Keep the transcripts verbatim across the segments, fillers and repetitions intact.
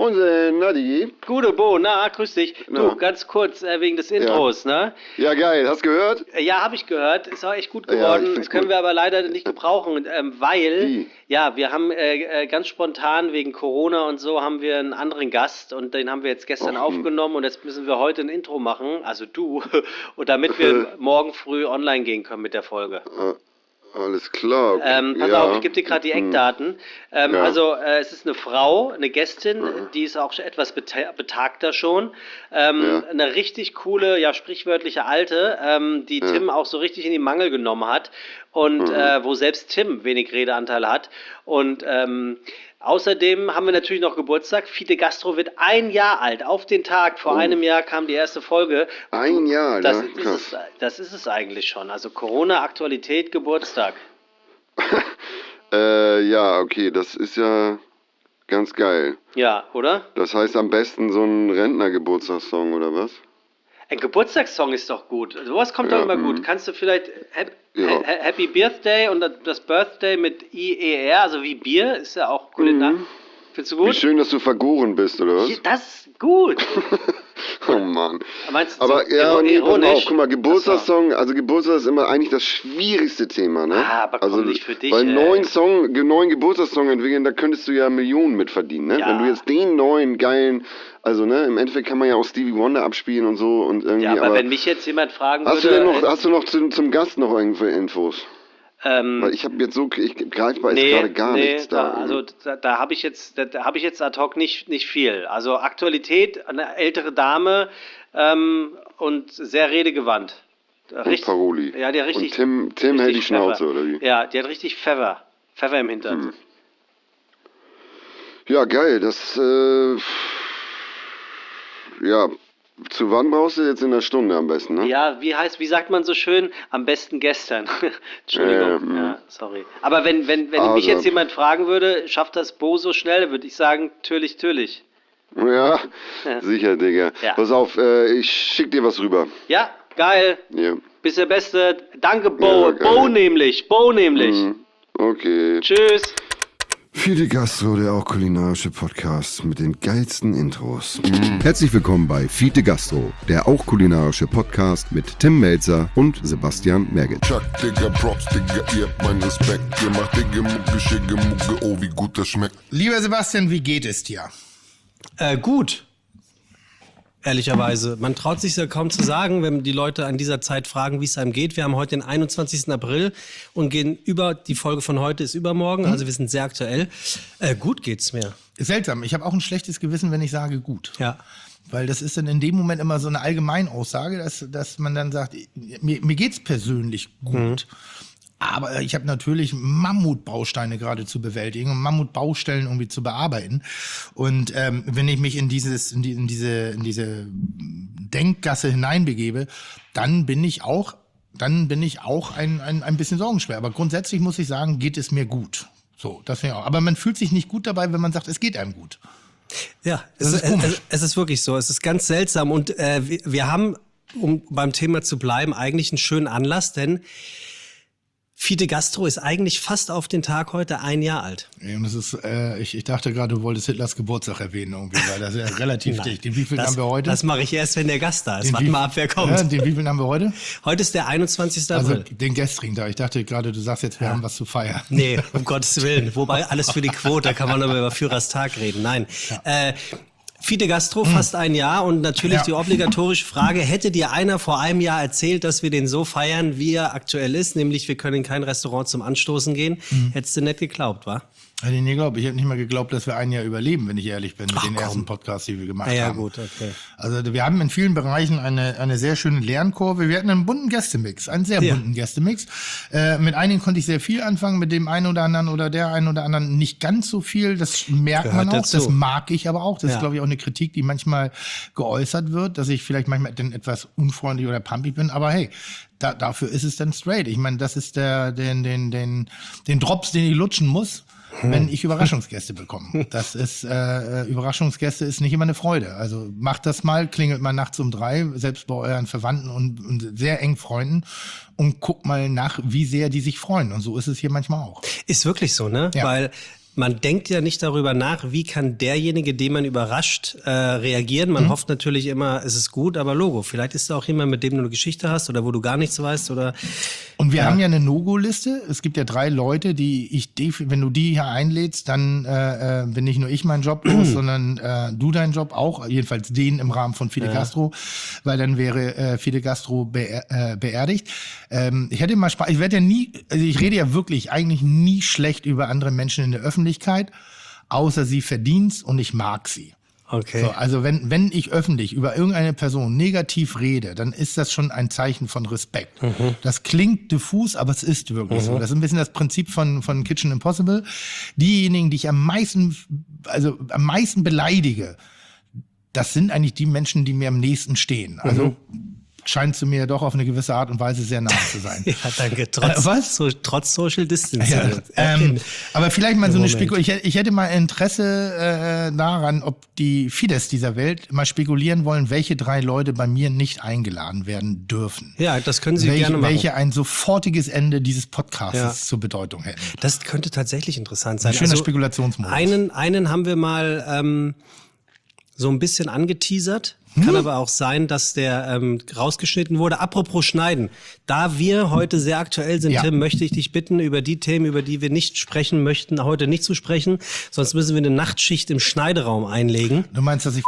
Moin, Nadi. Gute Bo, na, grüß dich. Na. Du, ganz kurz, äh, wegen des Intros, ja. ne? Ja, geil, hast du gehört? Äh, Ja, habe ich gehört. Ist auch echt gut Ja, geworden. ich find's Können gut. wir aber leider nicht gebrauchen, ähm, weil, Wie? ja, wir haben äh, äh, ganz spontan wegen Corona und so haben wir einen anderen Gast und den haben wir jetzt gestern Och, aufgenommen und jetzt müssen wir heute ein Intro machen, also du, und damit wir morgen früh online gehen können mit der Folge. Ah, alles klar. Okay. Ähm, pass ja. auf, ich gebe dir gerade die Hm. Eckdaten. Ähm, Ja. Also äh, es ist eine Frau, eine Gästin, Mhm. die ist auch schon etwas beta- betagter schon. Ähm, Ja. Eine richtig coole, ja sprichwörtliche Alte, ähm, die Ja. Tim auch so richtig in die Mangel genommen hat und Mhm. äh, wo selbst Tim wenig Redeanteil hat. Und ähm, außerdem haben wir natürlich noch Geburtstag. Fide Gastro wird ein Jahr alt. Auf den Tag, vor Oh. einem Jahr kam die erste Folge. Ein Jahr, Das, ja, ist krass. es, das ist es eigentlich schon. Also Corona, Aktualität, Geburtstag. äh, ja, okay, das ist ja ganz geil. Ja, oder? Das heißt am besten so ein Rentnergeburtstagssong, oder was? Ein Geburtstagssong ist doch gut. Sowas kommt Ja, doch immer mhm. gut. Kannst du vielleicht Hap Ja. Ha- Happy Birthday und das Birthday mit I E R, also wie Bier, ist ja auch Kulinar. Mhm. Findest du Wie gut? schön, dass du vergoren bist, oder was? Ja, das ist gut. Oh Mann. Meinst du Aber so ja, iro- nee, pass mal ironisch? auf, guck mal, Geburtstagssong, also Geburtstag ist immer eigentlich das schwierigste Thema, ne? Ah, aber komm, also, nicht für dich, Weil ey. neuen Song, ge- neuen Geburtstagssong entwickeln, da könntest du ja Millionen mit verdienen, ne? Ja. Wenn du jetzt den neuen, geilen, also ne, im Endeffekt kann man ja auch Stevie Wonder abspielen und so und irgendwie, Ja, aber, aber wenn mich jetzt jemand fragen hast du würde... denn noch, äh, hast du noch zum, zum Gast noch irgendwelche Infos? ähm, Weil ich habe jetzt so, ich greifbar ist nee, gerade gar nee, nichts da. da, also da, da habe ich jetzt, da, da habe ich jetzt ad hoc nicht, nicht viel. Also Aktualität, eine ältere Dame ähm, und sehr redegewandt. und Paroli. Ja, der richtig. Und Tim, Tim hält die richtig Schnauze, Pfeffer. oder wie? Ja, die hat richtig Pfeffer. Pfeffer im Hintern. Hm. Ja, geil, das, äh, ja, zu wann brauchst du jetzt in der Stunde am besten, ne? Ja, wie heißt, wie sagt man so schön? Am besten gestern. Entschuldigung. Ähm, ja, sorry. Aber wenn, wenn, wenn mich also- jetzt jemand fragen würde, schafft das Bo so schnell, würde ich sagen, natürlich, natürlich. Ja, Ja. sicher, Digga. Ja. Pass auf, äh, ich schick dir was rüber. Ja, geil. Ja. Bist der Beste. Danke, Bo. Ja, geil. Bo nämlich. Bo nämlich. Mhm. Okay. Tschüss. Fide Gastro, der auch kulinarische Podcast mit den geilsten Intros. Herzlich willkommen bei Fide Gastro, der auch kulinarische Podcast mit Tim Melzer und Sebastian Merget. Chuck, Digga, Props, Digga, ihr habt meinen Respekt. Ihr macht Digga, Mucke, Schicke, Mucke, oh, wie gut das schmeckt. Lieber Sebastian, wie geht es dir? Äh, gut. Ehrlicherweise. Man traut sich ja kaum zu sagen, wenn die Leute an dieser Zeit fragen, wie es einem geht. Wir haben heute den einundzwanzigsten April und gehen über, die Folge von heute ist übermorgen, also wir sind sehr aktuell. Äh, gut geht's mir. Seltsam, ich habe auch ein schlechtes Gewissen, wenn ich sage gut. Ja. Weil das ist dann in dem Moment immer so eine Allgemeinaussage, dass, dass man dann sagt, mir, mir geht's persönlich gut. Aber ich habe natürlich Mammutbausteine gerade zu bewältigen und Mammutbaustellen irgendwie zu bearbeiten. Und ähm, wenn ich mich in dieses, in, die, in diese, in diese Denkgasse hineinbegebe, dann bin ich auch, dann bin ich auch ein, ein, ein bisschen sorgenschwer. Aber grundsätzlich muss ich sagen, geht es mir gut. So, das finde ich auch. Aber man fühlt sich nicht gut dabei, wenn man sagt, es geht einem gut. Ja, Das es, ist komisch. es, es ist wirklich so. Es ist ganz seltsam. Und äh, wir, wir haben, um beim Thema zu bleiben, eigentlich einen schönen Anlass, denn Fide Gastro ist eigentlich fast auf den Tag heute ein Jahr alt. Ja, und es ist, äh, ich, ich dachte gerade, du wolltest Hitlers Geburtstag erwähnen irgendwie, weil das ist ja relativ Nein, dicht. Den wievielten das, haben wir heute? Das mache ich erst, wenn der Gast da ist. Den Warten wie- mal ab, wer kommt. Ja, den wievielten haben wir heute? Heute ist der einundzwanzigste Also April. den gestrigen Tag. Ich dachte gerade, du sagst jetzt, wir haben was zu feiern. Nee, um Gottes Willen. Wobei alles für die Quote, kann man aber über Führerstag reden. Nein. Äh, Fide Gastro, fast ein Jahr und natürlich Ja. die obligatorische Frage, hätte dir einer vor einem Jahr erzählt, dass wir den so feiern, wie er aktuell ist, nämlich wir können in kein Restaurant zum Anstoßen gehen, hättest du nicht geglaubt, wa? Hätte ich nie geglaubt. Ich hätte nicht mal geglaubt, dass wir ein Jahr überleben, wenn ich ehrlich bin, mit Ach, den komm. ersten Podcasts, die wir gemacht Ah, ja, haben. gut, okay. Also wir haben in vielen Bereichen eine, eine sehr schöne Lernkurve. Wir hatten einen bunten Gästemix, einen sehr Ja. bunten Gästemix. Äh, mit einigen konnte ich sehr viel anfangen, mit dem einen oder anderen oder der einen oder anderen nicht ganz so viel. Das merkt Gehört man auch, dazu. das mag ich aber auch. Das Ja. ist, glaube ich, auch eine Kritik, die manchmal geäußert wird, dass ich vielleicht manchmal dann etwas unfreundlich oder pumpig bin. Aber hey, da, dafür ist es dann straight. Ich meine, das ist der, den, den, den, den Drops, den ich lutschen muss, wenn ich Überraschungsgäste bekomme. Das ist, äh, Überraschungsgäste ist nicht immer eine Freude. Also macht das mal, klingelt mal nachts um drei, selbst bei euren Verwandten und, und sehr engen Freunden und guckt mal nach, wie sehr die sich freuen. Und so ist es hier manchmal auch. Ist wirklich so, ne? Ja. Weil man denkt ja nicht darüber nach, wie kann derjenige, den man überrascht, äh, reagieren. Man mhm. hofft natürlich immer, es ist gut, aber Logo. Vielleicht ist da auch jemand, mit dem du eine Geschichte hast oder wo du gar nichts weißt oder. Und wir ja. haben ja eine No-Go-Liste. Es gibt ja drei Leute, die ich, wenn du die hier einlädst, dann äh, bin nicht nur ich meinen Job los, sondern äh, du deinen Job auch. Jedenfalls den im Rahmen von Fide ja. Gastro, weil dann wäre äh, Fide Gastro beer äh, beerdigt. Ähm, ich hätte mal Spaß. Ich werde ja nie, also ich rede ja wirklich eigentlich nie schlecht über andere Menschen in der Öffentlichkeit, außer sie verdienst und ich mag sie. Okay. So, also wenn, wenn ich öffentlich über irgendeine Person negativ rede, dann ist das schon ein Zeichen von Respekt. Mhm. Das klingt diffus, aber es ist wirklich mhm. so. Das ist ein bisschen das Prinzip von, von Kitchen Impossible. Diejenigen, die ich am meisten, also am meisten beleidige, das sind eigentlich die Menschen, die mir am nächsten stehen. Also mhm. scheinst du mir doch auf eine gewisse Art und Weise sehr nah zu sein. Ja, danke. Trotz, äh, was? So, trotz Social Distancing. Ja, ähm, aber vielleicht mal so eine Spekulation. Ich, ich hätte mal Interesse äh, daran, ob die Fides dieser Welt mal spekulieren wollen, welche drei Leute bei mir nicht eingeladen werden dürfen. Ja, das können Sie welche, gerne machen. Welche ein sofortiges Ende dieses Podcasts ja. zur Bedeutung hätten. Das könnte tatsächlich interessant sein. Ein schöner also, Spekulationsmodus. Einen, einen haben wir mal ähm, so ein bisschen angeteasert. Kann hm. aber auch sein, dass der ähm, rausgeschnitten wurde. Apropos Schneiden. Da wir heute sehr aktuell sind, ja. Tim, möchte ich dich bitten, über die Themen, über die wir nicht sprechen möchten, heute nicht zu sprechen. Sonst müssen wir eine Nachtschicht im Schneideraum einlegen. Du meinst, dass ich...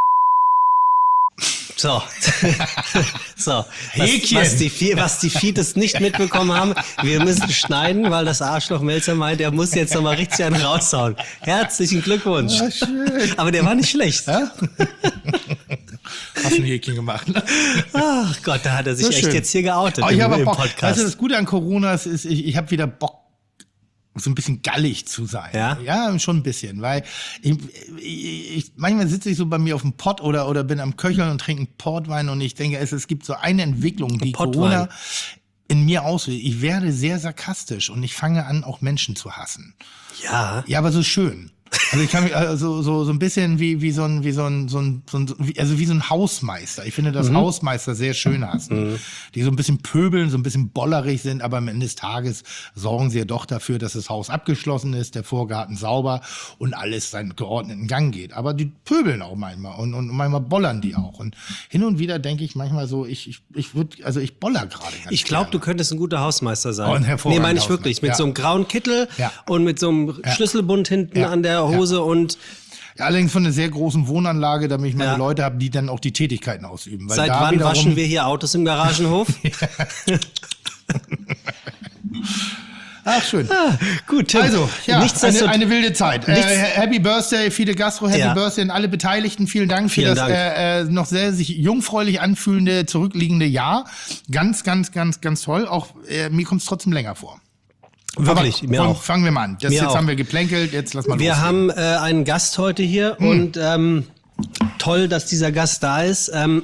So, so. Was, was die, was die Fides nicht mitbekommen haben, wir müssen schneiden, weil das Arschloch Melzer meint, er muss jetzt nochmal richtig einen raushauen. Herzlichen Glückwunsch. Ja, schön. Aber der war nicht schlecht. Ja? Hast ein Häkchen gemacht. Ne? Ach Gott, da hat er sich so echt schön. jetzt hier geoutet oh, ich im, im Bock. Podcast. Weißt du, das Gute an Corona ist, ist ich, ich habe wieder Bock, so ein bisschen gallig zu sein. Ja? Ja, schon ein bisschen, weil ich, ich, ich, manchmal sitze ich so bei mir auf dem Pott oder, oder bin am Köcheln und trinke einen Portwein und ich denke, es, es gibt so eine Entwicklung, die Portwein. Corona in mir auslöst. Ich werde sehr sarkastisch und ich fange an, auch Menschen zu hassen. Ja. Ja, aber so schön. Also ich kann mich also so so ein bisschen wie wie so ein wie so ein so ein, so ein wie, also wie so ein Hausmeister. Ich finde, dass mhm. Hausmeister sehr schön hassen, mhm. die so ein bisschen pöbeln, so ein bisschen bollerig sind, aber am Ende des Tages sorgen sie ja doch dafür, dass das Haus abgeschlossen ist, der Vorgarten sauber und alles seinen geordneten Gang geht. Aber die pöbeln auch manchmal und und manchmal bollern die auch. Und hin und wieder denke ich manchmal so, ich ich ich würde also ich boller gerade ganz Ich glaube, du könntest ein guter Hausmeister sein. Oh, ein hervorragender Nee, meine ich wirklich. Mit ja. so einem grauen Kittel ja. und mit so einem ja. Schlüsselbund hinten ja. an der Hose ja. und ja, allerdings von einer sehr großen Wohnanlage, damit ich meine ja. Leute habe, die dann auch die Tätigkeiten ausüben. Weil Seit da wann wiederum waschen wir hier Autos im Garagenhof? Ach, schön. Ah, gut, Tim. Also, ja, Nichtsdestot- eine, eine wilde Zeit. Äh, Happy Birthday, Fide Gastro, Happy Ja. Birthday an alle Beteiligten. Vielen Dank für Vielen das äh, äh, noch sehr sich jungfräulich anfühlende, zurückliegende Jahr. Ganz, ganz, ganz, ganz toll. Auch äh, mir kommt es trotzdem länger vor. Wirklich, Aber, mir komm, auch. Fangen wir mal an. Das, Mir jetzt auch. haben wir geplänkelt, jetzt lass mal Wir loslegen. haben äh, einen Gast heute hier Hm. und ähm, toll, dass dieser Gast da ist. Ähm,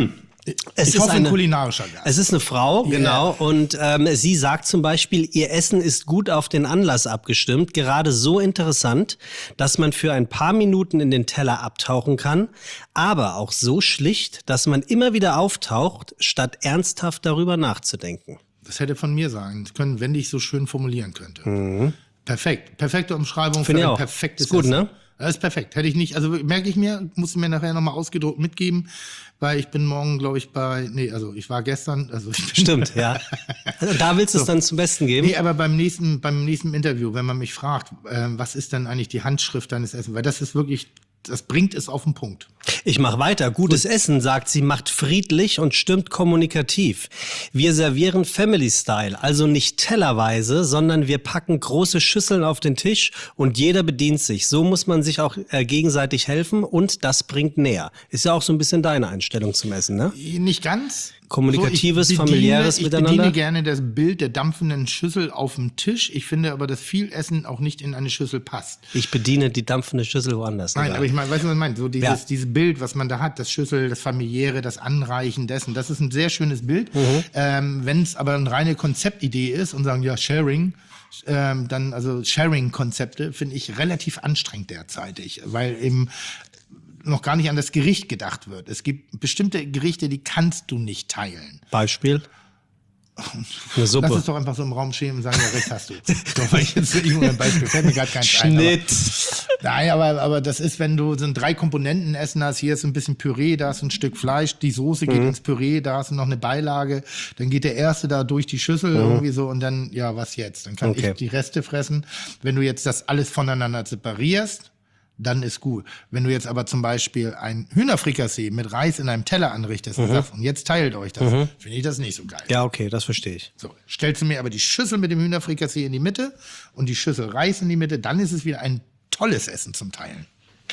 es ich ist hoffe, eine, ein kulinarischer Gast. Es ist eine Frau, Yeah. genau. Und ähm, sie sagt zum Beispiel, ihr Essen ist gut auf den Anlass abgestimmt. Gerade so interessant, dass man für ein paar Minuten in den Teller abtauchen kann. Aber auch so schlicht, dass man immer wieder auftaucht, statt ernsthaft darüber nachzudenken. Das hätte von mir sagen können, wenn ich so schön formulieren könnte. Mhm. Perfekt. Perfekte Umschreibung Finde für ich ein auch. perfektes Ist gut, Essen. ne? Das ist perfekt. Hätte ich nicht, also merke ich mir, muss ich mir nachher nochmal ausgedruckt mitgeben, weil ich bin morgen, glaube ich, bei, nee, also ich war gestern, also ich bin Stimmt, ja. Also da willst du es So. dann zum Besten geben? Nee, aber beim nächsten, beim nächsten Interview, wenn man mich fragt, äh, was ist denn eigentlich die Handschrift deines Essens, weil das ist wirklich, das bringt es auf den Punkt. Ich mach weiter. Gutes Essen, sagt sie, macht friedlich und stimmt kommunikativ. Wir servieren Family Style, also nicht tellerweise, sondern wir packen große Schüsseln auf den Tisch und jeder bedient sich. So muss man sich auch äh, gegenseitig helfen und das bringt näher. Ist ja auch so ein bisschen deine Einstellung zum Essen, ne? Nicht ganz. Kommunikatives, So, ich bediene- familiäres ich Miteinander? Ich bediene gerne das Bild der dampfenden Schüssel auf dem Tisch. Ich finde aber, dass viel Essen auch nicht in eine Schüssel passt. Ich bediene die dampfende Schüssel woanders. Nein, egal. aber ich meine, weißt du, was ich meine? So dieses, Ja. dieses Bild, was man da hat, das Schüssel, das familiäre, das Anreichen dessen, das ist ein sehr schönes Bild. Mhm. Ähm, wenn es aber eine reine Konzeptidee ist und sagen, ja, Sharing, ähm, dann, also Sharing-Konzepte finde ich relativ anstrengend derzeitig, weil eben noch gar nicht an das Gericht gedacht wird. Es gibt bestimmte Gerichte, die kannst du nicht teilen. Beispiel? Eine Lass Suppe. es doch einfach so im Raum stehen und sagen, ja, recht hast du. So, weil ich jetzt irgendwo ein Beispiel fällt mir gerade keins Schnitt. ein. Aber, nein, aber, aber das ist, wenn du so ein drei Komponenten essen hast, hier ist ein bisschen Püree, da ist ein Stück Fleisch, die Soße geht Mhm. ins Püree, da ist noch eine Beilage, dann geht der erste da durch die Schüssel Mhm. irgendwie so und dann, ja, was jetzt? Dann kann Okay. ich die Reste fressen. Wenn du jetzt das alles voneinander separierst, dann ist gut. Wenn du jetzt aber zum Beispiel ein Hühnerfrikassee mit Reis in einem Teller anrichtest und sagst, und jetzt teilt euch das, finde ich das nicht so geil. Mhm. Ja, okay, das verstehe ich. So, stellst du mir aber die Schüssel mit dem Hühnerfrikassee in die Mitte und die Schüssel Reis in die Mitte, dann ist es wieder ein tolles Essen zum Teilen.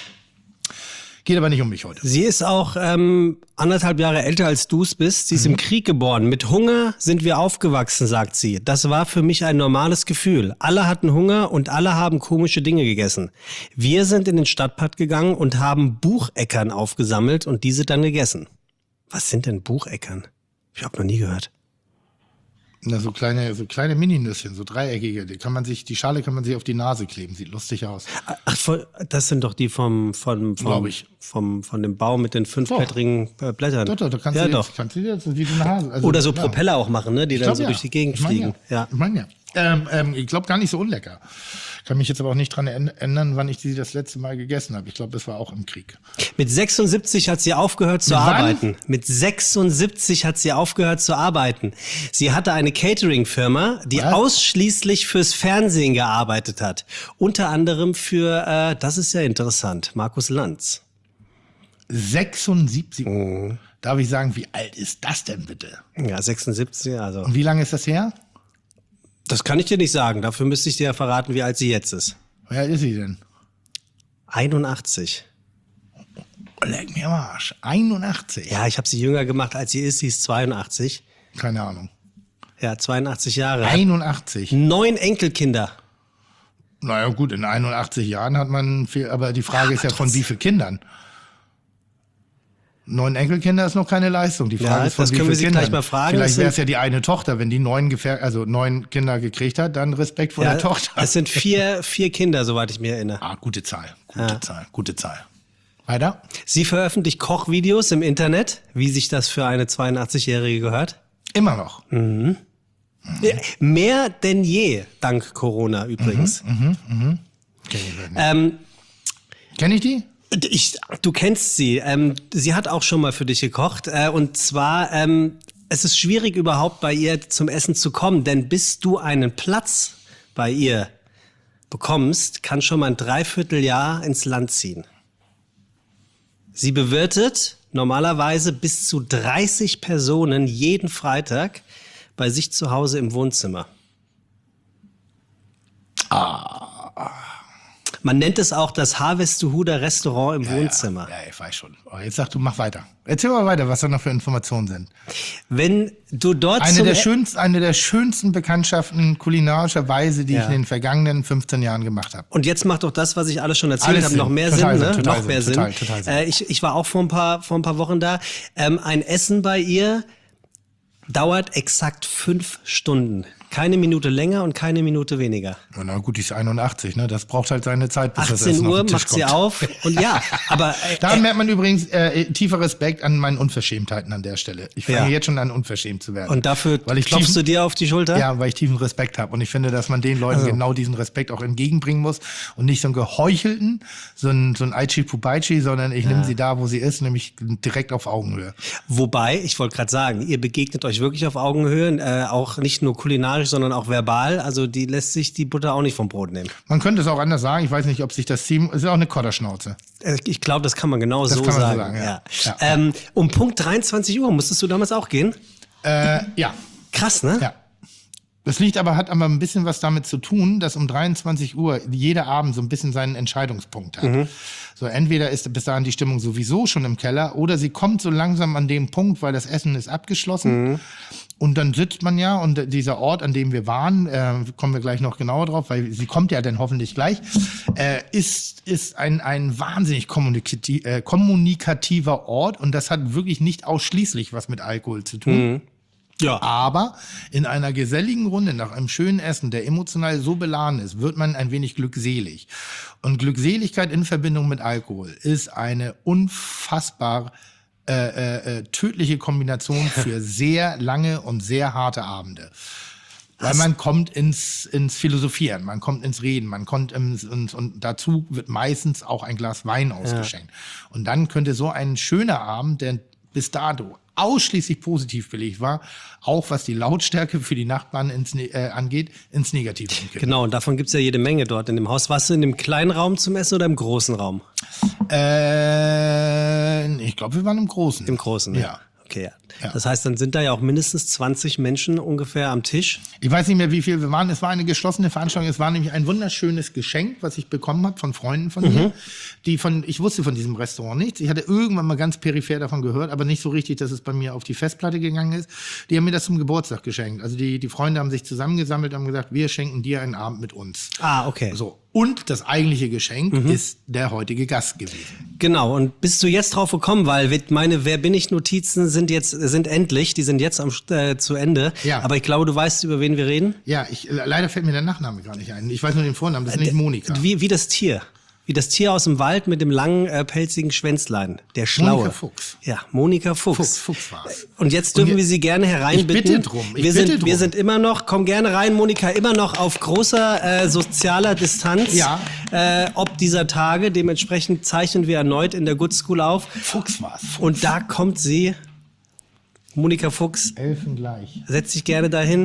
Geht aber nicht um mich heute. Sie ist auch ähm, anderthalb Jahre älter als du es bist. Sie ist im Krieg geboren. Mit Hunger sind wir aufgewachsen, sagt sie. Das war für mich ein normales Gefühl. Alle hatten Hunger und alle haben komische Dinge gegessen. Wir sind in den Stadtpark gegangen und haben Bucheckern aufgesammelt und diese dann gegessen. Was sind denn Bucheckern? Ich habe noch nie gehört. Na, so kleine, so kleine Mini-Nüsschen, so dreieckige, die kann man sich, die Schale kann man sich auf die Nase kleben, sieht lustig aus. Ach, voll- das sind doch die vom, vom, vom, Glaub ich. vom, von dem Baum mit den fünfblättrigen äh, Blättern. Doch, doch, da kannst ja, du doch. jetzt, kannst du jetzt wie so eine Hase. Also, Oder so ja. Propeller auch machen, ne? die Ich dann glaub, so ja. durch die Gegend ich mein, fliegen. Ja. Ja. Ich meine ja. Ähm, ähm, ich glaube gar nicht so unlecker. Kann mich jetzt aber auch nicht dran ändern, wann ich die das letzte Mal gegessen habe. Ich glaube, das war auch im Krieg. Mit sechsundsiebzig hat sie aufgehört zu Mit wann? arbeiten. Mit sechsundsiebzig hat sie aufgehört zu arbeiten. Sie hatte eine Catering-Firma, die Was? ausschließlich fürs Fernsehen gearbeitet hat. Unter anderem für, äh, das ist ja interessant, Markus Lanz. sechsundsiebzig. Mhm. Darf ich sagen, wie alt ist das denn bitte? Ja, sechsundsiebzig, also. Und wie lange ist das her? Das kann ich dir nicht sagen. Dafür müsste ich dir ja verraten, wie alt sie jetzt ist. Wie alt ist sie denn? einundachtzig. Oh, leck mir am Arsch. einundachtzig. Ja, ich habe sie jünger gemacht, als sie ist. Sie ist zweiundachtzig. Keine Ahnung. Ja, zweiundachtzig Jahre. einundachtzig. Neun Enkelkinder. Naja, gut, in einundachtzig Jahren hat man viel, aber die Frage ist ja von wie vielen Kindern? Neun Enkelkinder ist noch keine Leistung. Die Frage Ja, ist von das wie können wir vielen sie Kindern. gleich mal fragen. Vielleicht Es wäre es sind- ja die eine Tochter, wenn die neun, gefähr also neun Kinder gekriegt hat, dann Respekt vor Ja, der Tochter. es sind vier, vier Kinder, soweit ich mich erinnere. Ah, gute Zahl, gute Ja. Zahl, gute Zahl. Weiter? Sie veröffentlicht Kochvideos im Internet, wie sich das für eine zweiundachtzigjährige gehört. Immer noch. Ja, mehr denn je, dank Corona übrigens. Kenn ich, nicht. Ähm, Kenn ich die? ich, du kennst sie. Ähm, sie hat auch schon mal für dich gekocht. Äh, und zwar, ähm, es ist schwierig überhaupt bei ihr zum Essen zu kommen, denn bis du einen Platz bei ihr bekommst, kann schon mal ein Dreivierteljahr ins Land ziehen. Sie bewirtet normalerweise bis zu dreißig Personen jeden Freitag bei sich zu Hause im Wohnzimmer. Man nennt es auch das Harvestuhuder Restaurant im Wohnzimmer. Ja, ich weiß schon. Aber jetzt sag du, mach weiter. Erzähl mal weiter, was da noch für Informationen sind. Wenn du dort Eine zum der, E- schönsten, eine der schönsten Bekanntschaften kulinarischer Weise, die Ja. ich in den vergangenen fünfzehn Jahren gemacht habe. Und jetzt macht doch das, was ich alles schon erzählt Alles habe, Sinn. noch mehr Total Sinn, Sinn, ne? total Noch mehr Sinn, Sinn. total, total Sinn. Äh, ich, ich war auch vor ein paar, vor ein paar Wochen da. Ähm, ein Essen bei ihr dauert exakt fünf Stunden. Keine Minute länger und keine Minute weniger. Ja, na gut, die ist einundachtzig, ne? Das braucht halt seine Zeit, bis das achtzehn Essen Uhr auf den Tisch macht sie kommt. auf. Und ja, aber äh, Da merkt man übrigens äh, tiefer Respekt an meinen Unverschämtheiten an der Stelle. Ich fange Ja. jetzt schon an, unverschämt zu werden. und dafür weil ich klopfst tiefen- du dir auf die Schulter? Ja, weil ich tiefen Respekt habe. Und ich finde, dass man den Leuten Also. genau diesen Respekt auch entgegenbringen muss. Und nicht so einen geheuchelten, so ein, so ein Aichi Pubaichi, sondern ich nehme sie da, wo sie ist, nämlich direkt auf Augenhöhe. Wobei, ich wollte gerade sagen, ihr begegnet euch wirklich auf Augenhöhe, äh, auch nicht nur kulinarisch, sondern auch verbal. Also die lässt sich die Butter auch nicht vom Brot nehmen. Man könnte es auch anders sagen. Ich weiß nicht, ob sich das Team, es ist auch eine Kotterschnauze. Äh, Ich glaube, das kann man genau Das so kann man so sagen. sagen, ja. ja. Ja. Ähm, um Punkt dreiundzwanzig Uhr musstest du damals auch gehen? Äh, ja, Krass, ne? ja. Das liegt aber, hat aber ein bisschen was damit zu tun, dass um dreiundzwanzig Uhr jeder Abend so ein bisschen seinen Entscheidungspunkt hat. So, entweder ist bis dahin die Stimmung sowieso schon im Keller oder sie kommt so langsam an dem Punkt, weil das Essen ist abgeschlossen. Und dann sitzt man ja und dieser Ort, an dem wir waren, äh, kommen wir gleich noch genauer drauf, weil sie kommt ja dann hoffentlich gleich, äh, ist, ist ein, ein wahnsinnig kommunikati äh, kommunikativer Ort und das hat wirklich nicht ausschließlich was mit Alkohol zu tun. Ja. Aber in einer geselligen Runde nach einem schönen Essen, der emotional so beladen ist, wird man ein wenig glückselig. Und Glückseligkeit in Verbindung mit Alkohol ist eine unfassbar äh, äh, tödliche Kombination für sehr lange und sehr harte Abende. Weil man kommt ins, ins Philosophieren, man kommt ins Reden, man kommt ins, ins, und dazu wird meistens auch ein Glas Wein ausgeschenkt. Ja. Und dann könnte so ein schöner Abend, der bis dato ausschließlich positiv belegt war, auch was die Lautstärke für die Nachbarn ins, äh, angeht, ins Negative umkippen. Genau, und davon gibt's ja jede Menge dort in dem Haus. Warst du in dem kleinen Raum zum Essen oder im großen Raum? Äh, ich glaube, wir waren im Großen. Im Großen, ne? Ja. Okay, ja. Ja. Das heißt, dann sind da ja auch mindestens zwanzig Menschen ungefähr am Tisch. Ich weiß nicht mehr, wie viel wir waren. Es war eine geschlossene Veranstaltung. Es war nämlich ein wunderschönes Geschenk, was ich bekommen habe von Freunden von Mhm. mir. Die von, ich wusste von diesem Restaurant nichts. Ich hatte irgendwann mal ganz peripher davon gehört, aber nicht so richtig, dass es bei mir auf die Festplatte gegangen ist. Die haben mir das zum Geburtstag geschenkt. Also die, die Freunde haben sich zusammengesammelt und haben gesagt, wir schenken dir einen Abend mit uns. Ah, okay. So. Und das eigentliche Geschenk Mhm. ist der heutige Gast gewesen. Genau, und bist du jetzt drauf gekommen, weil meine Wer bin ich Notizen sind jetzt sind endlich, die sind jetzt am, äh, zu Ende. Ja. Aber ich glaube, du weißt, über wen wir reden. Ja, ich, leider fällt mir der Nachname gar nicht ein. Ich weiß nur den Vornamen, das ist nicht Monika. Wie, wie das Tier. Wie das Tier aus dem Wald mit dem langen, äh, pelzigen Schwänzlein. Der Schlaue. Monika Fuchs. Ja, Monika Fuchs. Fuchs, Fuchs war's. Und jetzt dürfen Und wir Sie gerne hereinbitten. Ich bitte drum, ich wir, bitte sind, drum. wir sind immer noch, komm gerne rein, Monika, immer noch auf großer äh, sozialer Distanz. Ja. Äh, ob dieser Tage. Dementsprechend zeichnen wir erneut in der Good School auf. Fuchs war's. Fuchs. Und da kommt sie, Monika Fuchs. Elfen gleich. Setz dich gerne dahin.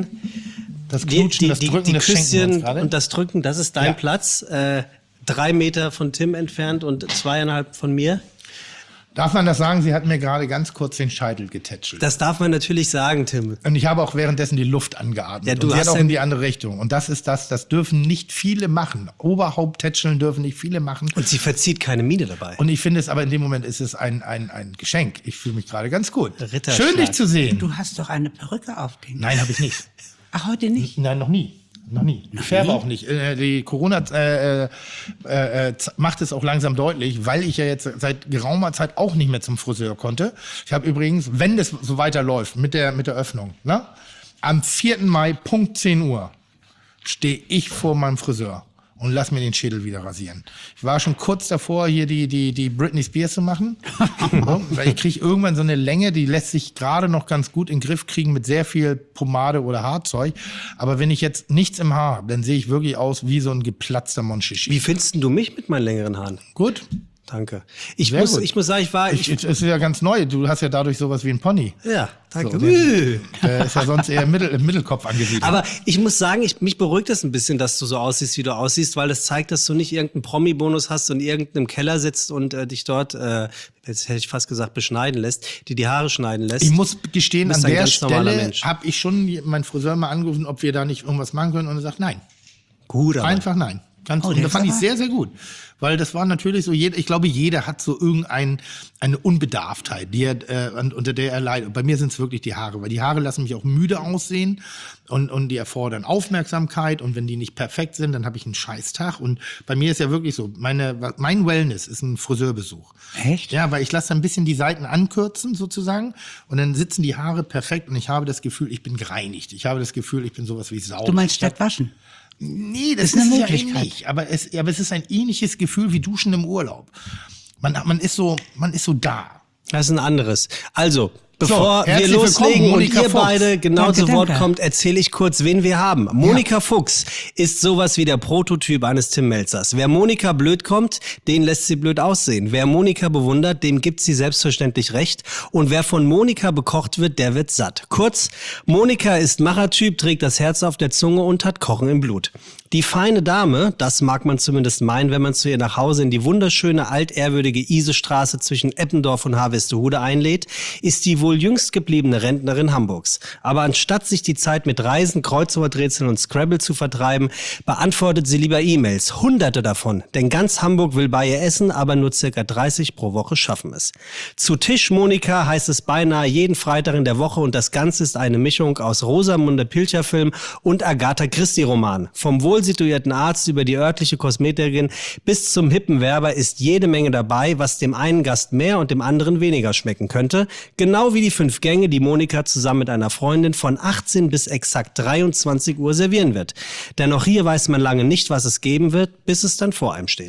Das Die, Knutschen, die, das die, Drücken, die das Schenken wir uns Küsschen gerade. und das Drücken, das ist dein Ja. Platz. Äh, drei Meter von Tim entfernt und zweieinhalb von mir. Darf man das sagen? Sie hat mir gerade ganz kurz den Scheitel getätschelt. Das darf man natürlich sagen, Tim. Und ich habe auch währenddessen die Luft angeatmet. Ja, du und sie hast hat auch ja- in die andere Richtung. Und das ist das, das dürfen nicht viele machen. Oberhaupt tätscheln dürfen nicht viele machen. Und sie verzieht keine Miene dabei. Und ich finde es aber in dem Moment ist es ein, ein, ein Geschenk. Ich fühle mich gerade ganz gut. Ritterschlag. Schön, dich zu sehen. Du hast doch eine Perücke auf den. Nein, habe ich nicht. Ach, heute nicht? Nein, noch nie. Noch nie. Ich färbe auch nicht. Äh, Die Corona äh, äh, äh, macht es auch langsam deutlich, weil ich ja jetzt seit geraumer Zeit auch nicht mehr zum Friseur konnte. Ich habe übrigens, wenn das so weiterläuft mit der, mit der Öffnung, ne, am vierten Mai, Punkt zehn Uhr, stehe ich vor meinem Friseur und lass mir den Schädel wieder rasieren. Ich war schon kurz davor, hier die, die, die Britney Spears zu machen. Ja, weil ich kriege irgendwann so eine Länge, die lässt sich gerade noch ganz gut in den Griff kriegen mit sehr viel Pomade oder Haarzeug. Aber wenn ich jetzt nichts im Haar habe, dann sehe ich wirklich aus wie so ein geplatzter Monchichi. Wie findest denn du mich mit meinen längeren Haaren? Gut. Danke. Ich Sehr muss, gut. ich muss sagen, ich war. Ich, Ich, es ist ja ganz neu. Du hast ja dadurch sowas wie ein Pony. ja, danke. So, der, der ist ja sonst eher im, Mittel, im Mittelkopf angesiedelt. Aber ich muss sagen, ich, mich beruhigt es ein bisschen, dass du so aussiehst, wie du aussiehst, weil das zeigt, dass du nicht irgendeinen Promi-Bonus hast und in irgendeinem Keller sitzt und äh, dich dort, äh, jetzt hätte ich fast gesagt, beschneiden lässt, dir die Haare schneiden lässt. Ich muss gestehen, Du an bist ein der ganz normaler Stelle Mensch. habe ich schon meinen Friseur mal angerufen, ob wir da nicht irgendwas machen können. Und er sagt, nein. Gut, aber Einfach nein. Ganz, Oh, und der das fand ist ich aber- sehr, sehr gut. Weil das war natürlich so, jeder, ich glaube, jeder hat so irgendein, eine Unbedarftheit, die er, äh, un- unter der er leidet. Und bei mir sind es wirklich die Haare, weil die Haare lassen mich auch müde aussehen und, und die erfordern Aufmerksamkeit. Und wenn die nicht perfekt sind, dann habe ich einen Scheißtag. Und bei mir ist ja wirklich so, meine, mein Wellness ist ein Friseurbesuch. Echt? Ja, weil ich lasse ein bisschen die Seiten ankürzen sozusagen und dann sitzen die Haare perfekt und ich habe das Gefühl, ich bin gereinigt. Ich habe das Gefühl, ich bin sowas wie sauber. Du meinst statt waschen? Nee, das Ist ist, eine ja Möglichkeit. ähnlich. Aber es, aber es ist ein ähnliches Gefühl wie Duschen im Urlaub. Man, man ist so, man ist so da. das ist ein anderes. Also, bevor wir herzlich loslegen willkommen, und Monika ihr Fuchs. beide genau Danke, zu Wort danke. kommt, erzähle ich kurz, wen wir haben. Monika Fuchs ist sowas wie der Prototyp eines Tim Melzers. Wer Monika blöd kommt, den lässt sie blöd aussehen. Wer Monika bewundert, dem gibt sie selbstverständlich recht. Und wer von Monika bekocht wird, der wird satt. Kurz, Monika ist Machertyp, trägt das Herz auf der Zunge und hat Kochen im Blut. Die feine Dame, das mag man zumindest meinen, wenn man zu ihr nach Hause in die wunderschöne, altehrwürdige Isestraße zwischen Eppendorf und Harvestehude einlädt, ist die wohl jüngst gebliebene Rentnerin Hamburgs. Aber anstatt sich die Zeit mit Reisen, Kreuzworträtseln und Scrabble zu vertreiben, beantwortet sie lieber E-Mails. Hunderte davon. Denn ganz Hamburg will bei ihr essen, aber nur circa dreißig pro Woche schaffen es. Zu Tisch Monika heißt es beinahe jeden Freitag in der Woche und das Ganze ist eine Mischung aus Rosamunde Pilcher-Film und Agatha Christie-Roman. Vom wohl situierten Arzt über die örtliche Kosmetikerin bis zum hippen Werber ist jede Menge dabei, was dem einen Gast mehr und dem anderen weniger schmecken könnte. Genau wie die fünf Gänge, die Monika zusammen mit einer Freundin von achtzehn bis exakt dreiundzwanzig Uhr servieren wird. Denn auch hier weiß man lange nicht, was es geben wird, bis es dann vor einem steht.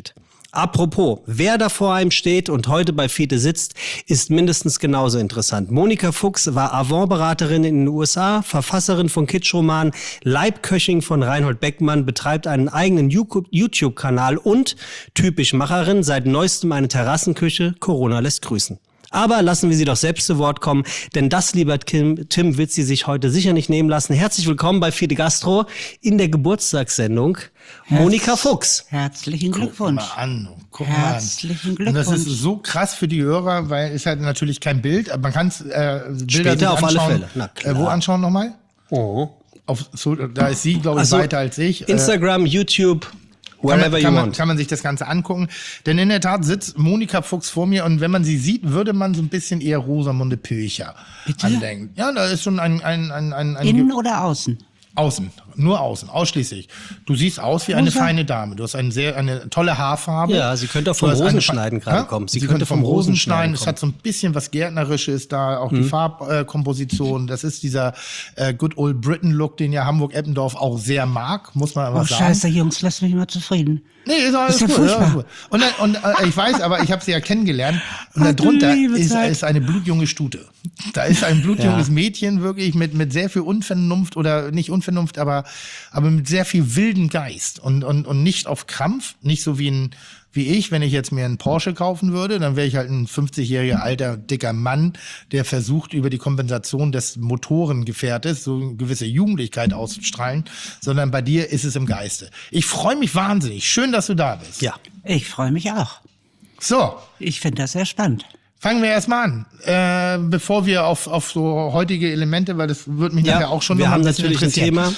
Apropos, wer da vor einem steht und heute bei Fiete sitzt, ist mindestens genauso interessant. Monika Fuchs war Avantberaterin in den U S A, Verfasserin von Kitschromanen, Leibköchin von Reinhold Beckmann, betreibt einen eigenen YouTube-Kanal und typisch Macherin, seit neuestem eine Terrassenküche, Corona lässt grüßen. Aber lassen wir sie doch selbst zu Wort kommen, denn das, lieber Tim, Tim wird sie sich heute sicher nicht nehmen lassen. Herzlich willkommen bei Fiete Gastro in der Geburtstagssendung. Herz, Monika Fuchs. Herzlichen Glückwunsch. Guck mal an. Guck Herzlichen mal an. Glückwunsch. Und das ist so krass für die Hörer, weil es halt natürlich kein Bild, aber man kann es äh, Bilder Später sich auf alle anschauen. Fälle. Na klar. Äh, wo anschauen nochmal? Oh. Auf, so, da ist sie, glaube ich, Also, weiter als ich. Instagram, YouTube, Kann wherever man, you kann, man, want. kann man sich das Ganze angucken. Denn in der Tat sitzt Monika Fuchs vor mir und wenn man sie sieht, würde man so ein bisschen eher Rosamunde Pilcher Bitte? andenken. Ja, da ist schon ein... ein, ein, ein, ein Innen oder außen? Außen, nur außen, ausschließlich. Du siehst aus wie eine Rosa? feine Dame. Du hast eine sehr, eine tolle Haarfarbe. Ja, sie könnte auch Du vom hast eine Rosenschneiden Fa- gerade Ja? kommen. Sie, könnte vom Rosenschneiden. Es kommen. hat so ein bisschen was Gärtnerisches da, auch die Farbkomposition. Das ist dieser äh, Good Old Britain Look, den ja Hamburg-Eppendorf auch sehr mag, muss man aber Oh, sagen. scheiße, Jungs, lasst mich mal zufrieden. Nee, ist alles Das ist ja gut. furchtbar. ist gut. Und, dann, und äh, ich weiß, aber ich habe sie ja kennengelernt. Und Ach, darunter du liebe ist, Zeit. ist eine blutjunge Stute. Da ist ein blutjunges Ja. Mädchen wirklich mit, mit sehr viel Unvernunft oder nicht Unvernunft, aber, aber mit sehr viel wilden Geist und, und, und nicht auf Krampf, nicht so wie ein, wie ich, wenn ich jetzt mir einen Porsche kaufen würde, dann wäre ich halt ein fünfzigjähriger alter, dicker Mann, der versucht, über die Kompensation des Motorengefährtes so eine gewisse Jugendlichkeit auszustrahlen, sondern bei dir ist es im Geiste. Ich freue mich wahnsinnig. Schön, dass du da bist. Ja. Ich freue mich auch. So, Ich finde das sehr spannend. fangen wir erstmal an. Äh, bevor wir auf, auf so heutige Elemente, weil das würde mich nachher auch schon wir noch haben ein bisschen natürlich ein interessieren. Thema.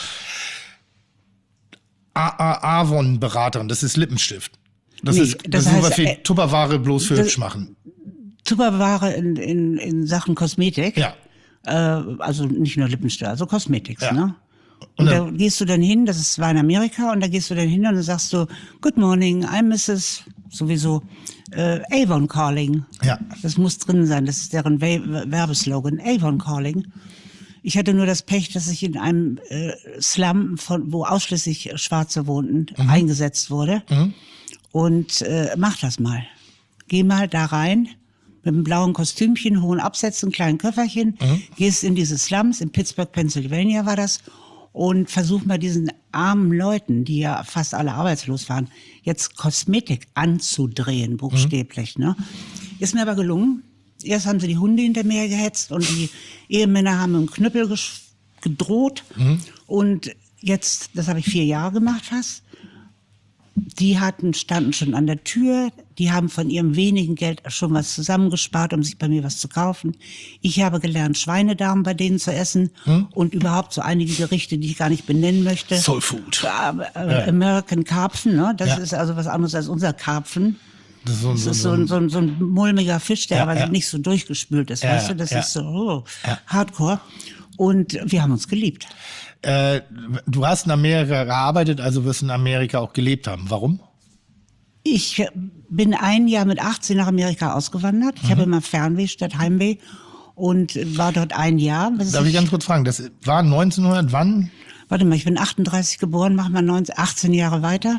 A- A- Avon-Beraterin, das ist Lippenstift. Das Nee, ist, das das ist sowas heißt, wie äh, Tupperware bloß für das- hübsch machen. Tupperware in, in, in Sachen Kosmetik. Ja. Äh, also nicht nur Lippenstift, also Kosmetik, Ja. ne? Und da gehst du dann hin, das ist zwar in Amerika, und da gehst du dann hin und dann sagst du, Good morning, I'm Missus sowieso äh, Avon Calling. Ja. Das muss drin sein, das ist deren We Werbeslogan, Avon Calling. Ich hatte nur das Pech, dass ich in einem äh, Slum, von, wo ausschließlich Schwarze wohnten, eingesetzt wurde. Und äh, mach das mal. Geh mal da rein mit einem blauen Kostümchen, hohen Absätzen, kleinen Köfferchen, gehst in diese Slums, in Pittsburgh, Pennsylvania war das, und versuch mal diesen armen Leuten, die ja fast alle arbeitslos waren, jetzt Kosmetik anzudrehen, buchstäblich. Ne? Ist mir aber gelungen. Erst haben sie die Hunde hinter mir gehetzt und die Ehemänner haben mit dem Knüppel gesch- gedroht. Und jetzt, das habe ich vier Jahre gemacht fast, die hatten, standen schon an der Tür, die haben von ihrem wenigen Geld schon was zusammengespart, um sich bei mir was zu kaufen. Ich habe gelernt, Schweinedarm bei denen zu essen und überhaupt so einige Gerichte, die ich gar nicht benennen möchte. Soul Food. Äh, äh, American Karpfen, ne? Das Ja. ist also was anderes als unser Karpfen. Das ist so, Das so, ist so ein, so ein, so ein mulmiger Fisch, der Ja, aber ja. nicht so durchgespült ist, Ja, weißt du? Das ja. ist so oh, Ja. hardcore. Und wir haben uns geliebt. Äh, du hast in Amerika gearbeitet, also wirst in Amerika auch gelebt haben. Warum? Ich bin ein Jahr mit achtzehn nach Amerika ausgewandert. Ich Mhm. habe immer Fernweh statt Heimweh und war dort ein Jahr. bis Darf ich ganz kurz fragen, das war neunzehnhundert, wann? Warte mal, ich bin achtunddreißig geboren, machen wir neunzehn, achtzehn Jahre weiter.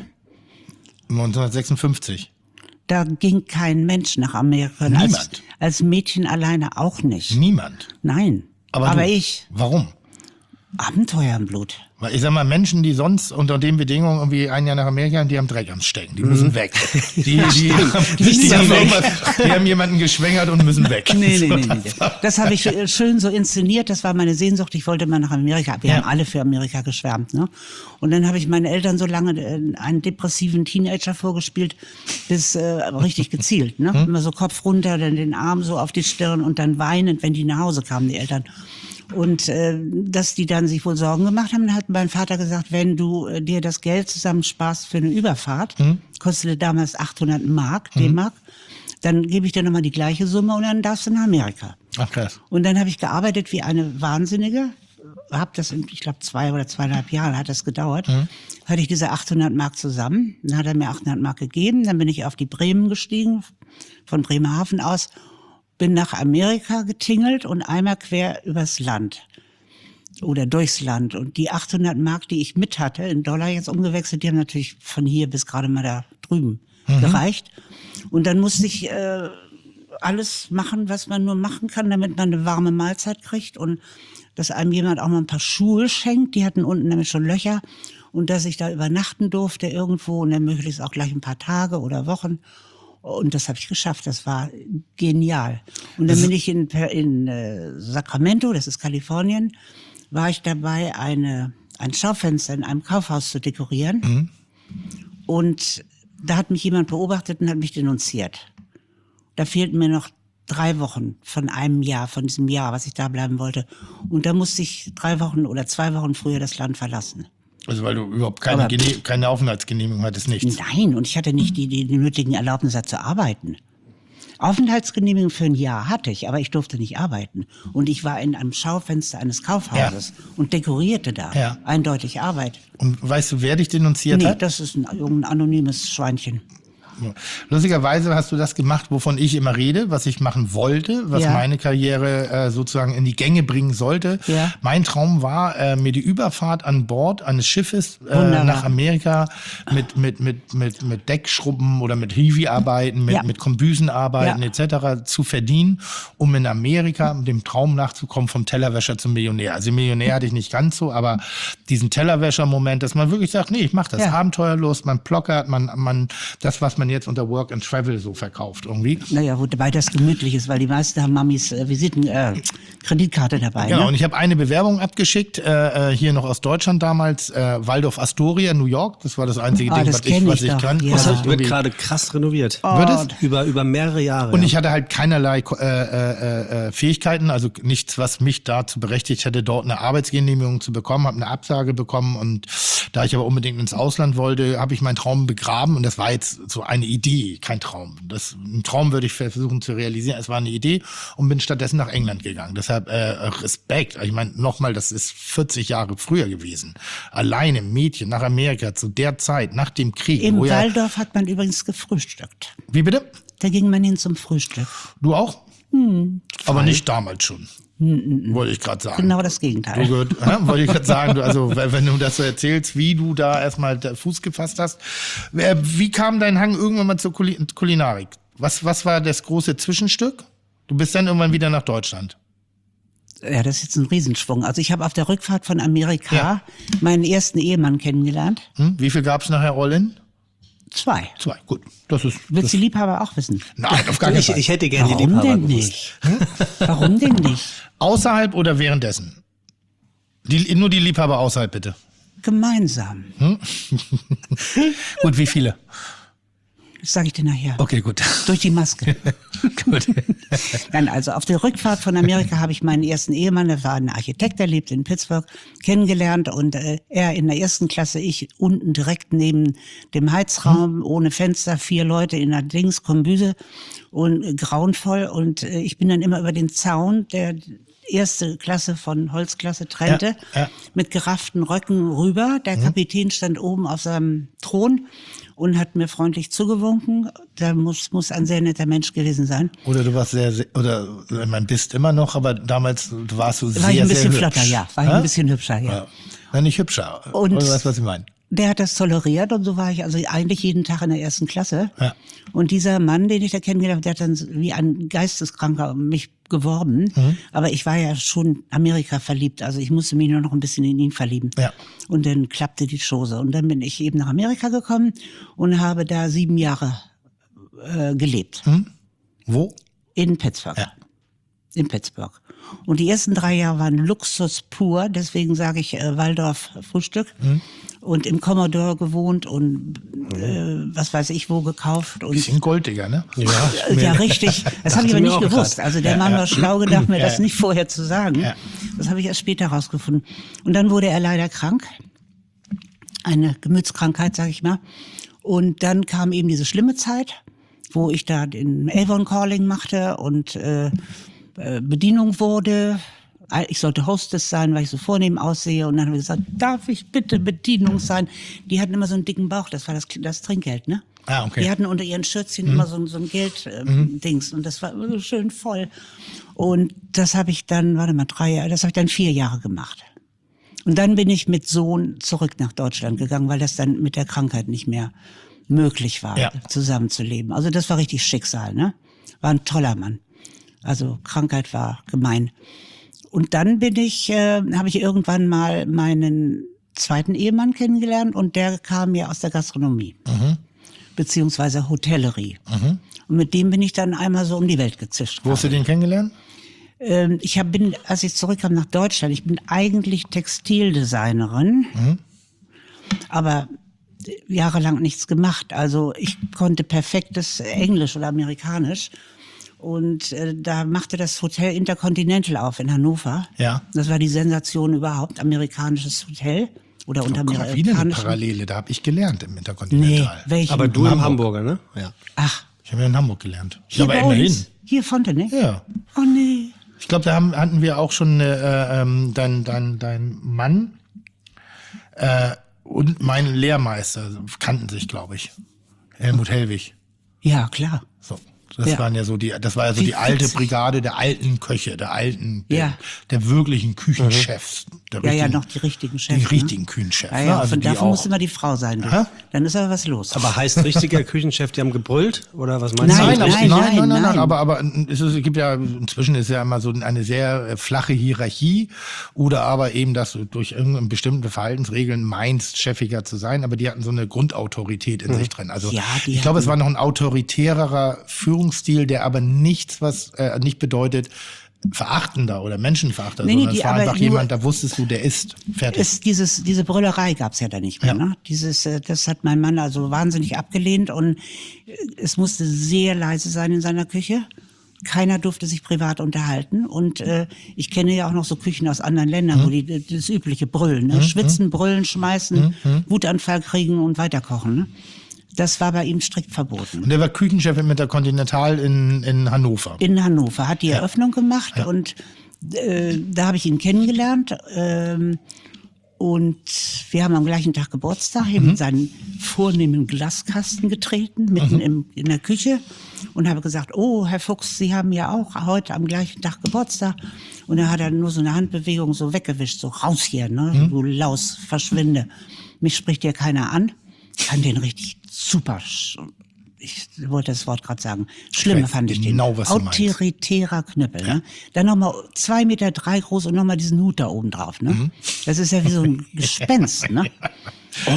neunzehnhundertsechsundfünfzig. Da ging kein Mensch nach Amerika. Und Als, Niemand. als Mädchen alleine auch nicht. Niemand. Nein. Aber, Aber du, ich, Warum? Abenteuer im Blut. Weil ich sag mal, Menschen, die sonst unter den Bedingungen irgendwie ein Jahr nach Amerika, die haben Dreck am Stecken. Die müssen weg. Die, die, haben, die, müssen haben weg. irgendwas- die haben jemanden geschwängert und müssen weg. Nee, nee, nee, nee. Das habe ich äh, schön so inszeniert. Das war meine Sehnsucht. Ich wollte mal nach Amerika. Wir Ja. haben alle für Amerika geschwärmt. Ne? Und dann habe ich meinen Eltern so lange äh, einen depressiven Teenager vorgespielt, bis äh, richtig gezielt. Ne? Immer so Kopf runter, dann den Arm so auf die Stirn und dann weinend, wenn die nach Hause kamen, die Eltern. Und äh, dass die dann sich wohl Sorgen gemacht haben, dann hat mein Vater gesagt, wenn du äh, dir das Geld zusammensparst für eine Überfahrt, kostete damals achthundert Mark, D-Mark, dann gebe ich dir nochmal die gleiche Summe und dann darfst du nach Amerika. Ach krass. Und dann habe ich gearbeitet wie eine Wahnsinnige, habe das in, ich glaube, zwei oder zweieinhalb Jahre hat das gedauert, hatte ich diese achthundert Mark zusammen, dann hat er mir achthundert Mark gegeben, dann bin ich auf die Bremen gestiegen, von Bremerhaven aus, bin nach Amerika getingelt und einmal quer übers Land oder durchs Land. Und die achthundert Mark, die ich mit hatte, in Dollar jetzt umgewechselt, die haben natürlich von hier bis gerade mal da drüben mhm. gereicht. Und dann musste ich äh, alles machen, was man nur machen kann, damit man eine warme Mahlzeit kriegt und dass einem jemand auch mal ein paar Schuhe schenkt. Die hatten unten nämlich schon Löcher. Und dass ich da übernachten durfte irgendwo und dann möglichst auch gleich ein paar Tage oder Wochen. Und das habe ich geschafft. Das war genial. Und dann bin ich in, in äh, Sacramento, das ist Kalifornien, war ich dabei, eine, ein Schaufenster in einem Kaufhaus zu dekorieren. Mhm. Und da hat mich jemand beobachtet und hat mich denunziert. Da fehlten mir noch drei Wochen von einem Jahr, von diesem Jahr, was ich da bleiben wollte. Und da musste ich drei Wochen oder zwei Wochen früher das Land verlassen. Also weil du überhaupt keine, Gene- keine Aufenthaltsgenehmigung hattest, nichts? Nein, und ich hatte nicht die, die, die nötigen Erlaubnisse zu arbeiten. Aufenthaltsgenehmigung für ein Jahr hatte ich, aber ich durfte nicht arbeiten. Und ich war in einem Schaufenster eines Kaufhauses ja. und dekorierte da. Ja. Eindeutig Arbeit. Und weißt du, wer dich denunziert nee, hat? Das ist ein, ein anonymes Schweinchen. Lustigerweise hast du das gemacht, wovon ich immer rede, was ich machen wollte, was ja. meine Karriere äh, sozusagen in die Gänge bringen sollte. Ja. Mein Traum war, äh, mir die Überfahrt an Bord eines Schiffes äh, nach Amerika mit mit mit mit mit Deckschrubben oder mit Hiwi-Arbeiten, mit ja. mit Kombüsenarbeiten ja. et cetera zu verdienen, um in Amerika dem Traum nachzukommen vom Tellerwäscher zum Millionär. Also Millionär hatte ich nicht ganz so, aber diesen Tellerwäscher-Moment, dass man wirklich sagt, nee, ich mach das, ja. Abenteuerlust, man plockert, man man das, was man jetzt unter Work and Travel so verkauft irgendwie. Naja, wobei das gemütlich ist, weil die meisten haben Mamis äh, Visiten, äh, Kreditkarte dabei. Genau, ne? Und ich habe eine Bewerbung abgeschickt, äh, hier noch aus Deutschland damals, äh, Waldorf Astoria, New York. Das war das einzige ah, Ding, das was ich, was ich, ich kann. Ja. Das wird gerade krass renoviert. Oh. Wird es? Über, über mehrere Jahre. Und ja. ich hatte halt keinerlei äh, äh, äh, Fähigkeiten, also nichts, was mich dazu berechtigt hätte, dort eine Arbeitsgenehmigung zu bekommen, habe eine Absage bekommen und da ich aber unbedingt ins Ausland wollte, habe ich meinen Traum begraben und das war jetzt so eine Idee, kein Traum. Das, einen Traum würde ich versuchen zu realisieren. Es war eine Idee und bin stattdessen nach England gegangen. Deshalb äh, Respekt. Ich meine, nochmal, das ist vierzig Jahre früher gewesen. Alleine Mädchen nach Amerika zu der Zeit, nach dem Krieg. Im wo Waldorf ja, hat man übrigens gefrühstückt. Wie bitte? Da ging man hin zum Frühstück. Du auch? Hm. Aber nicht damals schon. Wollte ich gerade sagen. Genau das Gegenteil. Du gehört, ja, wollte ich gerade sagen, du, also wenn du das so erzählst, wie du da erstmal Fuß gefasst hast. Wie kam dein Hang irgendwann mal zur Kulinarik? Was, was war das große Zwischenstück? Du bist dann irgendwann wieder nach Deutschland. Ja, das ist jetzt ein Riesenschwung. Also ich habe auf der Rückfahrt von Amerika ja. meinen ersten Ehemann kennengelernt. Hm? Wie viel gab's nachher Rollen? Zwei. Zwei, gut. Das ist. Willst das du die Liebhaber auch wissen? Nein, auf gar keinen Fall. Ich, ich hätte gerne Warum die Liebhaber denn gewusst. nicht? Hm? Warum denn nicht? Außerhalb oder währenddessen? Die, nur die Liebhaber außerhalb, bitte. Gemeinsam. Hm? Gut, wie viele? Das sage ich dir nachher. Okay, gut. Durch die Maske. Gut. Dann also auf der Rückfahrt von Amerika habe ich meinen ersten Ehemann, der war ein Architekt, der lebt in Pittsburgh, kennengelernt und äh, er in der ersten Klasse, ich unten direkt neben dem Heizraum, hm. ohne Fenster, vier Leute in der Dings, Kombüse und äh, grauenvoll und äh, ich bin dann immer über den Zaun, der erste Klasse von Holzklasse trennte, ja, ja. mit gerafften Röcken rüber. Der hm. Kapitän stand oben auf seinem Thron und hat mir freundlich zugewunken. Da muss, muss ein sehr netter Mensch gewesen sein. Oder du warst sehr, sehr oder man bist immer noch, aber damals warst du sehr, war ich ein bisschen sehr flotter, hübsch. ja. War ich ha? ein bisschen hübscher, ja. ja. Nein, nicht hübscher. Und oder weißt du, was ich meine? Der hat das toleriert und so war ich also eigentlich jeden Tag in der ersten Klasse. Ja. Und dieser Mann, den ich da kennengelernt habe, der hat dann wie ein Geisteskranker um mich geworben. Mhm. Aber ich war ja schon Amerika verliebt, also ich musste mich nur noch ein bisschen in ihn verlieben. Ja. Und dann klappte die Chose. Und dann bin ich eben nach Amerika gekommen und habe da sieben Jahre äh, gelebt. Mhm. Wo? In Pittsburgh. Ja. In Pittsburgh. Und die ersten drei Jahre waren Luxus pur, deswegen sage ich äh, Waldorf Frühstück. Mhm. Und im Commodore gewohnt und äh, was weiß ich wo gekauft. Und bisschen goldiger, ne? Ja, ja richtig. Das habe ich aber nicht gewusst. Also der ja, Mann ja. war schlau gedacht, mir ja, das nicht vorher zu sagen. Ja. Das habe ich erst später rausgefunden. Und dann wurde er leider krank. Eine Gemütskrankheit, sage ich mal. Und dann kam eben diese schlimme Zeit, wo ich da den Avon Calling machte und äh, Bedienung wurde. Ich sollte Hostess sein, weil ich so vornehm aussehe. Und dann haben wir gesagt, darf ich bitte Bedienung sein? Die hatten immer so einen dicken Bauch, das war das, das Trinkgeld, ne? Ah, okay. Die hatten unter ihren Schürzchen mhm. immer so, so ein Geld-Dings. Ähm, mhm. Und das war immer so schön voll. Und das habe ich dann, warte mal, drei Jahre, das habe ich dann vier Jahre gemacht. Und dann bin ich mit Sohn zurück nach Deutschland gegangen, weil das dann mit der Krankheit nicht mehr möglich war, Ja. zusammenzuleben. Also das war richtig Schicksal, ne? War ein toller Mann. Also Krankheit war gemein. Und dann bin ich, äh, habe ich irgendwann mal meinen zweiten Ehemann kennengelernt und der kam mir aus der Gastronomie, Mhm. beziehungsweise Hotellerie. Mhm. Und mit dem bin ich dann einmal so um die Welt gezischt. Wo hast du den kennengelernt? Ähm, ich hab, bin, als ich zurückkam nach Deutschland, ich bin eigentlich Textildesignerin, Mhm. aber jahrelang nichts gemacht. Also ich konnte perfektes Englisch oder Amerikanisch. Und äh, da machte das Hotel Intercontinental auf in Hannover. Ja. Das war die Sensation überhaupt, amerikanisches Hotel. Oder unter Guck mal, wieder eine amerikanischen. Parallele, da habe ich gelernt im Nee, Interkontinental. welchen? Aber du In im Hamburg. Hamburger, ne? Ja. Ach, Ich habe ja in Hamburg gelernt. hier aber bei immerhin. uns. Hier Fontenay? Ja. Oh nee. Ich glaube, da haben, hatten wir auch schon äh, ähm, dein, dein, dein Mann äh, und mein Lehrmeister kannten sich, glaube ich. Helmut Hellwig. Ja, klar. So. Das Ja. waren ja so die, das war ja so Wie die alte witzig. Brigade der alten Köche, der alten, der, Ja. der wirklichen Küchenchefs. Der Ja, ja, richtigen- noch die richtigen Chefs. Die ne? richtigen Küchenchefs. Ja, ne? ja, Also von die davon auch. muss immer die Frau sein. Du. Hä? Dann ist aber was los. Aber heißt richtiger Küchenchef, die haben gebrüllt? Oder was meinst Nein, Nein, du? aber, nein, nein, nein, nein, nein, nein, nein. aber, aber es, ist, es gibt ja, inzwischen ist ja immer so eine sehr äh, flache Hierarchie oder aber eben, dass du durch irgendeine bestimmte Verhaltensregeln meinst, chefiger zu sein, aber die hatten so eine Grundautorität in sich drin. Also Ja, die ich glaube, es hatten- war noch ein autoritärerer Führungsstil, der aber nichts, was äh, nicht bedeutet, verachtender oder menschenverachter, Nee, nee, sondern die es war aber einfach nur- jemand, da wusstest du, der ist fertig. Ist dieses, diese Brüllerei gab's ja da nicht mehr. Ja. Ne? Dieses, äh, das hat mein Mann also wahnsinnig abgelehnt und äh, es musste sehr leise sein in seiner Küche. Keiner durfte sich privat unterhalten und äh, ich kenne ja auch noch so Küchen aus anderen Ländern, Mhm. wo die äh, das übliche Brüllen, ne? Schwitzen, brüllen, schmeißen, Wutanfall kriegen und weiterkochen. Ne? Das war bei ihm strikt verboten. Und der war Küchenchef im Intercontinental in, in Hannover. In Hannover, hat die Eröffnung gemacht und äh, da habe ich ihn kennengelernt. Ähm, und wir haben am gleichen Tag Geburtstag, Mhm. eben in seinen vornehmen Glaskasten getreten, mitten Mhm. im, in der Küche und habe gesagt, oh, Herr Fuchs, Sie haben ja auch heute am gleichen Tag Geburtstag. Und da hat er nur so eine Handbewegung so weggewischt, so raus hier, ne? Mhm. Du Laus, verschwinde. Mich spricht hier keiner an. Ich fand den richtig super. sch- Ich wollte das Wort gerade sagen. Schlimmer weiß fand ich genau, den. was du meinst. Autoritärer Knüppel. Ne? Dann nochmal zwei Meter drei groß und nochmal diesen Hut da oben drauf. Ne? Mhm. Das ist ja wie so ein Gespenst. Ne? Oh.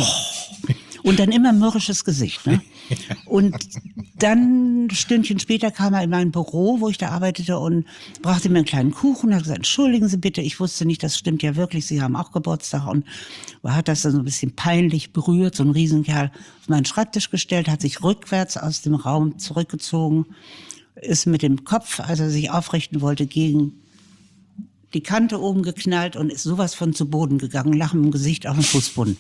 Und dann immer mürrisches Gesicht. Ne? Und dann, ein Stündchen später, kam er in mein Büro, wo ich da arbeitete und brachte mir einen kleinen Kuchen und hat gesagt, entschuldigen Sie bitte, ich wusste nicht, das stimmt ja wirklich, Sie haben auch Geburtstag. Und hat das dann so ein bisschen peinlich berührt, so ein Riesenkerl auf meinen Schreibtisch gestellt, hat sich rückwärts aus dem Raum zurückgezogen, ist mit dem Kopf, als er sich aufrichten wollte, gegen die Kante oben geknallt und ist sowas von zu Boden gegangen, lachen im Gesicht auf den Fußboden.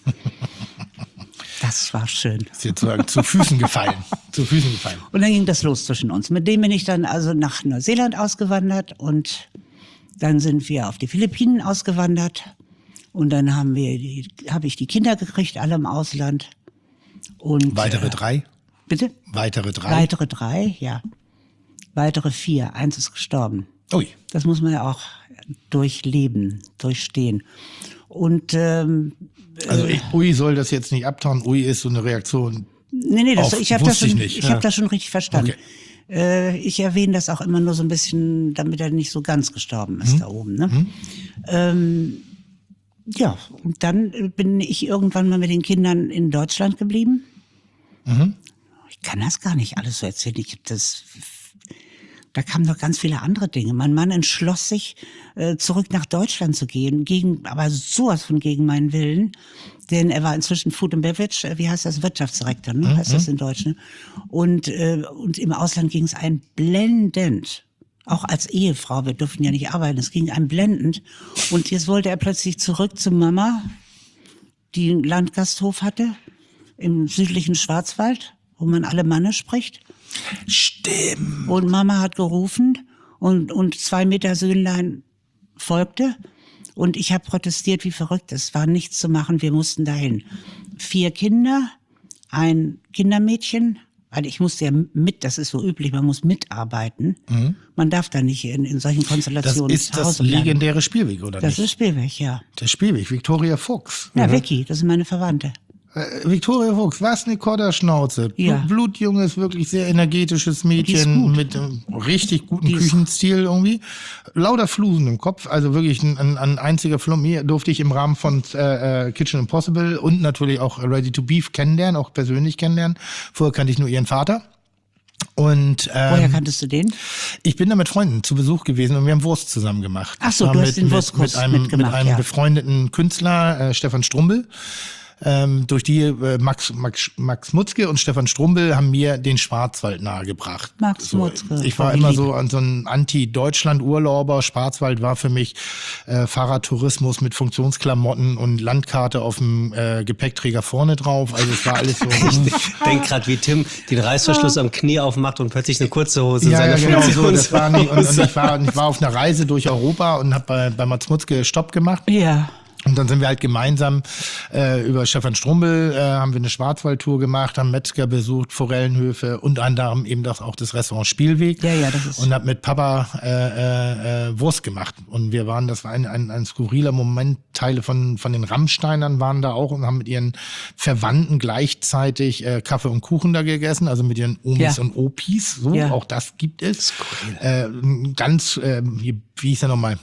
Das war schön. Ist jetzt sozusagen zu Füßen gefallen. Zu Füßen gefallen. Und dann ging das los zwischen uns. Mit dem bin ich dann also nach Neuseeland ausgewandert und dann sind wir auf die Philippinen ausgewandert und dann haben wir die, habe ich die Kinder gekriegt, alle im Ausland. Und Weitere äh, drei? bitte? Weitere drei? Weitere drei, ja. Weitere vier. Eins ist gestorben. Ui. Das muss man ja auch durchleben, durchstehen. Und ähm, Also ich, Ui soll das jetzt nicht abtauen. Ui ist so eine Reaktion. Nee, nee, das, Auf, ich habe das wusste schon, ich nicht. ich Ja. hab das schon richtig verstanden. Okay. Äh, ich erwähne das auch immer nur so ein bisschen, damit er nicht so ganz gestorben ist Mhm. da oben. Ne? Ähm, ja, und dann bin ich irgendwann mal mit den Kindern in Deutschland geblieben. Mhm. Ich kann das gar nicht alles so erzählen. Ich hab das, da kamen noch ganz viele andere Dinge. Mein Mann entschloss sich, äh, zurück nach Deutschland zu gehen, gegen, aber sowas von gegen meinen Willen. Denn er war inzwischen Food and Beverage, äh, wie heißt das, Wirtschaftsdirektor, ne? Mhm. heißt das in Deutsch. Ne? Und, äh, und im Ausland ging es einem blendend. Auch als Ehefrau, wir durften ja nicht arbeiten, es ging einem blendend. Und jetzt wollte er plötzlich zurück zu Mama, die einen Landgasthof hatte, im südlichen Schwarzwald, wo man alle Manne spricht. Stimmt. Und Mama hat gerufen und, und zwei Meter Söhnlein folgte. Und ich habe protestiert wie verrückt. Es war nichts zu machen, wir mussten dahin. Vier Kinder, ein Kindermädchen, weil ich musste ja mit, das ist so üblich, man muss mitarbeiten. Man darf da nicht in, in solchen Das Konstellationen ist zu das Hause bleiben. legendäre Spielweg, oder Das nicht? ist Spielweg, ja. Der Spielweg, Victoria Fuchs. Ja, Vicky, das ist meine Verwandte. Äh, Victoria Fuchs, was eine Kodderschnauze. Ja. Blut, blutjunges, wirklich sehr energetisches Die ist Mädchen gut. mit einem richtig guten Die ist- Küchenstil irgendwie. Lauter Flusen im Kopf, also wirklich ein, ein, ein einziger Flum. Hier durfte ich im Rahmen von äh, Kitchen Impossible und natürlich auch Ready to Beef kennenlernen, auch persönlich kennenlernen. Vorher kannte ich nur ihren Vater. Und Woher ähm, kanntest du den? ich bin da mit Freunden zu Besuch gewesen und wir haben Wurst zusammen gemacht. Ach so, Das war du hast mit, den mit, Wurstkurs mit einem, mitgemacht, mit einem ja. befreundeten Künstler, äh, Stefan Strumbel. Ähm, durch die äh, Max, Max, Max Mutzke und Stefan Strumbel haben mir den Schwarzwald nahegebracht. Max so, Mutzke, Ich war wie immer lieb. so an so ein Anti-Deutschland-Urlauber. Schwarzwald war für mich äh, Fahrradtourismus mit Funktionsklamotten und Landkarte auf dem äh, Gepäckträger vorne drauf. Also es war alles so. Ich denke gerade, wie Tim den Reißverschluss am Knie aufmacht und plötzlich eine kurze Hose in Ja, ja, seine genau so. Das Funktionshose. war nicht, und, und ich, war, ich war auf einer Reise durch Europa und habe bei, bei Max Mutzke Stopp gemacht. Ja. Und dann sind wir halt gemeinsam äh, über Stefan Strumbel äh, haben wir eine Schwarzwaldtour gemacht, haben Metzger besucht, Forellenhöfe, unter anderem eben das, auch das Restaurant Spielweg. Ja, ja, das ist- Und hab mit Papa äh, äh, äh, Wurst gemacht. Und wir waren, das war ein, ein, ein skurriler Moment, Teile von, von den Rammsteinern waren da auch und haben mit ihren Verwandten gleichzeitig äh, Kaffee und Kuchen da gegessen, also mit ihren Omis Ja. und Opis. So, Ja. auch das gibt es. Äh, ganz, äh, wie, wie hieß der nochmal?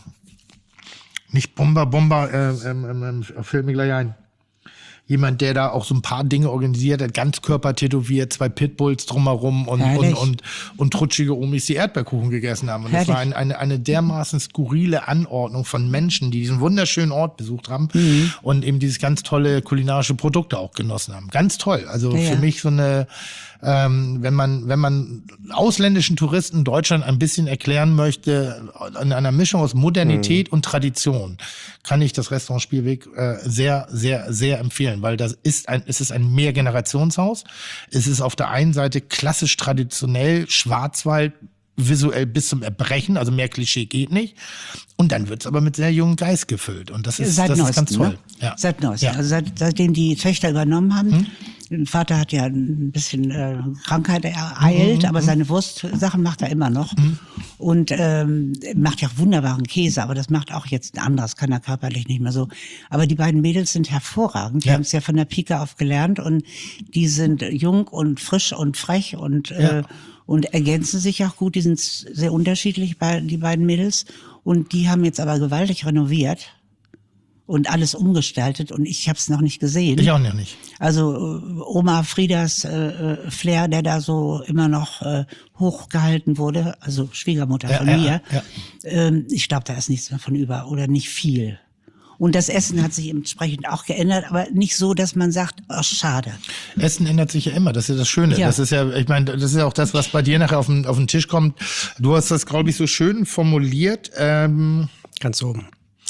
Nicht Bomber, Bomber, äh, ähm, ähm, fällt mir gleich ein. Jemand, der da auch so ein paar Dinge organisiert hat, Ganzkörper tätowiert, zwei Pitbulls drumherum und, und, Herrlich. und, und trutschige Omis, die Erdbeerkuchen gegessen haben. Und das Herrlich. war ein, eine, eine dermaßen skurrile Anordnung von Menschen, die diesen wunderschönen Ort besucht haben Mhm. und eben dieses ganz tolle kulinarische Produkte auch genossen haben. Ganz toll. Also Ja, für ja. mich so eine, ähm, wenn man, wenn man ausländischen Touristen Deutschland ein bisschen erklären möchte, in einer Mischung aus Modernität und Tradition, kann ich das Restaurant Spielweg äh, sehr, sehr, sehr empfehlen, weil das ist ein, es ist ein Mehrgenerationshaus. Es ist auf der einen Seite klassisch traditionell Schwarzwald, visuell bis zum Erbrechen, also mehr Klischee geht nicht. Und dann wird's aber mit sehr jungen Geist gefüllt. Und das ist, Seit das ist neuestem, ganz toll. ne? Ja. Seit neuestem. Ja. Also seit, seitdem die Töchter übernommen haben. Der Vater hat ja ein bisschen äh, Krankheit ereilt, aber seine Wurstsachen macht er immer noch. Und ähm, macht ja auch wunderbaren Käse, aber das macht auch jetzt ein anderes, kann er körperlich nicht mehr so. Aber die beiden Mädels sind hervorragend. Die Ja. haben es ja von der Pike auf gelernt und die sind jung und frisch und frech und äh, Ja. und ergänzen sich auch gut. Die sind sehr unterschiedlich, bei, die beiden Mädels. Und die haben jetzt aber gewaltig renoviert und alles umgestaltet und ich habe es noch nicht gesehen. Ich auch noch nicht. Also äh, Oma Friedas äh, äh, Flair, der da so immer noch äh, hochgehalten wurde, also Schwiegermutter Ja, von ja, mir. ja. Ähm, ich glaube, da ist nichts mehr von über oder nicht viel. Und das Essen hat sich entsprechend auch geändert, aber nicht so, dass man sagt, oh, schade. Essen ändert sich ja immer, das ist ja das Schöne. Ja. Das ist ja, ich meine, das ist ja auch das, was bei dir nachher auf den, auf den Tisch kommt. Du hast das, glaube ich, so schön formuliert. Ähm, Ganz oben.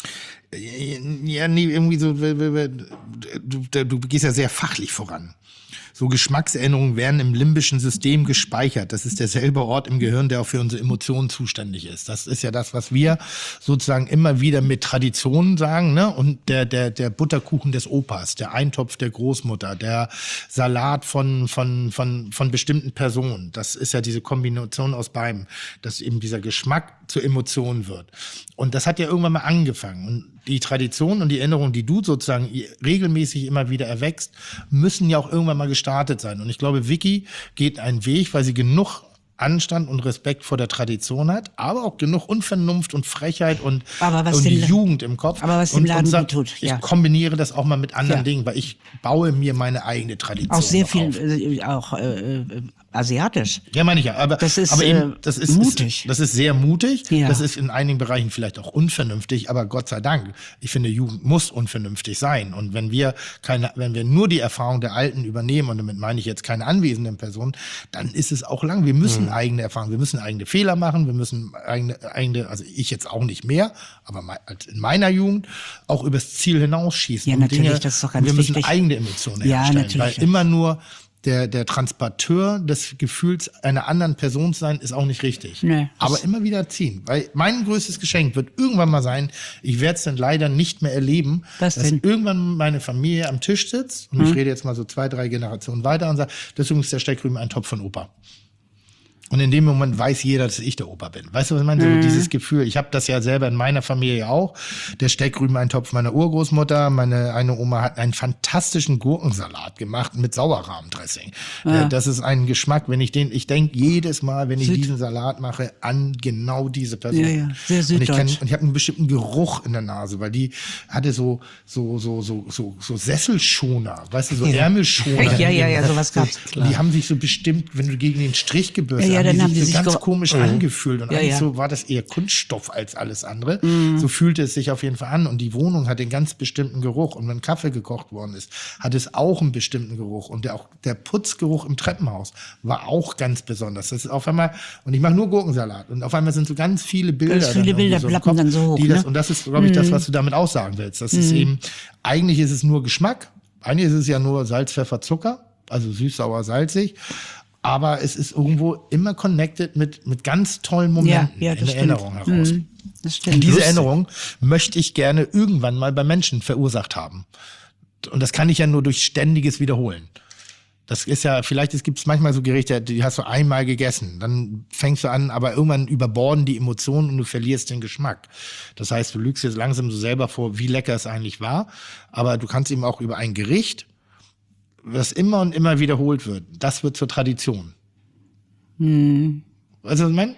ja, nee, irgendwie so, du, du, du gehst ja sehr fachlich voran. So Geschmackserinnerungen werden im limbischen System gespeichert. Das ist derselbe Ort im Gehirn, der auch für unsere Emotionen zuständig ist. Das ist ja das, was wir sozusagen immer wieder mit Traditionen sagen, ne? Und der, der, der Butterkuchen des Opas, der Eintopf der Großmutter, der Salat von, von, von, von bestimmten Personen. Das ist ja diese Kombination aus beidem, dass eben dieser Geschmack zur Emotion wird. Und das hat ja irgendwann mal angefangen. Und die Tradition und die Erinnerungen, die du sozusagen regelmäßig immer wieder erwächst, müssen ja auch irgendwann mal gestartet sein. Und ich glaube, Vicky geht einen Weg, weil sie genug Anstand und Respekt vor der Tradition hat, aber auch genug Unvernunft und Frechheit und, Aber was und die dem- Jugend im Kopf. aber was dem und, Laden und sagt, gut tut, ich ja. kombiniere das auch mal mit anderen Ja. Dingen, weil ich baue mir meine eigene Tradition Auch sehr noch viel, auf. äh, auch äh, äh, asiatisch. Ja, meine ich ja. Aber, Das ist, aber eben, äh, das ist mutig. Ist, das ist sehr mutig. Ja. Das ist in einigen Bereichen vielleicht auch unvernünftig, aber Gott sei Dank. Ich finde, Jugend muss unvernünftig sein. Und wenn wir keine, wenn wir nur die Erfahrung der Alten übernehmen, und damit meine ich jetzt keine anwesenden Personen, dann ist es auch lang. Wir müssen Mhm. eigene Erfahrungen, wir müssen eigene Fehler machen, wir müssen eigene, eigene, also ich jetzt auch nicht mehr, aber mei- als in meiner Jugend auch übers Ziel hinausschießen. Ja, und natürlich, Dinge, das ist doch ganz wir müssen wichtig. eigene Emotionen Ja, herstellen, natürlich. weil immer nur der, der Transporteur des Gefühls einer anderen Person sein, ist auch nicht richtig. Nee, Aber das- immer wieder ziehen. Weil mein größtes Geschenk wird irgendwann mal sein, ich werde es dann leider nicht mehr erleben, Was dass denn? irgendwann meine Familie am Tisch sitzt und ich rede jetzt mal so zwei, drei Generationen weiter und sagt, das ist übrigens der Steckrüben ein Topf von Opa. Und in dem Moment weiß jeder, dass ich der Opa bin. Weißt du, was ich meine? Mhm. So dieses Gefühl, ich habe das ja selber in meiner Familie auch. Der Steckrübeneintopf meiner Urgroßmutter, meine eine Oma hat einen fantastischen Gurkensalat gemacht mit Sauerrahmdressing. Ja. Äh, Das ist ein Geschmack, wenn ich den, ich denke jedes Mal, wenn ich Süd- diesen Salat mache, an genau diese Person. Ja, ja, sehr Und ich, kenn- süddeutsch. und ich habe einen bestimmten Geruch in der Nase, weil die hatte so so so so so, so Sesselschoner, weißt du, so Ärmelschoner. Ja, ja, ja, in- sowas gab's. Und die haben sich so bestimmt, wenn du gegen den Strich gebürstet Ja, ja, haben, dann die haben sich die so sich ganz ge- komisch angefühlt. Und Ja, eigentlich ja. so war das eher Kunststoff als alles andere. So fühlte es sich auf jeden Fall an. Und die Wohnung hat einen ganz bestimmten Geruch. Und wenn Kaffee gekocht worden ist, hat es auch einen bestimmten Geruch. Und der, auch der Putzgeruch im Treppenhaus war auch ganz besonders. Das ist auf einmal, und ich mache nur Gurkensalat. Und auf einmal sind so ganz viele Bilder. Ganz viele dann irgendwie Bilder so im plappen Kopf, dann so hoch, die das, ne? Und das ist, glaube ich, das, was du damit aussagen willst. Das ist eben, eigentlich ist es nur Geschmack. Eigentlich ist es ja nur Salz, Pfeffer, Zucker. Also süß, sauer, salzig. Aber es ist irgendwo immer connected mit, mit ganz tollen Momenten Ja, ja, in das der stimmt. Erinnerung heraus. Mhm, das stimmt. Und diese Lustig. Erinnerung möchte ich gerne irgendwann mal bei Menschen verursacht haben. Und das kann ich ja nur durch ständiges Wiederholen. Das ist ja, vielleicht gibt es manchmal so Gerichte, die hast du einmal gegessen. Dann fängst du an, aber irgendwann überborden die Emotionen und du verlierst den Geschmack. Das heißt, du lügst jetzt langsam so selber vor, wie lecker es eigentlich war. Aber du kannst eben auch über ein Gericht, was immer und immer wiederholt wird, das wird zur Tradition. Hm. Weißt du, was ich meine?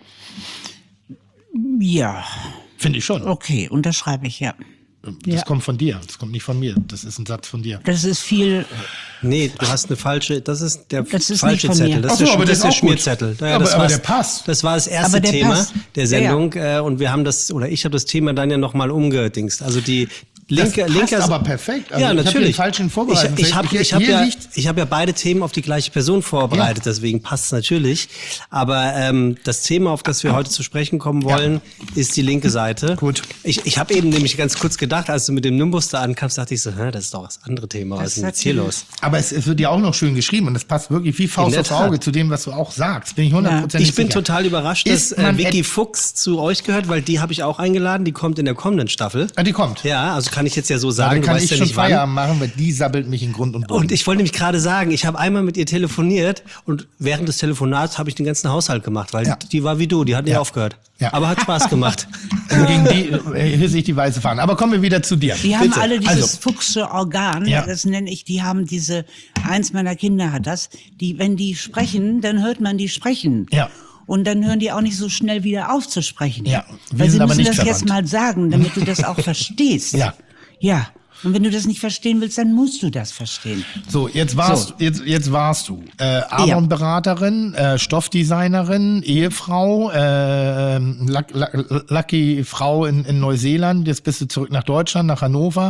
Ja, Finde ich schon. okay, unterschreibe ich, ja. Das Ja. kommt von dir. Das kommt nicht von mir. Das ist ein Satz von dir. Das ist viel, Nee, du hast eine falsche, das ist der Das ist falsche nicht von Zettel. mir. Das Ach so, ist, der- aber das der ist ist der auch gut. Schmierzettel. Ja, Aber- das aber war's- der passt. Das war das erste Aber der Thema passt. der Ja, ja. Sendung äh, und wir haben das, oder ich habe das Thema dann ja nochmal umgedingst. Also die linke, Das passt linke, aber perfekt. Also ja, ich hab natürlich. den falschen vorbereitet. Ich, ich habe Hier- ich hab hier ja, liegt- ich hab ja beide Themen auf die gleiche Person vorbereitet, deswegen passt es natürlich. Aber ähm, das Thema, auf das wir heute zu sprechen kommen wollen, ist die linke Seite. Gut. Ich, ich habe eben nämlich ganz kurz gedacht, als du mit dem Nimbus da ankamst, dachte ich so, hä, das ist doch das andere Thema. Was Das ist denn hat jetzt hier sie- los? Aber es, es wird ja auch noch schön geschrieben und es passt wirklich wie Faust In der aufs Auge Tat. zu dem, was du auch sagst. Bin ich hundertprozentig Ich bin sicher. total überrascht, dass Ist äh, man Vicky et- Fuchs zu euch gehört, weil die habe ich auch eingeladen. Die kommt in der kommenden Staffel. Ah, die kommt. Ja, also kann ich jetzt ja so Ja, sagen, dann du kann weißt ich ja schon nicht wann. Feierabend machen, weil die sabbelt mich in Grund und Boden. Und ich wollte nämlich gerade sagen, ich habe einmal mit ihr telefoniert und während des Telefonats habe ich den ganzen Haushalt gemacht, weil Ja. die war wie du, die hat nicht Ja. aufgehört. Ja. Aber hat Spaß gemacht. Also gegen die äh, hisse ich die weiße Fahne. Aber kommen wir wieder zu dir. die haben Bitte. alle dieses Also, Fuchsche Organ, Ja. das nenne ich, die haben diese, eins meiner Kinder hat das, die, wenn die sprechen, dann hört man die sprechen. Ja. Und dann hören die auch nicht so schnell wieder auf zu sprechen. Ja, wir Weil sie sind aber müssen nicht das jetzt verwandt. mal sagen, damit du das auch verstehst. Ja. Ja. Und wenn du das nicht verstehen willst, dann musst du das verstehen. So, jetzt warst, So. Jetzt, jetzt warst du äh, Avon-Beraterin, äh, Stoffdesignerin, Ehefrau, äh, luck, luck, lucky Frau in, in Neuseeland. Jetzt bist du zurück nach Deutschland, nach Hannover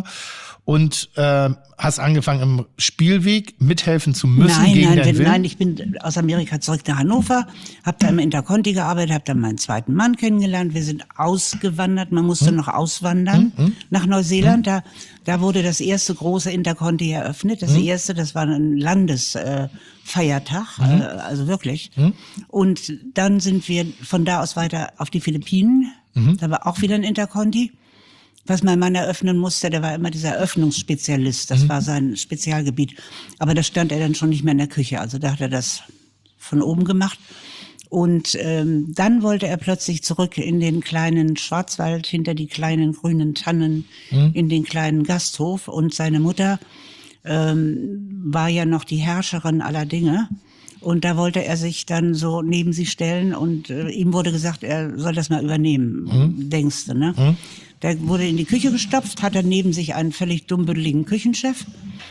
und äh, hast angefangen im Spielweg mithelfen zu müssen Nein, gegen nein, deinen wenn, Willen. nein, ich bin aus Amerika zurück nach Hannover, habe da im Interconti gearbeitet, habe dann meinen zweiten Mann kennengelernt. Wir sind ausgewandert, man musste Hm? noch auswandern nach Neuseeland. Da, da wurde das erste große Interconti eröffnet. Hm? Das erste, das war ein Landesfeiertag, äh, Feiertag, Hm? äh, also wirklich. Und dann sind wir von da aus weiter auf die Philippinen. Mhm. Da war auch wieder ein Interconti. Was mein Mann eröffnen musste, der war immer dieser Eröffnungsspezialist. Das war sein Spezialgebiet. Aber da stand er dann schon nicht mehr in der Küche. Also da hat er das von oben gemacht. Und ähm, dann wollte er plötzlich zurück in den kleinen Schwarzwald, hinter die kleinen grünen Tannen, in den kleinen Gasthof. Und seine Mutter ähm, war ja noch die Herrscherin aller Dinge. Und da wollte er sich dann so neben sie stellen und äh, ihm wurde gesagt, er soll das mal übernehmen, denkst du, ne? Der wurde in die Küche gestopft, hat dann neben sich einen völlig dummbüdeligen Küchenchef,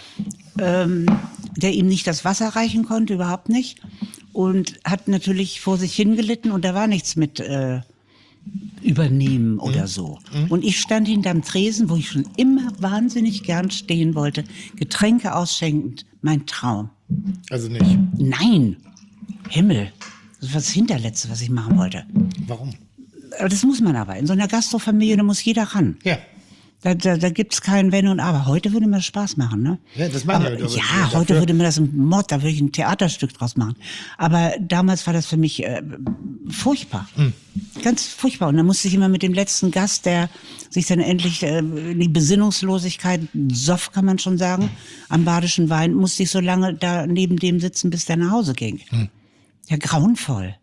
ähm, der ihm nicht das Wasser reichen konnte, überhaupt nicht. Und hat natürlich vor sich hingelitten und da war nichts mit äh, übernehmen oder so. Und ich stand hinterm Tresen, wo ich schon immer wahnsinnig gern stehen wollte, Getränke ausschenkend, mein Traum. Also nicht. Nein, Himmel, das war das Hinterletzte, was ich machen wollte. Warum? Aber das muss man aber. In so einer Gastrofamilie, da muss jeder ran. Ja. Da, da, da gibt's kein Wenn und Aber. Heute würde mir das Spaß machen, ne? Ja, das machen aber, ja Leute, ja, aber heute dafür- würde mir das ein Mord, da würde ich ein Theaterstück draus machen. Aber damals war das für mich äh, furchtbar. Hm. Ganz furchtbar. Und dann musste ich immer mit dem letzten Gast, der sich dann endlich äh, in die Besinnungslosigkeit soff, kann man schon sagen, am badischen Wein, musste ich so lange da neben dem sitzen, bis der nach Hause ging. Hm. Ja, grauenvoll.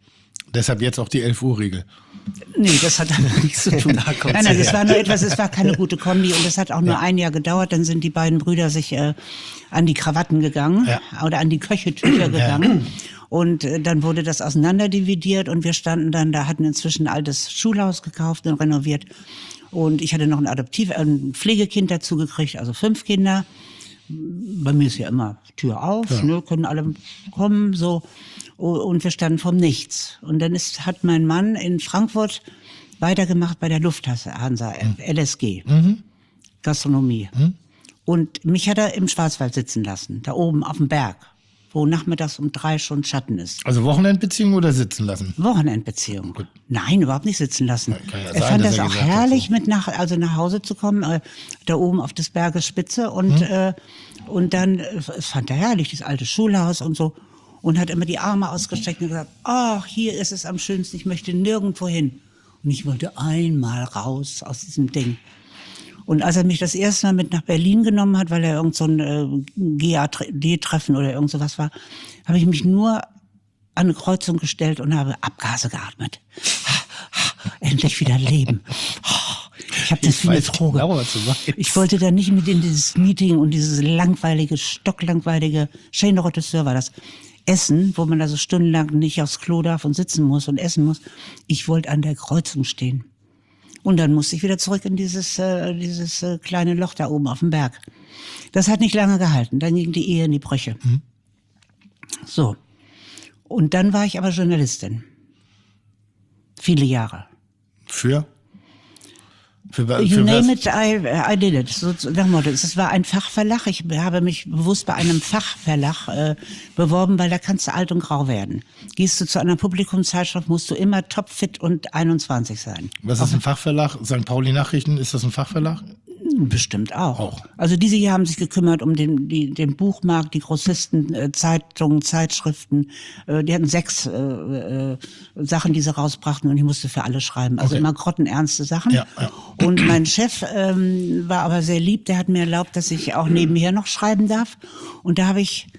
Deshalb jetzt auch die elf Uhr Regel. Nee, das hat damit nichts zu tun. Da kommt's Nein, nein, das her. war nur etwas, es war keine gute Kombi und das hat auch nur ein Jahr gedauert. Dann sind die beiden Brüder sich äh, an die Krawatten gegangen Ja. oder an die Köchetücher gegangen. Und äh, dann wurde das auseinanderdividiert und wir standen dann, da hatten inzwischen ein altes Schulhaus gekauft und renoviert. Und ich hatte noch ein Adoptiv, ein Pflegekind dazu gekriegt, also fünf Kinder. Bei mir ist ja immer Tür auf, Ja. ne, können alle kommen, so. Und wir standen vom Nichts. Und dann ist, hat mein Mann in Frankfurt weitergemacht bei der Lufthansa, L S G, Mhm. Gastronomie. Mhm. Und mich hat er im Schwarzwald sitzen lassen, da oben auf dem Berg, wo nachmittags um drei schon Schatten ist. Also Wochenendbeziehung oder sitzen lassen? Wochenendbeziehung. Nein, überhaupt nicht sitzen lassen. kann ja er sein, fand dass das er auch gesagt hat, herrlich, so. mit nach, also nach Hause zu kommen, äh, da oben auf des Berges Spitze und, Mhm. äh, und dann, äh, es fand er herrlich, das alte Schulhaus und so. Und hat immer die Arme ausgestreckt und gesagt, ach, hier ist es am schönsten, ich möchte nirgendwo hin. Und ich wollte einmal raus aus diesem Ding. Und als er mich das erste Mal mit nach Berlin genommen hat, weil er irgend so ein äh, G A D-Treffen oder irgend sowas war, habe ich mich nur an eine Kreuzung gestellt und habe Abgase geatmet. Endlich wieder leben. Ich habe das Ich wie eine weiß Droge. genau, was du meinst. Ich wollte da nicht mit in dieses Meeting und dieses langweilige, stocklangweilige, Chaîne de Rotisseur war das, Essen, wo man da so stundenlang nicht aufs Klo darf und sitzen muss und essen muss. Ich wollte an der Kreuzung stehen. Und dann musste ich wieder zurück in dieses, äh, dieses äh, kleine Loch da oben auf dem Berg. Das hat nicht lange gehalten. Dann ging die Ehe in die Brüche. Mhm. So. Und dann war ich aber Journalistin. Viele Jahre. Für? Für, für You was? name it, I, I did it. So, so, nach dem Motto. Es war ein Fachverlag. Ich habe mich bewusst bei einem Fachverlag äh, beworben, weil da kannst du alt und grau werden. Gehst du zu einer Publikumszeitschrift, musst du immer topfit und einundzwanzig sein. Was ist ein Fachverlag? Sankt Pauli Nachrichten, ist das ein Fachverlag? Bestimmt auch. Auch. Also diese hier haben sich gekümmert um den, die, den Buchmarkt, die Grossisten, äh, Zeitungen, Zeitschriften. Äh, die hatten sechs äh, äh, Sachen, die sie rausbrachten und ich musste für alle schreiben. Also Okay. immer grottenernste Sachen. Ja, ja. Und mein Chef ähm, war aber sehr lieb, der hat mir erlaubt, dass ich auch nebenher noch schreiben darf. Und da habe ich,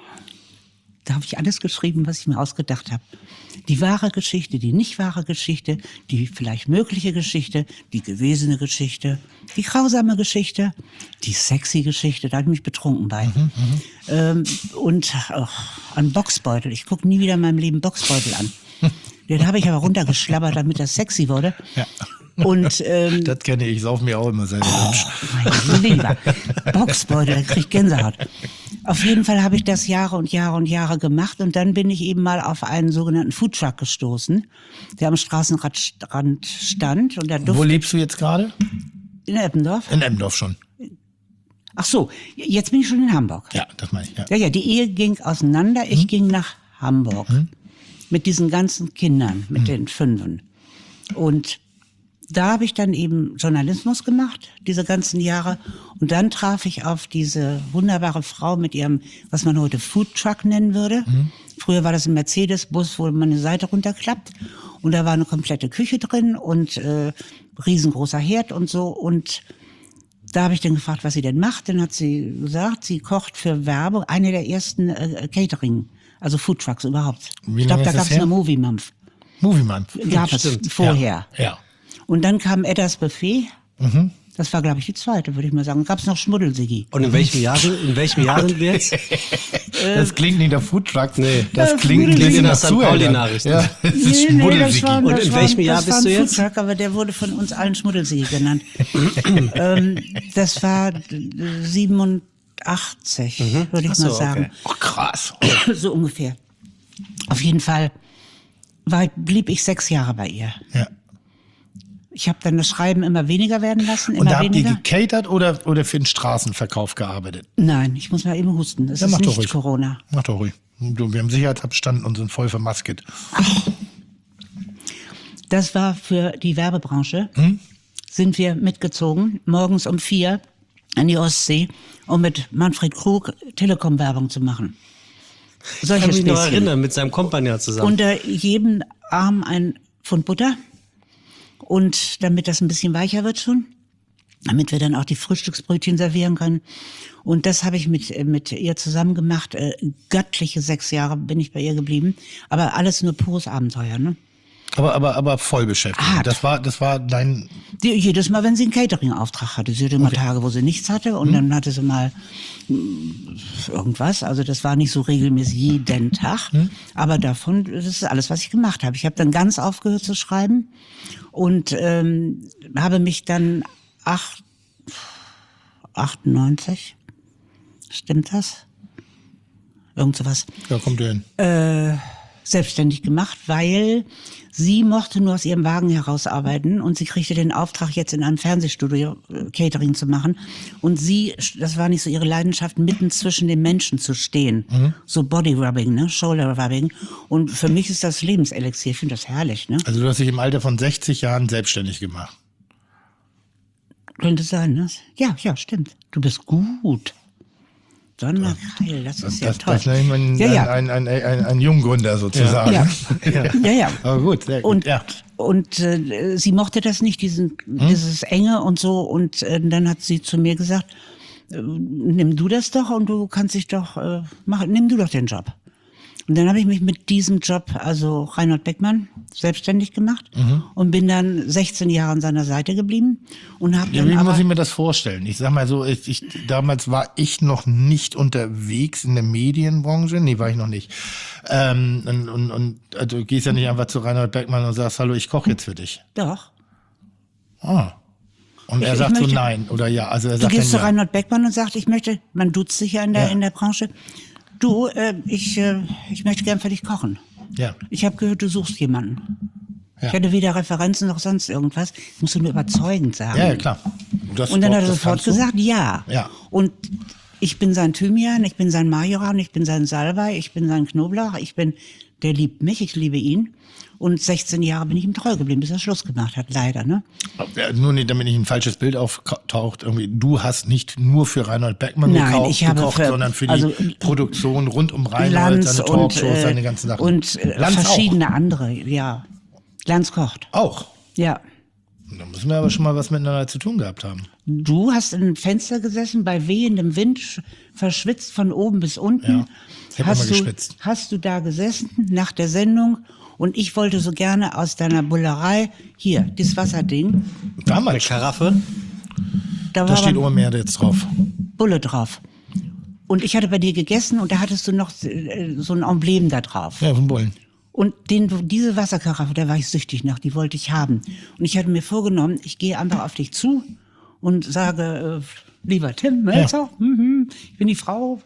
da habe ich alles geschrieben, was ich mir ausgedacht habe. Die wahre Geschichte, die nicht wahre Geschichte, die vielleicht mögliche Geschichte, die gewesene Geschichte, die grausame Geschichte, die sexy Geschichte, da habe ich mich betrunken bei. Mhm, ähm, und oh, an Boxbeutel, ich gucke nie wieder in meinem Leben Boxbeutel an. Den habe ich aber runtergeschlabbert, damit das sexy wurde. Ja. Und ähm, Das kenne ich, ich sauf mir auch immer selber hübsch. mein Lieber, Boxbeutel, da krieg ich Gänsehaut. Auf jeden Fall habe ich das Jahre und Jahre und Jahre gemacht und dann bin ich eben mal auf einen sogenannten Foodtruck gestoßen, der am Straßenrand stand und der Wo Duft lebst du jetzt gerade? in Eppendorf. In Emmendorf schon. Ach so, jetzt bin ich schon in Hamburg. Ja, das meine ich. Ja. Ja, ja, die Ehe ging auseinander, ich ging nach Hamburg mit diesen ganzen Kindern, mit den Fünfen. Und da habe ich dann eben Journalismus gemacht, diese ganzen Jahre. Und dann traf ich auf diese wunderbare Frau mit ihrem, was man heute Foodtruck nennen würde. Mhm. Früher war das ein Mercedes-Bus, wo man eine Seite runterklappt. Und da war eine komplette Küche drin und äh, riesengroßer Herd und so. Und da habe ich dann gefragt, was sie denn macht. Dann hat sie gesagt, sie kocht für Werbung, eine der ersten äh, Catering, also Foodtrucks überhaupt. Wie Ich lange glaube, da ist gab das es eine her? Movie-Month. Movieman. Gab es Stimmt. vorher. Ja. ja. Und dann kam Eddas Buffet. Mhm. Das war, glaube ich, die zweite, würde ich mal sagen. Gab es noch Schmuddelsiggi. Und in welchem Jahr sind, in welchem Jahr sind wir jetzt? Das klingt nicht nach Foodtruck. Nee. Das Ja, klingt, Schmuddelsiegi. klingt nach Das sind Sankt Zuhältern. Pauli-Nachrichten. Ja, das ist Nee, nee, das Schmuddelsiegi. war, Und das in war, welchem Jahr das bist war du ein jetzt? Foodtruck, aber der wurde von uns allen Schmuddelsiggi genannt. ähm, das war siebenundachtzig, würde ich Ach so, mal sagen. okay. Oh, krass. So ungefähr. Auf jeden Fall war, blieb ich sechs Jahre bei ihr. Ja. Ich habe dann das Schreiben immer weniger werden lassen, immer Und da habt ihr weniger. gecatert oder, oder für den Straßenverkauf gearbeitet? Nein, ich muss mal eben husten. Das Ja, ist mach doch nicht ruhig. Corona. Mach doch ruhig. Du, wir haben Sicherheitsabstand und sind voll vermasket. Das war für die Werbebranche. Sind wir mitgezogen, morgens um vier an die Ostsee, um mit Manfred Krug Telekom-Werbung zu machen. Ich Solche kann mich noch Späßchen. erinnern, mit seinem Kompagnon zusammen. Unter jedem Arm ein Pfund Butter. Und damit das ein bisschen weicher wird schon. damit wir dann auch die Frühstücksbrötchen servieren können. Und das habe ich mit mit ihr zusammen gemacht. Äh, göttliche sechs Jahre bin ich bei ihr geblieben. Aber alles nur pures Abenteuer, ne? Aber, aber, aber voll beschäftigt. Hart. Das war, das war dein. Die, jedes Mal, wenn sie einen Catering-Auftrag hatte. Sie hatte immer Tage, wo sie nichts hatte und hm. dann hatte sie mal mh, irgendwas. Also das war nicht so regelmäßig jeden Tag. Hm. Aber davon, das ist alles, was ich gemacht habe. Ich habe dann ganz aufgehört zu schreiben und ähm, habe mich dann acht, achtundneunzig, stimmt das? Irgend sowas. Da kommt ihr hin. Äh, selbstständig gemacht, weil sie mochte nur aus ihrem Wagen herausarbeiten und sie kriegte den Auftrag, jetzt in einem Fernsehstudio äh, Catering zu machen. Und sie, das war nicht so ihre Leidenschaft, mitten zwischen den Menschen zu stehen. Mhm. So Bodyrubbing, ne? Shoulder-Rubbing. Und für mich ist das Lebenselixier. Ich finde das herrlich, ne? Also du hast dich im Alter von sechzig Jahren selbstständig gemacht. Könnte sein, ne? Ja, ja, stimmt. Du bist gut. Donnerkeil, das ist ja das, toll. Das nennt man ja, ja. Ein, ein, ein, ein, ein Junggründer sozusagen. Ja, ja, ja. ja. Aber gut, sehr gut. Und, ja. und äh, sie mochte das nicht, diesen, hm? dieses Enge und so. Und äh, dann hat sie zu mir gesagt, äh, nimm du das doch und du kannst dich doch, äh, mach, nimm du doch den Job. Und dann habe ich mich mit diesem Job, also Reinhold Beckmann, selbstständig gemacht mhm. und bin dann sechzehn Jahre an seiner Seite geblieben und habe ja, dann wie aber, muss ich mir das vorstellen? Ich sag mal so, ich, ich, damals war ich noch nicht unterwegs in der Medienbranche, nee, war ich noch nicht. Ähm, und, und, und also, du gehst ja nicht einfach zu Reinhold Beckmann und sagst, hallo, ich koche jetzt für dich. Doch. Ah. Und er Ich- sagt ich möchte- so nein oder ja. Also er Du sagt gehst dann zu ja. Reinhold Beckmann und sagst, ich möchte, man duzt sich ja in der, Ja. in der Branche, du, äh, ich, äh, ich möchte gern für dich kochen. Ja. Ich habe gehört, du suchst jemanden. Ja. Ich hatte weder Referenzen noch sonst irgendwas. Ich musste nur überzeugend sagen. Ja, ja, klar. Das, Und dann hat er das sofort kannst du? gesagt, ja. Ja. Und ich bin sein Thymian, ich bin sein Majoran, ich bin sein Salbei, ich bin sein Knoblauch, ich bin, der liebt mich, ich liebe ihn. Und sechzehn Jahre bin ich ihm treu geblieben, bis er Schluss gemacht hat, leider, ne? Ja, nur nicht, damit nicht ein falsches Bild auftaucht. Irgendwie, du hast nicht nur für Reinhold Beckmann Nein, gekauft, ich habe gekocht, für- sondern für die also, Produktion rund um Reinhold, Lanz seine und, Talkshows, äh, seine ganzen Sachen. und äh, Lanz verschiedene andere, ja. Lanz kocht, Auch. auch. ja. Da müssen wir aber schon mal was miteinander zu tun gehabt haben. Du hast in einem Fenster gesessen, bei wehendem Wind, sch- verschwitzt von oben bis unten. Ja, ich hab hast, immer du, geschwitzt. hast du da gesessen nach der Sendung und ich wollte so gerne aus deiner Bullerei, hier, dieses Wasserding, Damals schon. Karaffe. da Da war steht aber Obermeer jetzt drauf. Bulle drauf. Und ich hatte bei dir gegessen und da hattest du noch äh, so ein Emblem da drauf. Ja, von Bullen. Und den, diese Wasserkaraffe, da war ich süchtig nach, die wollte ich haben. Und ich hatte mir vorgenommen, ich gehe einfach auf dich zu und sage, äh, lieber Tim Mälzer, mhm, ich bin die Frau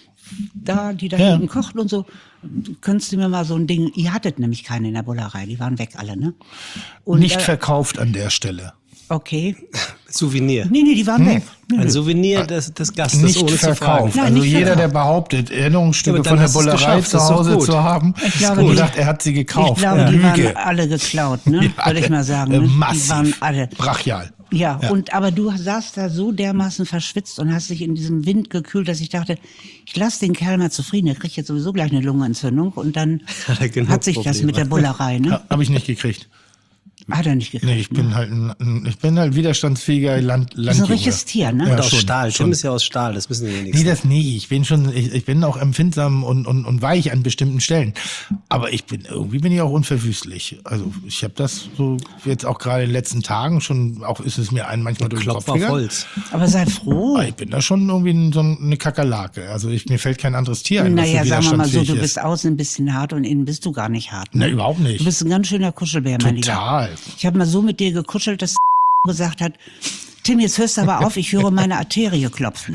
da, die da Ja. hinten kocht und so. Könntest du mir mal so ein Ding, ihr hattet nämlich keine in der Bullerei, die waren weg alle, ne? Und, Nicht äh, verkauft an der Stelle. okay. Souvenir. Nee, nee, die waren weg. Nee, Ein nee. Souvenir des, des Gastes, Nicht ohne zu fragen. verkauft. Nein, Also nicht jeder, verkauft. der behauptet, Erinnerungsstücke Ja, aber dann von der hast du's Bullerei geschafft, zu das ist doch Hause gut. zu haben Ich glaube, und die- sagt, er hat sie gekauft. Ich glaube, die Lüge. waren alle geklaut, ne? Ja, Würde ich mal sagen. äh, Ne? Massiv. Die waren alle. Brachial. Ja, Ja. und aber du saßt da so dermaßen verschwitzt und hast dich in diesem Wind gekühlt, dass ich dachte, ich lass den Kerl mal zufrieden, der kriegt jetzt sowieso gleich eine Lungenentzündung und dann Hat er genug hat sich das Probleme. mit der Bullerei, ne? Ja, habe ich nicht gekriegt. Hat er nicht gekriegt. Nee, ich bin halt ein, ein, ich bin halt widerstandsfähiger Land, Das ist ein Landjunge. richtiges Tier, ne? Ja, Und aus schon, Stahl. schon. Tim ist ja aus Stahl, das wissen die Nee, wenigsten. das nie. Ich bin schon, ich, ich bin auch empfindsam und, und, und weich an bestimmten Stellen. Aber ich bin, irgendwie bin ich auch unverwüstlich. Also ich habe das so jetzt auch gerade in den letzten Tagen schon, auch ist es mir ein manchmal durch den Kopf Klopf auf gegangen. Holz. Aber sei froh. Aber ich bin da schon irgendwie ein- so eine Kakerlake. Also ich, mir fällt kein anderes Tier ein, was Naja, so sagen wir mal so, du widerstandsfähig bist ist. außen ein bisschen hart und innen bist du gar nicht hart. Ne? Ne, überhaupt nicht. Du bist ein ganz schöner Kuschelbär, mein Lieber. Total. Ich habe mal so mit dir gekuschelt, dass gesagt hat, Tim, jetzt hörst du aber auf, ich höre meine Arterie klopfen.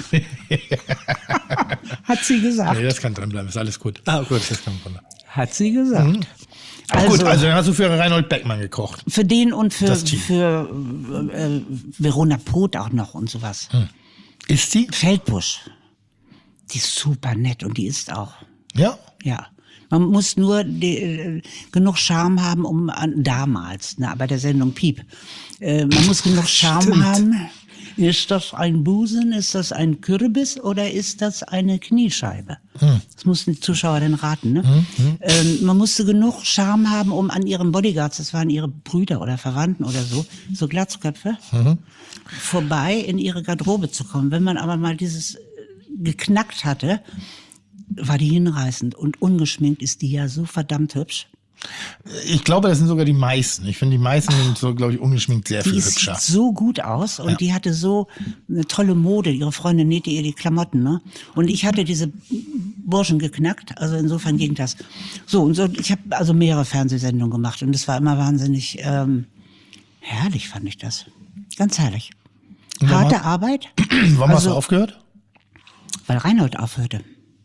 Hat sie gesagt. Nee, das kann drin bleiben, ist alles gut. Ah, gut. Das kann drin bleiben. Hat sie gesagt. Also, gut, also dann hast du für Reinhold Beckmann gekocht. Für den und für, Das Team. für äh, Verona Poth auch noch und sowas. Hm. Ist die? Feldbusch. Die ist super nett und die ist auch. Ja. Ja. Man muss nur die, äh, genug Charme haben, um an, damals, ne, bei der Sendung Piep, äh, man muss genug Charme haben, Ist das ein Busen, ist das ein Kürbis oder ist das eine Kniescheibe? Hm. Das mussten die Zuschauer dann raten. Ne? Hm, hm. Ähm, man musste genug Charme haben, um an ihren Bodyguards, das waren ihre Brüder oder Verwandten oder so, so Glatzköpfe, mhm. vorbei in ihre Garderobe zu kommen. Wenn man aber mal dieses geknackt hatte, war die hinreißend. Und ungeschminkt ist die ja so verdammt hübsch. Ich glaube, das sind sogar die meisten. Ich finde, die meisten sind so, glaube ich, ungeschminkt sehr viel die hübscher. Die sieht so gut aus und ja. die hatte so eine tolle Mode. Ihre Freundin nähte ihr die Klamotten, ne? Und ich hatte diese Burschen geknackt. Also insofern ging das. So, und so, ich habe also mehrere Fernsehsendungen gemacht und das war immer wahnsinnig ähm, herrlich, fand ich das. Ganz herrlich. Harte Arbeit. Warum also, hast du aufgehört? Weil Reinhold aufhörte.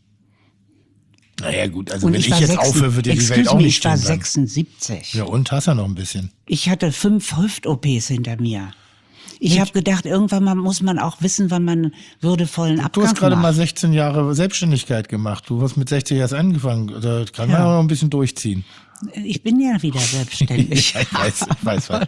Naja gut, also und wenn ich, ich jetzt aufhöre, wird dir die Welt auch nicht stehen Ich war bleiben. sechsundsiebzig. Ja und, hast ja noch ein bisschen. Ich hatte fünf Hüft-O Ps hinter mir. Ich habe gedacht, irgendwann mal muss man auch wissen, wann man einen würdevollen Abgang macht. Du hast gerade mal sechzehn Jahre Selbstständigkeit gemacht. Du hast mit sechzig erst angefangen. Da kann man ja. auch noch ein bisschen durchziehen. Ich bin ja wieder selbstständig. ich weiß, ich weiß was.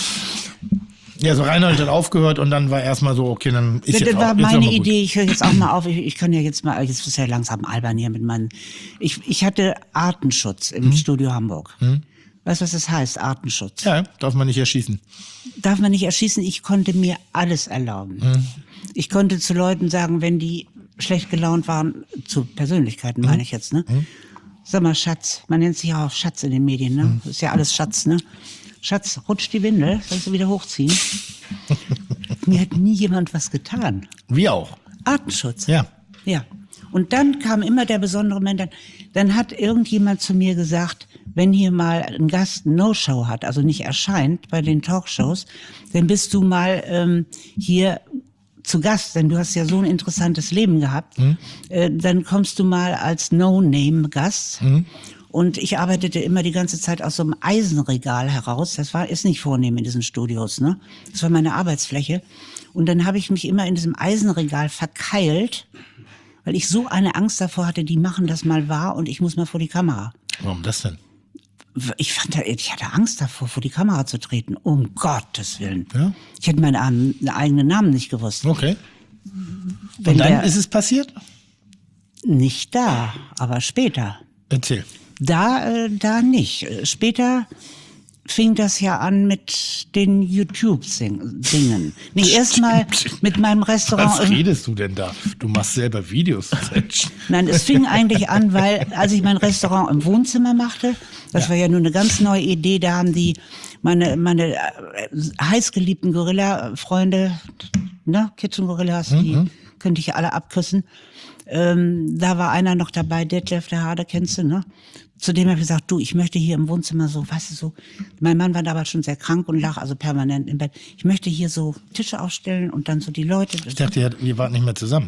Ja, so Reinhold hat aufgehört und dann war erstmal so, okay, dann ist das jetzt war auch, meine jetzt Idee, ich höre jetzt auch mal auf, ich, ich kann ja jetzt mal, jetzt ist ja langsam albern hier mit meinen, ich, ich hatte Artenschutz im hm. Studio Hamburg. Hm. Weißt du, was das heißt, Artenschutz? Ja, darf man nicht erschießen. Darf man nicht erschießen, ich konnte mir alles erlauben. Hm. Ich konnte zu Leuten sagen, wenn die schlecht gelaunt waren, zu Persönlichkeiten meine ich jetzt, ne? Hm. Sag mal, Schatz, man nennt sich ja auch Schatz in den Medien, ne? Hm. Das ist ja alles Schatz, ne? Schatz, rutscht die Windel, sollst du wieder hochziehen? Mir hat nie jemand was getan. Wie auch. Artenschutz. Ja. Ja. Und dann kam immer der besondere Moment, dann, dann hat irgendjemand zu mir gesagt, wenn hier mal ein Gast No-Show hat, also nicht erscheint bei den Talkshows, dann bist du mal ähm, hier zu Gast, denn du hast ja so ein interessantes Leben gehabt. Mhm. Äh, dann kommst du mal als No-Name-Gast. Mhm. Und ich arbeitete immer die ganze Zeit aus so einem Eisenregal heraus. Das war, ist nicht vornehm in diesen Studios, ne? Das war meine Arbeitsfläche. Und dann habe ich mich immer in diesem Eisenregal verkeilt, weil ich so eine Angst davor hatte, die machen das mal wahr und ich muss mal vor die Kamera. Warum das denn? Ich fand, ich hatte Angst davor, vor die Kamera zu treten. Um Gottes Willen. Ja? Ich hätte meinen eigenen Namen nicht gewusst. Okay. Wenn und dann der, ist es passiert? Nicht da, aber später. Erzähl. Da, äh, da nicht. Später fing das ja an mit den YouTube-Dingen. Nee, erstmal mit meinem Restaurant. Was redest du denn da? Du machst selber Videos. Nein, es fing eigentlich an, weil als ich mein Restaurant im Wohnzimmer machte, das ja. war ja nur eine ganz neue Idee, da haben die meine meine heißgeliebten Gorilla-Freunde, ne, Kitchen Gorillas, mhm. die könnte ich ja alle abküssen. Ähm, da war einer noch dabei, Detlef der Hade, kennst du, ne? Zu dem habe ich gesagt, du, ich möchte hier im Wohnzimmer so, weißt du, so, mein Mann war damals schon sehr krank und lag also permanent im Bett. Ich möchte hier so Tische aufstellen und dann so die Leute. Ich dachte, ihr, ihr wart nicht mehr zusammen.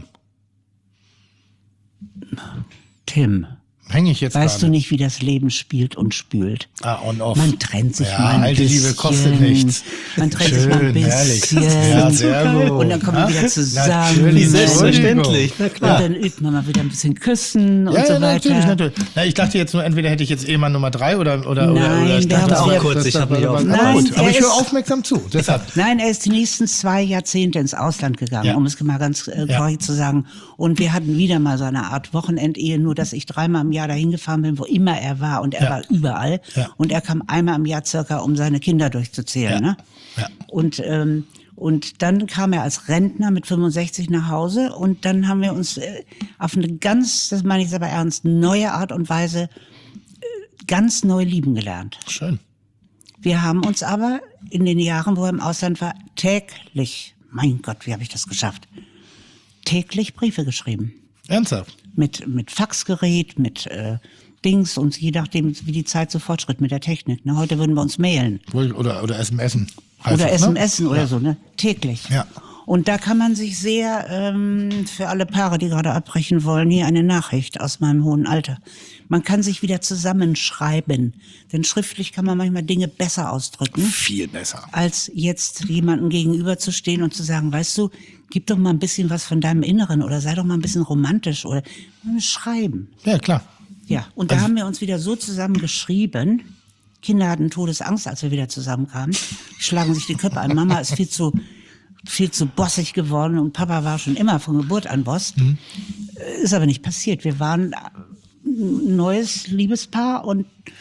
Tim. Häng ich jetzt Weißt gerade. du nicht, wie das Leben spielt und spült? Ah, on off. Man trennt sich ja, mal ein alte bisschen. Liebe kostet nichts. Man trennt Schön, sich mal ein bisschen. Herrlich. Ja, sehr gut. Und dann kommen wir wieder zusammen. Natürlich, selbstverständlich. Na klar. Und dann übt man mal wieder ein bisschen küssen und ja, so ja, weiter. natürlich, natürlich. Na, ich dachte jetzt nur, entweder hätte ich jetzt Ehemann Nummer drei oder oder Nein, oder, oder ich wir dachte haben auch auch kurz, ich hab mich aber, aufgepasst. aber, gut, Nein, aber ich er höre ist- aufmerksam zu. Deshalb. Nein, er ist die nächsten zwei Jahrzehnte ins Ausland gegangen, Ja. um es mal ganz äh, Ja. korrekt zu sagen. Und wir hatten wieder mal so eine Art Wochenendehe, nur dass ich dreimal im Jahr dahin gefahren bin, wo immer er war. Und er Ja. war überall. Ja. Und er kam einmal im Jahr circa, um seine Kinder durchzuzählen. Ja. Ne? Ja. Und, ähm, und dann kam er als Rentner mit fünfundsechzig nach Hause. Und dann haben wir uns äh, auf eine ganz, das meine ich aber ernst, neue Art und Weise äh, ganz neu lieben gelernt. Schön. Wir haben uns aber in den Jahren, wo er im Ausland war, täglich, mein Gott, wie habe ich das geschafft, täglich Briefe geschrieben. Ernsthaft? Mit, mit Faxgerät, mit äh, Dings und je nachdem, wie die Zeit so fortschritt mit der Technik. Ne? Heute würden wir uns mailen. Oder, oder S M S. heißt Oder das, ne? S M S oder Ja. so, ne? Täglich. Ja. Und da kann man sich sehr, ähm, für alle Paare, die gerade abbrechen wollen, hier eine Nachricht aus meinem hohen Alter. Man kann sich wieder zusammenschreiben. Denn schriftlich kann man manchmal Dinge besser ausdrücken. Viel besser. Als jetzt jemandem gegenüberzustehen und zu sagen, weißt du, gib doch mal ein bisschen was von deinem Inneren oder sei doch mal ein bisschen romantisch oder schreiben. Ja, klar. Ja, und da haben wir uns wieder so zusammen geschrieben. Kinder hatten Todesangst, als wir wieder zusammenkamen. Die schlagen sich die Köpfe an. Mama ist viel zu viel zu bossig geworden und Papa war schon immer von Geburt an Boss. Mhm. Ist aber nicht passiert. Wir waren ein neues Liebespaar und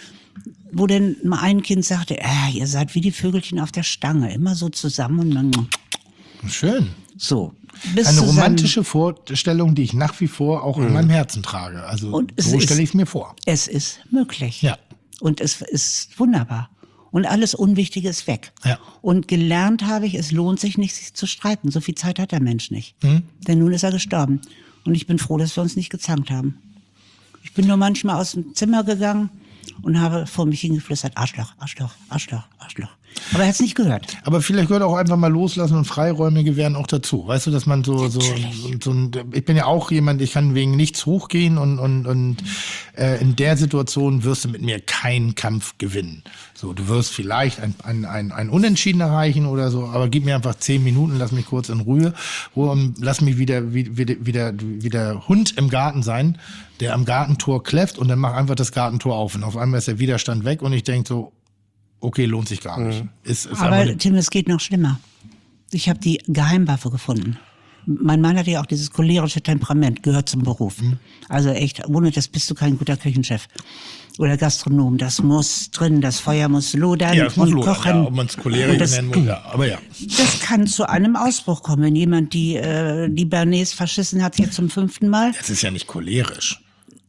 wo denn mal ein Kind sagte, äh, ihr seid wie die Vögelchen auf der Stange, immer so zusammen und dann schön. So. Bis Eine zusammen. romantische Vorstellung, die ich nach wie vor auch in meinem Herzen trage. Also Und es so ist- stelle ich es mir vor. Es ist möglich. Ja. Und es ist wunderbar. Und alles Unwichtige ist weg. Ja. Und gelernt habe ich, es lohnt sich nicht, sich zu streiten. So viel Zeit hat der Mensch nicht. Mhm. Denn nun ist er gestorben. Und ich bin froh, dass wir uns nicht gezankt haben. Ich bin nur manchmal aus dem Zimmer gegangen und habe vor mich hingeflüstert, Arschloch, Arschloch, Arschloch, Arschloch. Aber er hat es nicht gehört. Aber vielleicht gehört auch einfach mal loslassen und Freiräume gewähren auch dazu. Weißt du, dass man so, so, so, so ein, ich bin ja auch jemand, ich kann wegen nichts hochgehen und, und, und äh, in der Situation wirst du mit mir keinen Kampf gewinnen. So, du wirst vielleicht ein, ein, ein, ein Unentschieden erreichen oder so, aber gib mir einfach zehn Minuten, lass mich kurz in Ruhe, und lass mich wieder, wie, wieder, wieder, wieder Hund im Garten sein, der am Gartentor kläfft und dann mach einfach das Gartentor auf und auf einmal ist der Widerstand weg und ich denk so, okay, lohnt sich gar nicht. Ist, ist Aber aber Tim, es geht noch schlimmer. Ich habe die Geheimwaffe gefunden. Mein Mann hat ja auch dieses cholerische Temperament, gehört zum Beruf. Mhm. Also echt, ohne das bist du kein guter Küchenchef oder Gastronom. Das muss drin, das Feuer muss lodern ja, es muss und lodern, kochen. ja, ob man es cholerisch Und das- nennen muss, ja, aber ja. Das kann zu einem Ausbruch kommen, wenn jemand die, äh, die Bernays verschissen hat, jetzt zum fünften Mal. Das ist ja nicht cholerisch.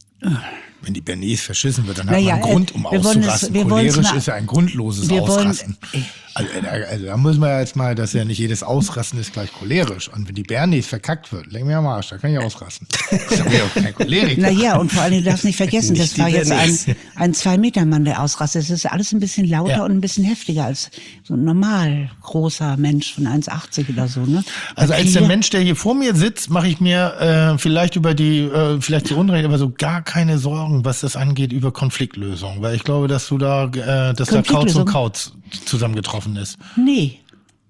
Wenn die Bernays verschissen wird, dann hat Naja, man einen Grund, um äh, wir wollen es- auszurasten. wir wollen's Cholerisch mal- ist ja ein grundloses wir wollen- Ausrasten. Also, äh, also da muss man ja jetzt mal, dass ja nicht jedes Ausrasten ist gleich cholerisch. Und wenn die Bernays verkackt wird, leck mir am Arsch, da kann ich ausrasten. Das ist ja auch kein Choleriker. Naja, und vor allem, du darfst nicht vergessen, Nicht das die war jetzt ein, Bernays. ein Zwei-Meter-Mann, der ausrastet. Das ist alles ein bisschen lauter Ja. und ein bisschen heftiger als so ein normal großer Mensch von eins achtzig oder so. Ne? Also als der Hier- Mensch, der hier vor mir sitzt, mache ich mir äh, vielleicht über die, äh, vielleicht die Unrecht, aber so gar keine Sorgen, was das angeht, über Konfliktlösung. Weil ich glaube, dass du da, äh, dass da Kauz Konfliktlösung? und Kauz zusammengetroffen ist. Nee.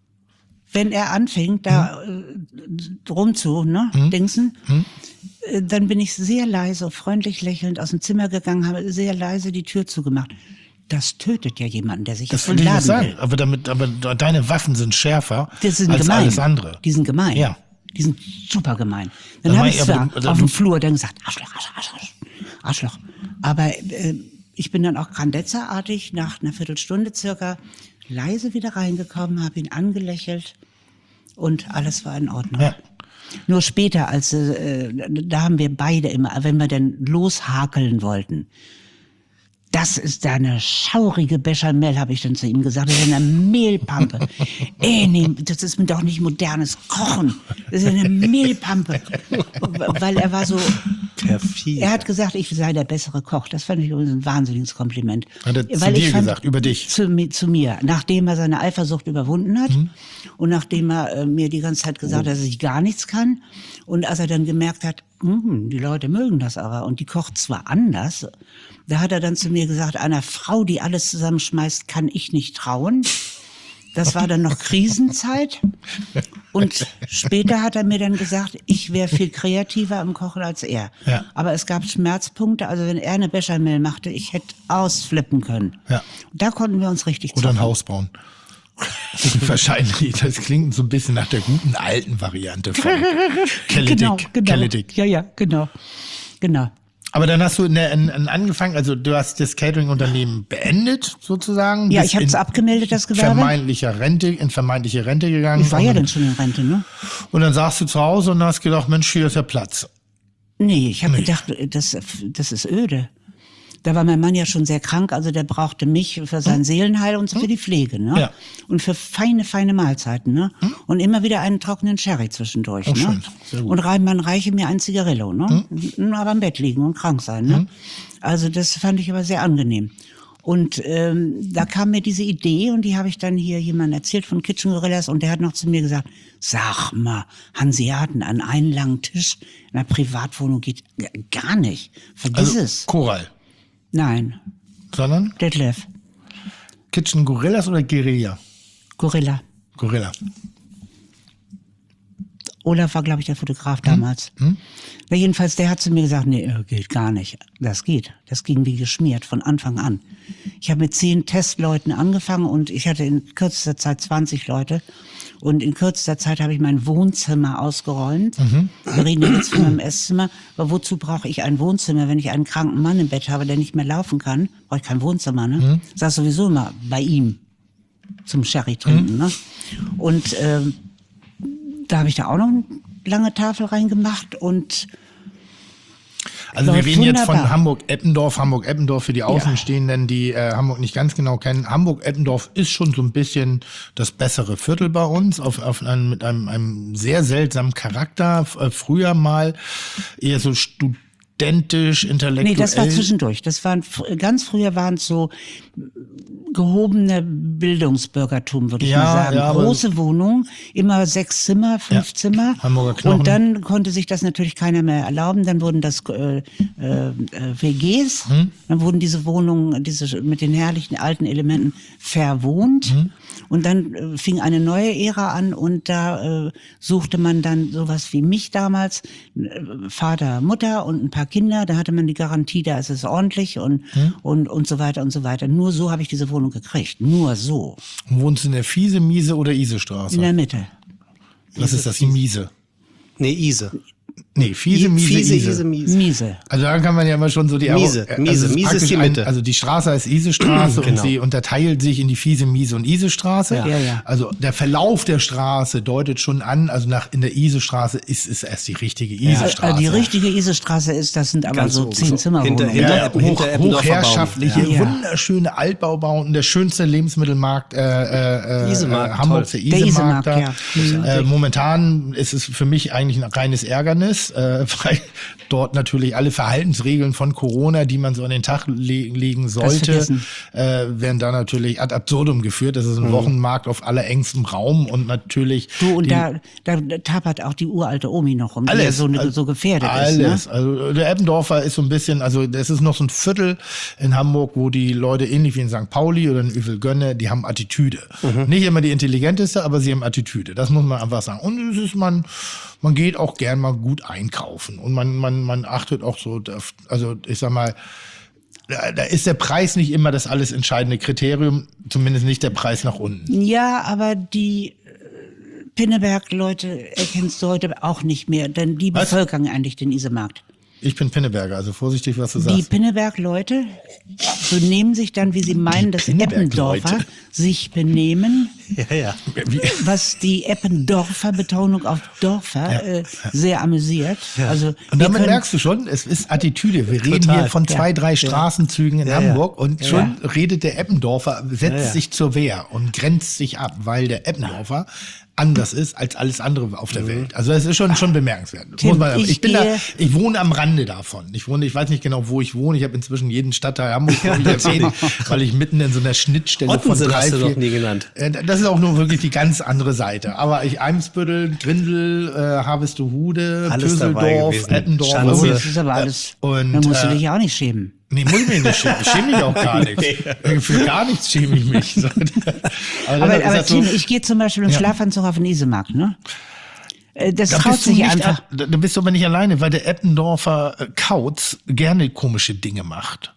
Wenn er anfing, da äh, drum zu, ne, dingsen, äh, dann bin ich sehr leise, freundlich lächelnd aus dem Zimmer gegangen, habe sehr leise die Tür zugemacht. Das tötet ja jemanden, der sich Das jetzt würde ich nicht entladen sagen. will. Aber damit, aber deine Waffen sind schärfer Die sind als gemein. alles andere. Die sind gemein. Ja. Die sind super gemein. Dann Aber habe ich aber zwar du- auf du- dem Flur dann gesagt, Arschloch, Arschloch, Arschloch, Arschloch. Aber äh, ich bin dann auch Grandezza-artig nach einer Viertelstunde circa leise wieder reingekommen, habe ihn angelächelt und alles war in Ordnung. Ja. Nur später, als äh, da haben wir beide immer, wenn wir dann loshakeln wollten, das ist da eine schaurige Bechamel, habe ich dann zu ihm gesagt. Das ist eine Mehlpampe. Ey, nee, das ist mir doch nicht modernes Kochen. Das ist eine Mehlpampe. Weil er war so, Perfid. er hat gesagt, ich sei der bessere Koch. Das fand ich übrigens ein wahnsinniges Kompliment. Hat er zu Weil ich dir fand- gesagt, über dich? Zu, mi- zu mir. Nachdem er seine Eifersucht überwunden hat Mhm. und nachdem er äh, mir die ganze Zeit gesagt hat, dass ich gar nichts kann. Und als er dann gemerkt hat, "Hm, die Leute mögen das aber und die kocht zwar anders, da hat er dann zu mir gesagt, einer Frau, die alles zusammenschmeißt, kann ich nicht trauen. Das war dann noch Krisenzeit. Und später hat er mir dann gesagt, ich wäre viel kreativer im Kochen als er. Ja. Aber es gab Schmerzpunkte, also wenn er eine Bechamel machte, ich hätte ausflippen können. Ja. Da konnten wir uns richtig Oder ein zoffen. Haus bauen. Wahrscheinlich, das klingt so ein bisschen nach der guten alten Variante von Kelly Genau, Dick. genau. Kelly Dick. Ja, ja, genau. Genau. Aber dann hast du in, der- in, in angefangen, also du hast das Catering-Unternehmen beendet, sozusagen. Ja, bist ich habe es in abgemeldet, das Gewerbe. vermeintlicher Rente, in vermeintliche Rente gegangen. Ich war ja und, dann schon in Rente, ne? und dann saßt du zu Hause und hast gedacht, Mensch, hier ist der Platz. Nee, ich habe gedacht, das, das ist öde. Da war mein Mann ja schon sehr krank, also der brauchte mich für sein Seelenheil und für die Pflege, ne? Ja. Und für feine, feine Mahlzeiten, ne? Und immer wieder einen trockenen Sherry zwischendurch, Oh, ne? schön. Sehr gut. Und rein, man reiche mir ein Zigarillo, ne? Aber im Bett liegen und krank sein, ne? Also das fand ich aber sehr angenehm. Und ähm, da kam mir diese Idee und die habe ich dann hier jemandem erzählt von Kitchen Gorillas und der hat noch zu mir gesagt, sag mal, Hanseaten an einen langen Tisch in einer Privatwohnung geht g- gar nicht. Vergiss Also es. Choral. Nein, Sondern Detlef, Kitchen Gorillas oder Guerilla? Gorilla. Gorilla. Olaf war, glaube ich, der Fotograf damals. Na, jedenfalls, der hat zu mir gesagt, nee, äh, geht gar nicht. Das geht. Das ging wie geschmiert von Anfang an. Ich habe mit zehn Testleuten angefangen und ich hatte in kürzester Zeit zwanzig Leute. Und in kürzester Zeit habe ich mein Wohnzimmer ausgeräumt. Mhm. Wir reden ja jetzt von meinem Esszimmer. Aber wozu brauche ich ein Wohnzimmer, wenn ich einen kranken Mann im Bett habe, der nicht mehr laufen kann? Brauche ich kein Wohnzimmer, ne? Mhm. Sag sowieso immer bei ihm zum Sherry trinken, mhm. ne? Und ähm, da habe ich da auch noch eine lange Tafel reingemacht und Also wir reden wunderbar. jetzt von Hamburg-Eppendorf, Hamburg-Eppendorf für die Außenstehenden, die äh, Hamburg nicht ganz genau kennen. Hamburg-Eppendorf ist schon so ein bisschen das bessere Viertel bei uns, auf, auf einem, mit einem, einem sehr seltsamen Charakter. Äh, früher mal eher so studentisch, intellektuell. Nee, das war zwischendurch. Das waren, ganz früher waren es so gehobene Bildungsbürgertum, würde ich Ja, mal sagen. ja, aber- Große Wohnung, immer sechs Zimmer, fünf Ja, Zimmer. Hamburger Knochen. Und dann konnte sich das natürlich keiner mehr erlauben. Dann wurden das äh, äh, W Gs, Hm? dann wurden diese Wohnungen, diese mit den herrlichen alten Elementen verwohnt. Hm? Und dann äh, fing eine neue Ära an und da äh, suchte man dann sowas wie mich damals, äh, Vater, Mutter und ein paar Kinder. Da hatte man die Garantie, da ist es ordentlich und, Hm? und, und so weiter und so weiter. Nur so habe ich diese Wohnung gekriegt. Nur so. Wohnst du in der Fiese, Miese oder Ise-Straße? In der Mitte. Was ist das, die Miese? Nee, Ise. Nee, Fiese, Miese, Fiese, Ise. Ise, Miese. Miese. Also da kann man ja immer schon so die Miese, also Miese, es Miese ist praktisch die Mitte. Ein, also die Straße heißt Ise-Straße und Genau. sie unterteilt sich in die Fiese, Miese und Ise-Straße. Ja, ja. Also der Verlauf der Straße deutet schon an, also nach in der Ise-Straße ist es erst die richtige Ise-Straße. Äh, die richtige Ise-Straße ist, das sind aber Ganz so oben. zehn So, Zimmerwohnungen. hinter- Ja, ja, Hinter- hoch, hinter Eppendorfer Baum. hochherrschaftliche, Ja. wunderschöne Altbaubauten, der schönste Lebensmittelmarkt äh, äh, Isemarkt, äh, Hamburgs, toll. der Der Isemarkt. Isemarkt, da. ja. Äh, momentan ist es für mich eigentlich ein reines Ärgernis, äh, weil dort natürlich alle Verhaltensregeln von Corona, die man so an den Tag le legen sollte, vergessen. äh, werden da natürlich ad absurdum geführt. Das ist ein Mhm. Wochenmarkt auf allerengstem Raum und natürlich Du, und die- da, da tapert auch die uralte Omi noch rum, die ja alles, so, ne, also so gefährdet alles. ist. Ne? Also der Eppendorfer ist so ein bisschen, also das ist noch so ein Viertel in Hamburg, wo die Leute ähnlich wie in Sankt Pauli oder in Uevel-Gönne, die haben Attitüde. Mhm. Nicht immer die intelligenteste, aber sie haben Attitüde. Das muss man einfach sagen. Und es ist man, man geht auch gern mal gut einkaufen und man man man achtet auch so, auf, also ich sag mal. Da da ist der Preis nicht immer das alles entscheidende Kriterium, zumindest nicht der Preis nach unten. Ja, aber die äh, Pinneberg-Leute erkennst du heute auch nicht mehr, denn die Was? bevölkern eigentlich den Isemarkt. Ich bin Pinneberger, also vorsichtig, was du Die sagst. Pinneberg-Leute benehmen sich dann, wie sie meinen, dass Pinneberg-Leute? Eppendorfer sich benehmen, Ja, ja. was die Eppendorfer, Betonung auf Dörfer, äh, sehr amüsiert. Also, Und wir damit können- merkst du schon, es ist Attitüde. Wir reden Total. hier von zwei, Ja. drei Straßenzügen in Ja, ja. Hamburg und schon redet der Eppendorfer, setzt Ja, ja. sich zur Wehr und grenzt sich ab, weil der Eppendorfer anders ist als alles andere auf der Welt. Also das ist schon schon bemerkenswert. Das Tim, muss man, ich, ich bin da, gehe- ich wohne am Rande davon. Ich wohne, ich weiß nicht genau, wo ich wohne. Ich habe inzwischen jeden Stadtteil Hamburg glaub ich, erwähnt, weil ich mitten in so einer Schnittstelle Ottensen von drei, hast du vier, noch nie genannt. Äh, Das ist auch nur wirklich die ganz andere Seite. Aber ich Eimsbüttel, Grindel, äh, Harvestehude, Alles dabei Düsseldorf, gewesen. Eppendorf. Schanze. Oh, irgendwie- das ist aber alles. Und, da musst du äh, dich ja auch nicht schämen. Nee, muss ich mich nicht schämen. Ich schäme mich auch gar nichts. Für gar nichts schäme ich mich. So. Aber, deshalb ist aber das so- Tim, ich gehe zum Beispiel im Ja. Schlafanzug auf den Isemarkt, ne? Äh, Das da traut bist du sich nicht, einfach. Da da bist du aber nicht alleine, weil der Eppendorfer äh, Kauz gerne komische Dinge macht.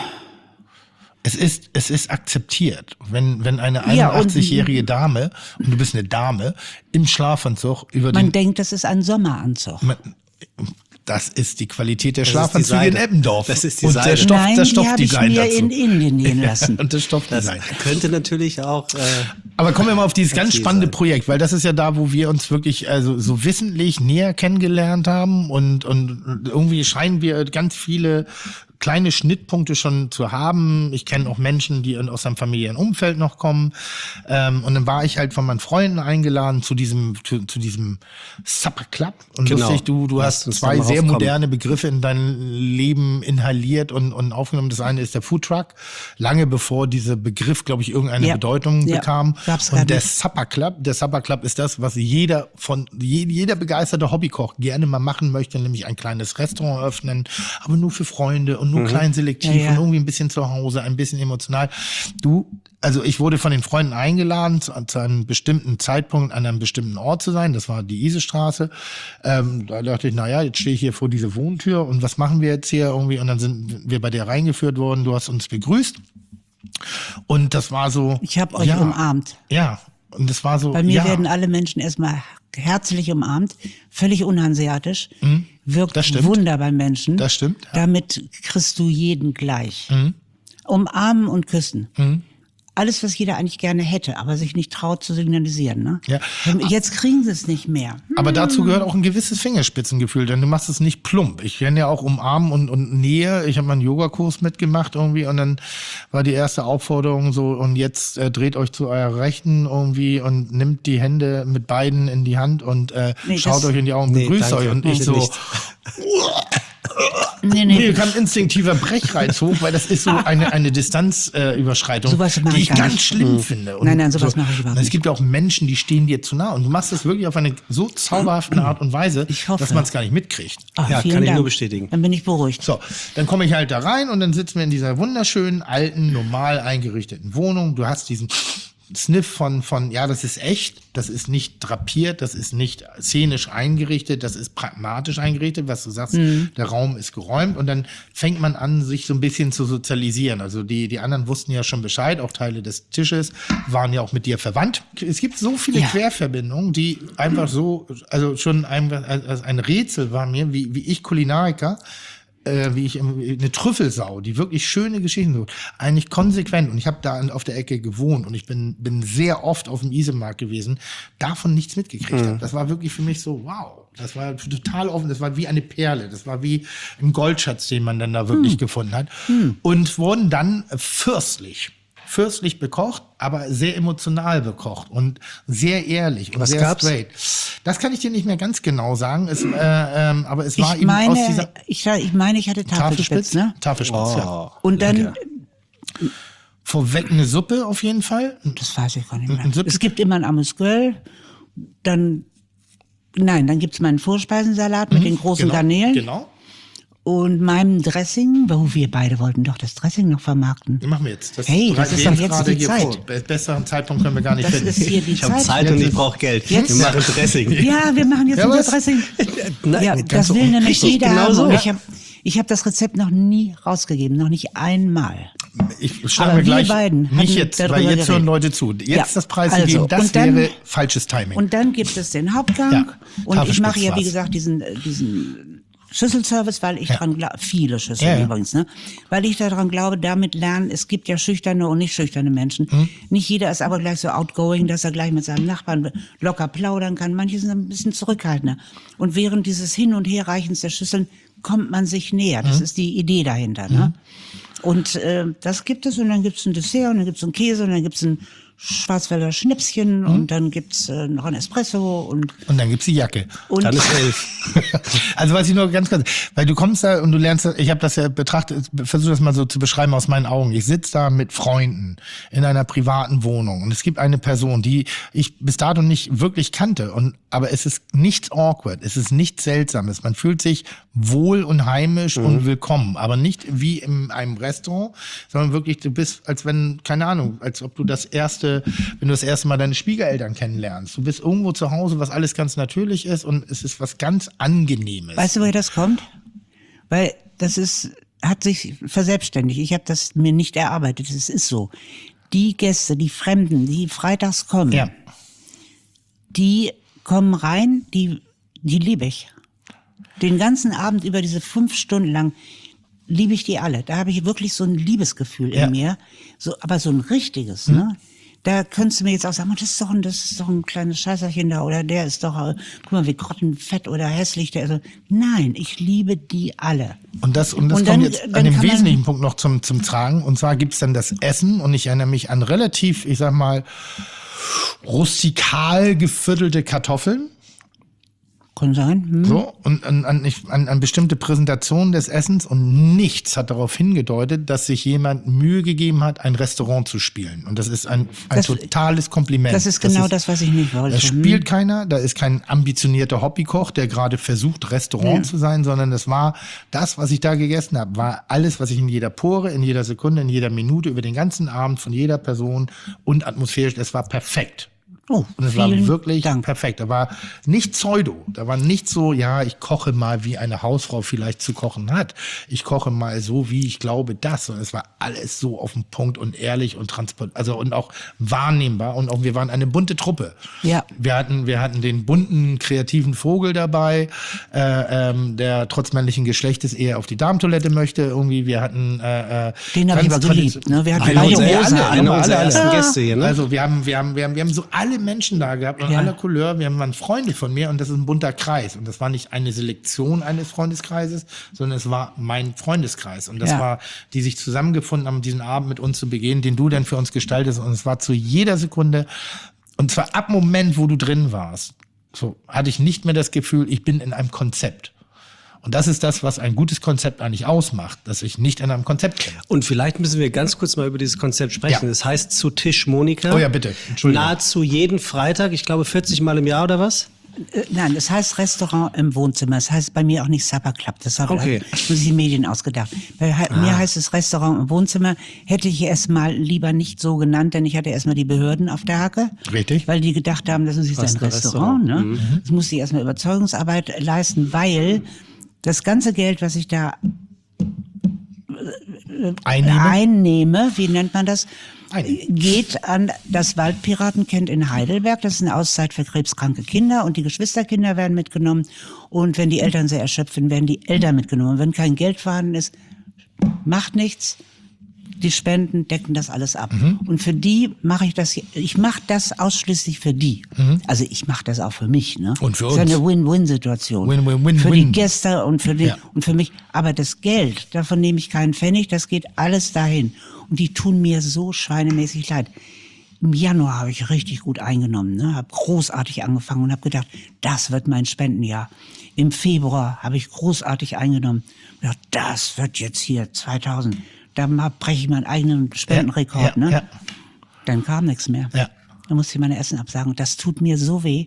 Es ist, es ist akzeptiert, wenn, wenn eine Ja, und- einundachtzigjährige Dame, und du bist eine Dame, im Schlafanzug über Man den denkt, das ist ein Sommeranzug. Man- Das ist die Qualität der ist die Schlafanzüge in Seide. Eppendorf. Das ist die und der Seide. Stoff, Nein, das die habe ich Stoffdesign mir dazu. in Indien nähen lassen. Und das Das Stoffdesign. könnte natürlich auch. Äh, Aber kommen wir mal auf dieses ganz die spannende Seite. Projekt, weil das ist ja da, wo wir uns wirklich also so wissentlich näher kennengelernt haben und, und irgendwie scheinen wir ganz viele kleine Schnittpunkte schon zu haben. Ich kenne auch Menschen, die aus einem familiären Umfeld noch kommen. Ähm, und dann war ich halt von meinen Freunden eingeladen zu diesem zu, zu diesem Supper Club. Und Genau. lustig, du, du Lass hast uns zwei da mal sehr raufkommen. moderne Begriffe in dein Leben inhaliert und, und aufgenommen. Das eine ist der Food Truck. Lange bevor dieser Begriff, glaube ich, irgendeine Ja. Bedeutung Ja. bekam. Gab's gar Und der nicht. Supper Club, der Supper Club ist das, was jeder von je- jeder begeisterte Hobbykoch gerne mal machen möchte, nämlich ein kleines Restaurant eröffnen, aber nur für Freunde und nur klein selektiv Ja, ja. und irgendwie ein bisschen zu Hause, ein bisschen emotional. Du, also ich wurde von den Freunden eingeladen, zu, zu einem bestimmten Zeitpunkt an einem bestimmten Ort zu sein. Das war die Isestraße. Ähm, da dachte ich, na ja, jetzt stehe ich hier vor dieser Wohntür und was machen wir jetzt hier irgendwie? Und dann sind wir bei dir reingeführt worden. Du hast uns begrüßt. Und das war so. Ich habe euch ja, umarmt. Ja. Und es war so, Bei mir ja, werden alle Menschen erstmal herzlich umarmt, völlig unhanseatisch, das wirkt stimmt. Wunder beim Menschen. Das stimmt, ja. Damit kriegst du jeden gleich. Umarmen und küssen. Alles, was jeder eigentlich gerne hätte, aber sich nicht traut zu signalisieren. Ne? Ja. Jetzt kriegen sie es nicht mehr. aber dazu gehört auch ein gewisses Fingerspitzengefühl, denn du machst es nicht plump. Ich kenne ja auch Umarmen und, und Nähe. Ich habe mal einen Yogakurs mitgemacht irgendwie und dann war die erste Aufforderung so, und jetzt äh, dreht euch zu eurer Rechten irgendwie und nimmt die Hände mit beiden in die Hand und äh, Nee, schaut das- euch in die Augen, Nee, begrüßt danke. euch. Und ich Bitte so, nicht. Nee, mir nee. kam instinktiver Brechreiz hoch, weil das ist so eine, eine Distanzüberschreitung, äh, Überschreitung, Sowas mache die ich ich gar ganz nicht. schlimm finde. Und Nein, nein, sowas mache ich überhaupt und Es nicht. gibt ja auch Menschen, die stehen dir zu nah und du machst das wirklich auf eine so zauberhafte Art und Weise, Ich hoffe. dass man es gar nicht mitkriegt. Ah, Ja, vielen kann ich Dank. nur bestätigen. Dann bin ich beruhigt. So, dann komme ich halt da rein und dann sitzen wir in dieser wunderschönen, alten, normal eingerichteten Wohnung. Du hast diesen Sniff von, von, ja, das ist echt, das ist nicht drapiert, das ist nicht szenisch eingerichtet, das ist pragmatisch eingerichtet, was du sagst, der Raum ist geräumt und dann fängt man an, sich so ein bisschen zu sozialisieren. Also die, die anderen wussten ja schon Bescheid, auch Teile des Tisches waren ja auch mit dir verwandt. Es gibt so viele Ja. Querverbindungen, die einfach so, also schon ein, also ein Rätsel war mir, wie, wie ich Kulinariker, äh, wie ich im- eine Trüffelsau, die wirklich schöne Geschichten so, eigentlich konsequent, und ich habe da auf der Ecke gewohnt und ich bin bin sehr oft auf dem Isemarkt gewesen, davon nichts mitgekriegt habe. Das war wirklich für mich so, wow, das war total offen, das war wie eine Perle, das war wie ein Goldschatz, den man dann da wirklich gefunden hat, und wurden dann fürstlich fürstlich bekocht, aber sehr emotional bekocht und sehr ehrlich und Was sehr gab's? straight. Das kann ich dir nicht mehr ganz genau sagen, es, äh, ähm, aber es war Ich eben aus meine, dieser ich, ich meine, ich hatte Tafelspitz, ne? Tafelspitz, ja. Und dann, Vorweg eine Suppe auf jeden Fall. das weiß ich gar nicht mehr. Ein Suppe- Es gibt immer ein Amüsgueul, dann, nein, dann gibt's meinen Vorspeisensalat mit den großen genau, Garnelen Genau. und meinem Dressing, wo wir beide wollten doch das Dressing noch vermarkten. Das machen wir jetzt. Das Hey, das bereiten ist wir doch jetzt gerade die hier Zeit. vor. Be- Besseren Zeitpunkt können wir gar nicht Das finden. ist hier die Ich habe Zeit. Zeit und ich brauche Geld. Jetzt- Wir machen Dressing. Ja, wir machen jetzt Ja, unser was? Dressing. Nein, Ja, ganz das so will nämlich richtig, jeder genau haben. so. Und ich habe ich hab das Rezept noch nie rausgegeben, noch nicht einmal. Ich schlage Aber mir wir gleich, beiden nicht hatten jetzt, darüber weil jetzt hören geredet. Leute zu. Jetzt Ja, das Preis also, geben, das und dann- wäre falsches Timing. Und dann gibt es den Hauptgang. Ja, Und ich Tafelspitz mache ja, wie war's. gesagt, diesen, äh, diesen Schüsselservice, weil ich Ja. dran glaube, viele Schüsseln Ja, ja. übrigens, ne? Weil ich daran glaube, damit lernen, es gibt ja schüchterne und nicht schüchterne Menschen. Hm. Nicht jeder ist aber gleich so outgoing, dass er gleich mit seinem Nachbarn locker plaudern kann. Manche sind ein bisschen zurückhaltender. Und während dieses Hin- und Herreichens der Schüsseln kommt man sich näher. Hm. Das ist die Idee dahinter, ne? Und äh, das gibt es, und dann gibt es ein Dessert, und dann gibt es einen Käse, und dann gibt es ein Schwarzwälder Schnäpschen, und dann gibt es äh, noch ein Espresso und, Und dann gibt's die Jacke. und Dann ist elf. Also was ich nur ganz kurz, weil du kommst da und du lernst, da- ich habe das ja betrachtet, versuche das mal so zu beschreiben aus meinen Augen. Ich sitze da mit Freunden in einer privaten Wohnung und es gibt eine Person, die ich bis dato nicht wirklich kannte, und aber es ist nichts awkward, es ist nichts Seltsames. Man fühlt sich wohl und heimisch und willkommen, aber nicht wie in einem Restaurant, sondern wirklich, du bist, als wenn, keine Ahnung, als ob du das erste, wenn du das erste Mal deine Schwiegereltern kennenlernst. Du bist irgendwo zu Hause, was alles ganz natürlich ist, und es ist was ganz Angenehmes. weißt du, woher das kommt? Weil das ist, hat sich verselbstständigt. Ich habe das mir nicht erarbeitet. Es ist so. Die Gäste, die Fremden, die freitags kommen, Ja. die kommen rein, die, die liebe ich. Den ganzen Abend über, diese fünf Stunden lang, liebe ich die alle. Da habe ich wirklich so ein Liebesgefühl Ja. in mir. So, aber so ein richtiges, ne? Da könntest du mir jetzt auch sagen, oh, das ist doch ein, das ist doch ein kleines Scheißerchen da, oder der ist doch, äh, guck mal, wie grottenfett oder hässlich der ist. Also, nein, ich liebe die alle. Und das, und das Und kommt dann- jetzt dann an dem kann man- wesentlichen Punkt noch zum, zum Tragen. Und zwar gibt's dann das Essen. Und ich erinnere mich an relativ, ich sag mal, rustikal geviertelte Kartoffeln. Kann sein. Hm? So, und an, an, ich- an, an bestimmte Präsentationen des Essens, und nichts hat darauf hingedeutet, dass sich jemand Mühe gegeben hat, ein Restaurant zu spielen. Und das ist ein, ein Das- totales Kompliment. Das ist genau das, was ich nicht wollte. Da spielt keiner, da ist kein ambitionierter Hobbykoch, der gerade versucht, Restaurant zu sein, sondern das war das, was ich da gegessen habe, war alles, was ich in jeder Pore, in jeder Sekunde, in jeder Minute, über den ganzen Abend, von jeder Person und atmosphärisch, es war perfekt. Oh, und es war vielen wirklich Dank. perfekt. Da war nicht Pseudo. Da war nicht so, ja, ich koche mal, wie eine Hausfrau vielleicht zu kochen hat. Ich koche mal so, wie ich glaube, das. Und es war alles so auf den Punkt und ehrlich und transport, also und auch wahrnehmbar. Und auch wir waren eine bunte Truppe. Ja. Wir hatten, wir hatten den bunten, kreativen Vogel dabei, äh, ähm, der trotz männlichen Geschlechtes eher auf die Damentoilette möchte. Irgendwie, wir hatten äh, äh, Den habe ich ganz aber geliebt. tradition- Ne? Wir hatten Einer beide unserer, rosa. alle, einer alle, unserer alle. ersten Gäste hier, ne? Also wir haben, wir haben, wir haben, wir haben so alle Menschen da gehabt und Ja. aller Couleur. Wir haben waren Freunde von mir und das ist ein bunter Kreis. Und das war nicht eine Selektion eines Freundeskreises, sondern es war mein Freundeskreis. Und das Ja. war, die sich zusammengefunden haben, diesen Abend mit uns zu begehen, den du dann für uns gestaltest. Und es war zu jeder Sekunde, und zwar ab Moment, wo du drin warst, so hatte ich nicht mehr das Gefühl, ich bin in einem Konzept. Und das ist das, was ein gutes Konzept eigentlich ausmacht, dass ich nicht in einem Konzept bin. Und vielleicht müssen wir ganz kurz mal über dieses Konzept sprechen. Ja. Das heißt zu Tisch Monika. Oh ja, bitte. Entschuldigung. Nahezu jeden Freitag, ich glaube vierzig Mal im Jahr oder was? Äh, Nein, das heißt Restaurant im Wohnzimmer. Das heißt bei mir auch nicht Supper Club. Das hat Okay. haben sich die Medien ausgedacht. Bei he- mir heißt es Restaurant im Wohnzimmer. Hätte ich erst mal lieber nicht so genannt, denn ich hatte erst mal die Behörden auf der Hacke. Richtig. Weil die gedacht haben, das ist jetzt Was ein ein Restaurant. Restaurant. Ne? Das musste ich erst mal Überzeugungsarbeit leisten, weil das ganze Geld, was ich da Einnehme? einnehme, wie nennt man das, Einnehmen. geht an das Waldpiratenkind in Heidelberg. Das ist eine Auszeit für krebskranke Kinder und die Geschwisterkinder werden mitgenommen. Und wenn die Eltern sehr erschöpft sind, werden die Eltern mitgenommen. Wenn kein Geld vorhanden ist, macht nichts. Die Spenden decken das alles ab. Mhm. Und für die mache ich das, ich mache das ausschließlich für die. Also ich mache das auch für mich. Ne? Mhm. Und für das ist uns. eine Win-Win-Situation. Win-win-win-win. Für die Gäste und für, die, Ja. und für mich. Aber das Geld, davon nehme ich keinen Pfennig, das geht alles dahin. Und die tun mir so schweinemäßig leid. Im Januar habe ich richtig gut eingenommen, ne? Habe großartig angefangen und habe gedacht, das wird mein Spendenjahr. Im Februar habe ich großartig eingenommen. Ja, das wird jetzt hier zweitausend. Da breche ich meinen eigenen Spendenrekord. Ja, ja, ne? ja. Dann kam nichts mehr. Ja. Dann musste ich meine Essen absagen. Das tut mir so weh.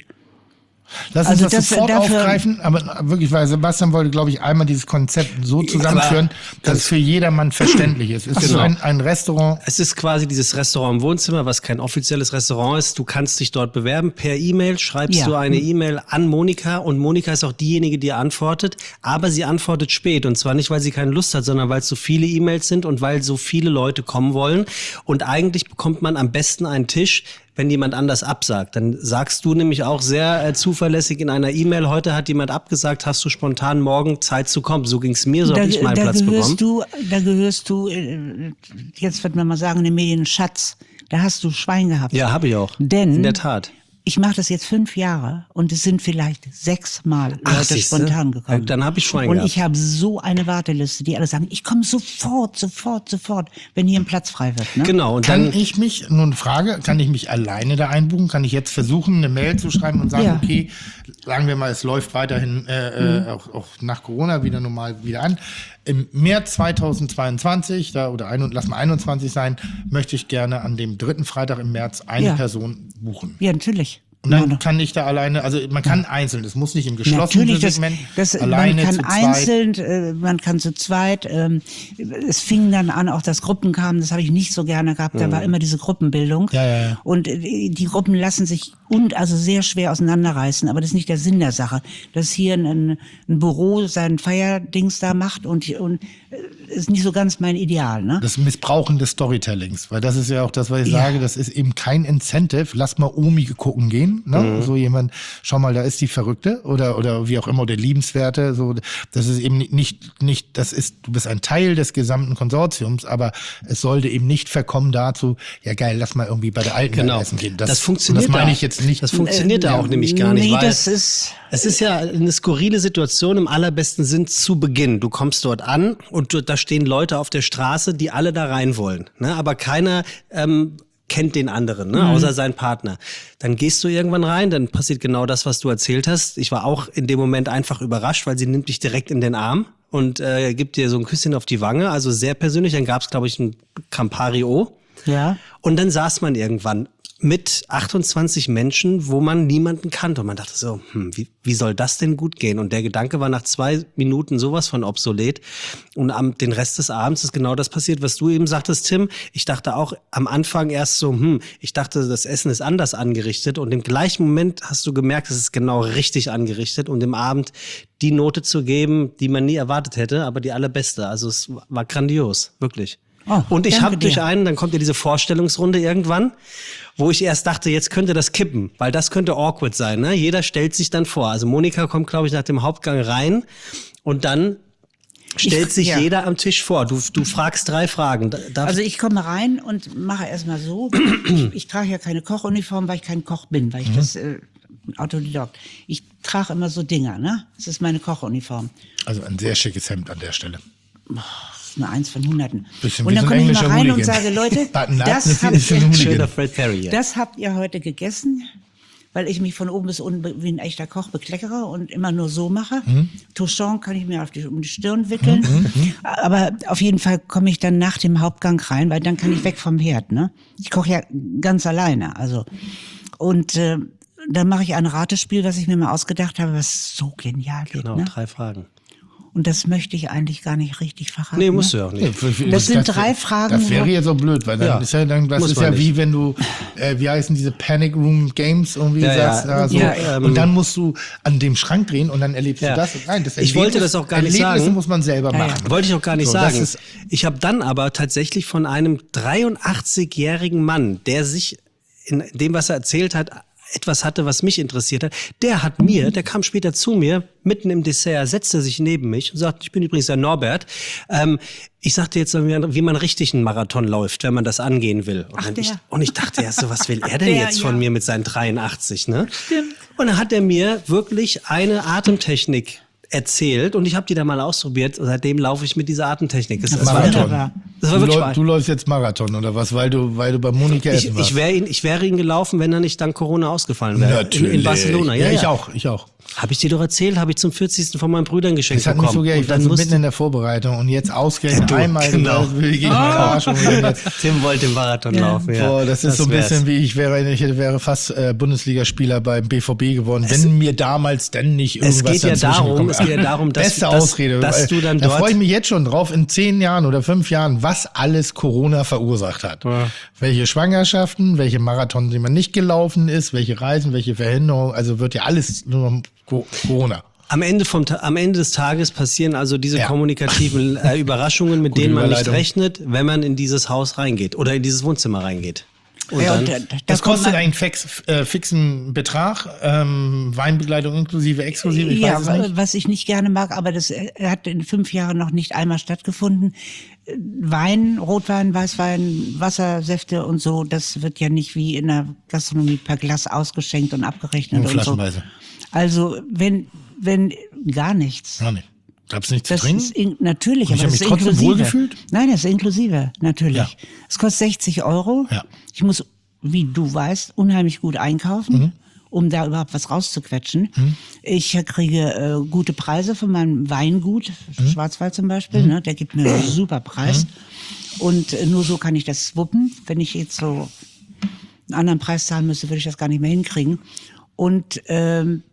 Lass Also uns das, das- sofort dafür- aufgreifen, aber wirklich, weil Sebastian wollte, glaube ich, einmal dieses Konzept so zusammenführen, dass es für jedermann verständlich ist. Es ist Genau. ein, ein Restaurant. Es ist quasi dieses Restaurant im Wohnzimmer, was kein offizielles Restaurant ist. Du kannst dich dort bewerben. Per E-Mail schreibst Ja. du eine E-Mail an Monika und Monika ist auch diejenige, die antwortet. Aber sie antwortet spät und zwar nicht, weil sie keine Lust hat, sondern weil es so viele E-Mails sind und weil so viele Leute kommen wollen. Und eigentlich bekommt man am besten einen Tisch, wenn jemand anders absagt. Dann sagst du nämlich auch sehr äh, zuverlässig in einer E-Mail, heute hat jemand abgesagt, hast du spontan morgen Zeit zu kommen. So ging's mir, so habe ich meinen da Platz bekommen. gehörst du, da gehörst du, äh, jetzt wird man mal sagen, in den Medien Schatz. Da hast du Schwein gehabt. Ja, habe ich auch. Denn in der Tat. ich mache das jetzt fünf Jahre und es sind vielleicht sechsmal Ach, Leute siehste. spontan gekommen. Ja, dann hab ich Schwein Und gehabt. ich habe so eine Warteliste, die alle sagen, ich komme sofort, sofort, sofort, wenn hier ein Platz frei wird. Ne? Genau. Und Kann dann ich mich, nun eine Frage, kann ich mich alleine da einbuchen? Kann ich jetzt versuchen, eine Mail zu schreiben und sagen, Ja. okay, sagen wir mal, es läuft weiterhin äh, äh, auch, auch nach Corona wieder normal wieder an. Im März zweitausendzweiundzwanzig, da, oder ein, lass mal einundzwanzig sein, möchte ich gerne an dem dritten Freitag im März eine Ja. Person buchen. Ja, natürlich. Und dann Ja, kann ich da alleine, also man kann einzeln, das muss nicht im geschlossenen Natürlich, das, Segment, das, alleine man kann zu zweit. einzeln, äh, man kann zu zweit. Ähm, es fing dann an, auch dass Gruppen kamen, das habe ich nicht so gerne gehabt. Da war immer diese Gruppenbildung. Ja, ja, ja. Und äh, die Gruppen lassen sich und also sehr schwer auseinanderreißen, aber das ist nicht der Sinn der Sache. Dass hier ein, ein Büro sein Feierdings da macht und, und äh, ist nicht so ganz mein Ideal. Ne? Das Missbrauchen des Storytellings, weil das ist ja auch das, was ich Ja. sage, das ist eben kein Incentive. Lass mal Omi gucken gehen, ne? Mhm. So jemand, schau mal, da ist die Verrückte oder oder wie auch immer, oder Liebenswerte. So, das ist eben nicht nicht, das ist, du bist ein Teil des gesamten Konsortiums, aber es sollte eben nicht verkommen dazu, ja geil, lass mal irgendwie bei der Alten Genau. essen gehen. Das funktioniert Das meine da. ich jetzt nicht. Das funktioniert da auch nämlich gar nicht, Nee, weil das ist... es ist ja eine skurrile Situation im allerbesten Sinn zu Beginn. Du kommst dort an und du, da stehen Leute auf der Straße, die alle da rein wollen, ne? Aber keiner ähm, kennt den anderen, ne? Außer sein Partner. Dann gehst du irgendwann rein, dann passiert genau das, was du erzählt hast. Ich war auch in dem Moment einfach überrascht, weil sie nimmt dich direkt in den Arm und äh, gibt dir so ein Küsschen auf die Wange, also sehr persönlich. Dann gab es, glaube ich, ein Campari O. Ja. Und dann saß man irgendwann mit achtundzwanzig Menschen, wo man niemanden kannte. Und man dachte so, hm, wie, wie soll das denn gut gehen? Und der Gedanke war nach zwei Minuten sowas von obsolet. Und am den Rest des Abends ist genau das passiert, was du eben sagtest, Tim. Ich dachte auch am Anfang erst so, hm, ich dachte, das Essen ist anders angerichtet. Und im gleichen Moment hast du gemerkt, es ist genau richtig angerichtet. Und im Abend die Note zu geben, die man nie erwartet hätte, aber die allerbeste. Also es war grandios, wirklich. Oh, und ich danke habe durch dir. einen, dann kommt ja diese Vorstellungsrunde irgendwann, wo ich erst dachte, jetzt könnte das kippen, weil das könnte awkward sein. Ne? Jeder stellt sich dann vor. Also Monika kommt, glaube ich, nach dem Hauptgang rein und dann stellt Ich- sich ja. jeder am Tisch vor. Du, du fragst drei Fragen. Darf Also ich komme rein und mache erstmal so. Ich, ich trage ja keine Kochuniform, weil ich kein Koch bin, weil ich das äh, autodidakt. Ich trage immer so Dinger, ne? Das ist meine Kochuniform. Also ein sehr schickes Hemd an der Stelle. Das ist nur eins von Hunderten. Bisschen Und wie dann so ein komme ich mal englischer rein und Hooligan. sage, Leute, Button up, das das habt, ist ein ihr, Hooligan. schöner Fred Perry. das habt ihr heute gegessen, weil ich mich von oben bis unten be- wie ein echter Koch bekleckere und immer nur so mache. Mhm. Touchon kann ich mir auf die, um die Stirn wickeln. Aber auf jeden Fall komme ich dann nach dem Hauptgang rein, weil dann kann ich weg vom Herd. Ne? Ich koche ja ganz alleine. Also und äh, dann mache ich ein Ratespiel, was ich mir mal ausgedacht habe, was so genial geht. Genau, Ne? drei Fragen. Und das möchte ich eigentlich gar nicht richtig verraten. Nee, musst du ne? ja auch nicht. Das sind drei Fragen, Das wäre wo- jetzt so blöd, weil dann Ja, ist ja dann, das muss ist man ja nicht. wie wenn du, äh, wie heißen diese Panic Room Games irgendwie Ja, ja. sagst, ja, so. Ja, ähm, und dann musst du an dem Schrank drehen und dann erlebst Ja. du das. Nein, das Ich wollte das auch gar nicht Erlebnisse sagen. muss man selber Ja, ja. machen. Wollte ich auch gar nicht So, das sagen. ist- Ich habe dann aber tatsächlich von einem dreiundachtzigjährigen Mann, der sich in dem, was er erzählt hat, etwas hatte, was mich interessiert hat. Der hat mir, der kam später zu mir, mitten im Dessert, setzte sich neben mich und sagte, ich bin übrigens der Norbert. Ähm, ich sagte jetzt, wie man richtig einen Marathon läuft, wenn man das angehen will. Und, Ach, dann der. ich, und ich dachte erst so, was will er denn Der, jetzt von ja. mir mit seinen dreiundachtzig, ne? Stimmt. Und dann hat er mir wirklich eine Atemtechnik erzählt und ich habe die dann mal ausprobiert und seitdem laufe ich mit dieser Atemtechnik. Das, das, war, Marathon. wunderbar. das war Du, wirklich läu- wahr. du läufst jetzt Marathon oder was, weil du, weil du bei Monika Ich, essen warst? ich wäre ihn, ich wäre ihn gelaufen, wenn er nicht dank Corona ausgefallen wäre. In, in Barcelona. Ja, Ja, ich ja. auch, ich auch. Habe ich dir doch erzählt, habe ich zum vierzigsten von meinen Brüdern geschenkt Das hat mich bekommen. so geil, ich Und war dann so musste, mitten in der Vorbereitung und jetzt ausgerechnet Du, einmal genau. genau. gegen meine Arschung. Jetzt. Tim wollte den Marathon laufen. Ja. Boah, das ist so ein wär's. bisschen wie ich wäre, ich wäre fast äh, Bundesligaspieler beim B V B geworden, wenn mir damals denn nicht irgendwas es geht ja dazwischen darum, gekommen es geht ja darum, dass, Beste dass, Ausrede. dass weil du dann da dort freue ich mich jetzt schon drauf, in zehn Jahren oder fünf Jahren, was alles Corona verursacht hat. Ja. Welche Schwangerschaften, welche Marathon, die man nicht gelaufen ist, welche Reisen, welche Verhinderungen, also wird ja alles nur noch Co- Corona. Am Ende, vom, Ta- am Ende des Tages passieren also diese Ja. kommunikativen äh, Überraschungen, mit Gute denen man nicht Überleitung. rechnet, wenn man in dieses Haus reingeht oder in dieses Wohnzimmer reingeht. Und Ja, dann, und da- da- da Das kommt kostet man- einen fix, äh, fixen Betrag, ähm, Weinbegleitung inklusive, exklusive, ich ja, weiß es nicht. was ich nicht gerne mag, aber das äh, hat in fünf Jahren noch nicht einmal stattgefunden. Äh, Wein, Rotwein, Weißwein, Wassersäfte und so, das wird ja nicht wie in der Gastronomie per Glas ausgeschenkt und abgerechnet Nur und so. flaschenweise. Also wenn, wenn gar nichts. Ja, nee. Gab's nichts zu Das trinken? ist in, natürlich, Und ich aber hab das mich ist trotzdem inklusive. wohlgefühlt? Nein, das ist inklusive, natürlich. Ja. Es kostet sechzig Euro. Ja. Ich muss, wie du weißt, unheimlich gut einkaufen, Mhm. um da überhaupt was rauszuquetschen. Ich kriege äh, gute Preise von meinem Weingut, Mhm. Schwarzwald zum Beispiel, ne, der gibt mir einen super Preis. Und äh, nur so kann ich das wuppen. Wenn ich jetzt so einen anderen Preis zahlen müsste, würde ich das gar nicht mehr hinkriegen. Und ähm,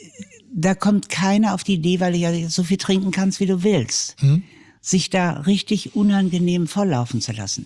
da kommt keiner auf die Idee, weil du ja so viel trinken kannst, wie du willst, sich da richtig unangenehm volllaufen zu lassen.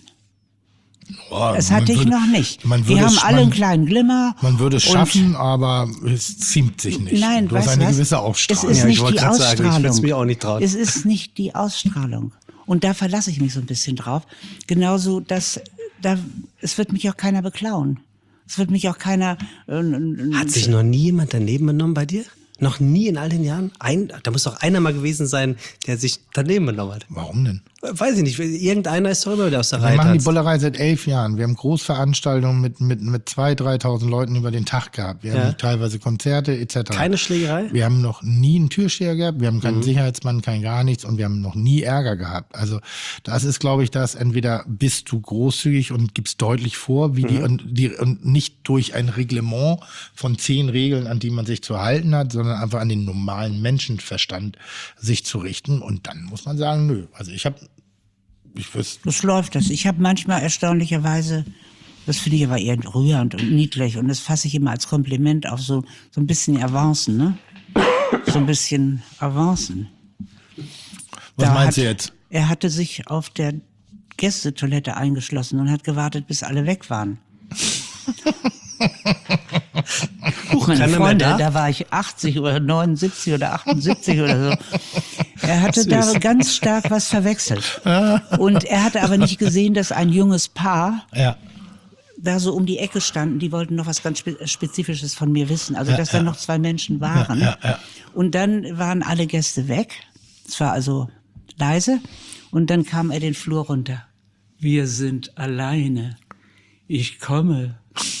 Boah, Das man hatte ich würde- noch nicht. Man Die würde haben es- alle man, einen kleinen Glimmer. Man würde es und- schaffen, aber es ziemt sich nicht. Nein, du hast weißt eine du was? gewisse Es Ausstrahlung. ist Ja, ich nicht wollte die grad sagen, ich Ausstrahlung. würd's mir auch nicht trauen. Es ist nicht die Ausstrahlung. Und da verlasse ich mich so ein bisschen drauf. Genauso, dass da, es wird mich auch keiner beklauen. Es wird mich auch keiner. Äh, äh, hat sich noch nie jemand daneben benommen bei dir? Noch nie in all den Jahren? Ein, da muss doch einer mal gewesen sein, der sich daneben benommen hat. Warum denn? Weiß ich nicht, irgendeiner ist doch immer wieder aus der Wir Reihe. machen die tanzt. Bullerei seit elf Jahren. Wir haben Großveranstaltungen mit, mit, mit zweitausend, dreitausend Leuten über den Tag gehabt. Wir Ja. haben teilweise Konzerte et cetera. Keine Schlägerei? Wir haben noch nie einen Türsteher gehabt, wir haben keinen Mhm. Sicherheitsmann, kein gar nichts und wir haben noch nie Ärger gehabt. Also das ist, glaube ich, das, entweder bist du großzügig und gibst deutlich vor, wie die, Mhm. und die und nicht durch ein Reglement von zehn Regeln, an die man sich zu halten hat, sondern einfach an den normalen Menschenverstand sich zu richten. Und dann muss man sagen, nö. Also ich habe, ich wüsste, Das läuft das. Ich habe manchmal erstaunlicherweise Das finde ich aber eher rührend und niedlich und das fasse ich immer als Kompliment auf so, so ein bisschen Avancen, ne? So ein bisschen Avancen. Was Da meinst hat, du jetzt? Er hatte sich auf der Gästetoilette eingeschlossen und hat gewartet, bis alle weg waren. Huch, meine keiner mehr Freunde, da? da war ich achtzig oder neunundsiebzig oder achtundsiebzig oder so. Er hatte da ganz stark was verwechselt. Und er hatte aber nicht gesehen, dass ein junges Paar Ja. da so um die Ecke standen, die wollten noch was ganz Spe- Spezifisches von mir wissen. Also, Ja, dass da ja. noch zwei Menschen waren. Ja, ja, ja. Und dann waren alle Gäste weg. Es war also leise. Und dann kam er den Flur runter. Wir sind alleine. Ich komme.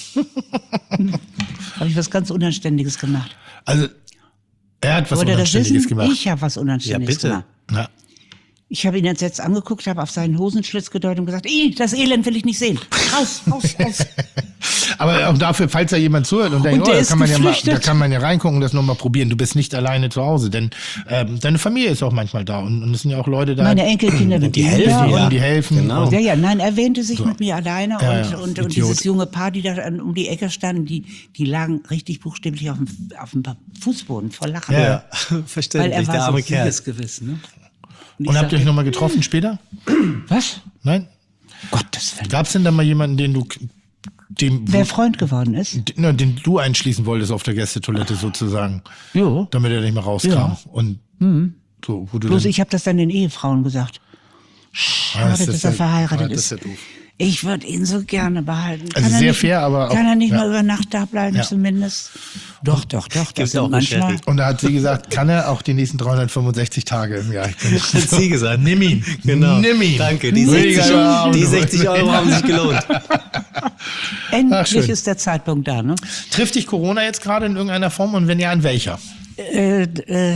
Habe ich was ganz Unanständiges gemacht. Also, er hat was Wollt ihr das Unanständiges wissen? gemacht. Ich habe was Unanständiges Ja, bitte. gemacht. Ja. Ich habe ihn jetzt jetzt angeguckt, habe auf seinen Hosenschlitz gedeutet und gesagt, Ih, das Elend will ich nicht sehen. Raus, raus, raus. Aber auch dafür, falls da jemand zuhört und denkt, Und oh, der da ist kann, man ja mal, geflüchtet. da kann man ja reingucken und das nochmal probieren. Du bist nicht alleine zu Hause, denn ähm, deine Familie ist auch manchmal da und, und es sind ja auch Leute da, Meine Enkelkinder mit die ihm helfen da die, ja. und die helfen. Genau. Und, Ja, ja, nein, er erwähnte sich mit mir alleine Ja, und, ja, und, und Idiot. dieses junge Paar, die da an- um die Ecke standen, die, die lagen richtig buchstäblich auf dem, auf dem Fußboden vor Lachen. Ja, Ja, Weil verständlich, er der war so arme Kerl. Siegesgewiss, ne? Und, und ich habt ihr euch sagte, nochmal getroffen später? was? Nein? Gottes Willen. Gab es denn da mal jemanden, den du dem, Wer Freund geworden ist? den, den du einschließen wolltest auf der Gästetoilette sozusagen, Jo. damit er nicht mehr rauskam? Ja. Und so, wo du Bloß dann, ich habe das dann den Ehefrauen gesagt. Ah, Schade, das ist dass er ja- verheiratet ah, das ist. ist ja doof. Ich würde ihn so gerne behalten. Also er sehr nicht, fair, aber auch- Kann er nicht ja. mal über Nacht da bleiben Ja. zumindest? Doch, doch, doch. Das Gibt's sind auch einen manchmal. Sherry. Und da hat sie gesagt, kann er auch die nächsten dreihundertfünfundsechzig Tage im Jahr. Ich bin Hat sie gesagt. Nimm ihn. Genau. Nimm ihn. Danke, die Rüdiger, sechzig, ja, die und- sechzig Euro haben sich gelohnt. Endlich schön. ist der Zeitpunkt da, ne? Trifft dich Corona jetzt gerade in irgendeiner Form und wenn ja, in welcher? Äh, äh,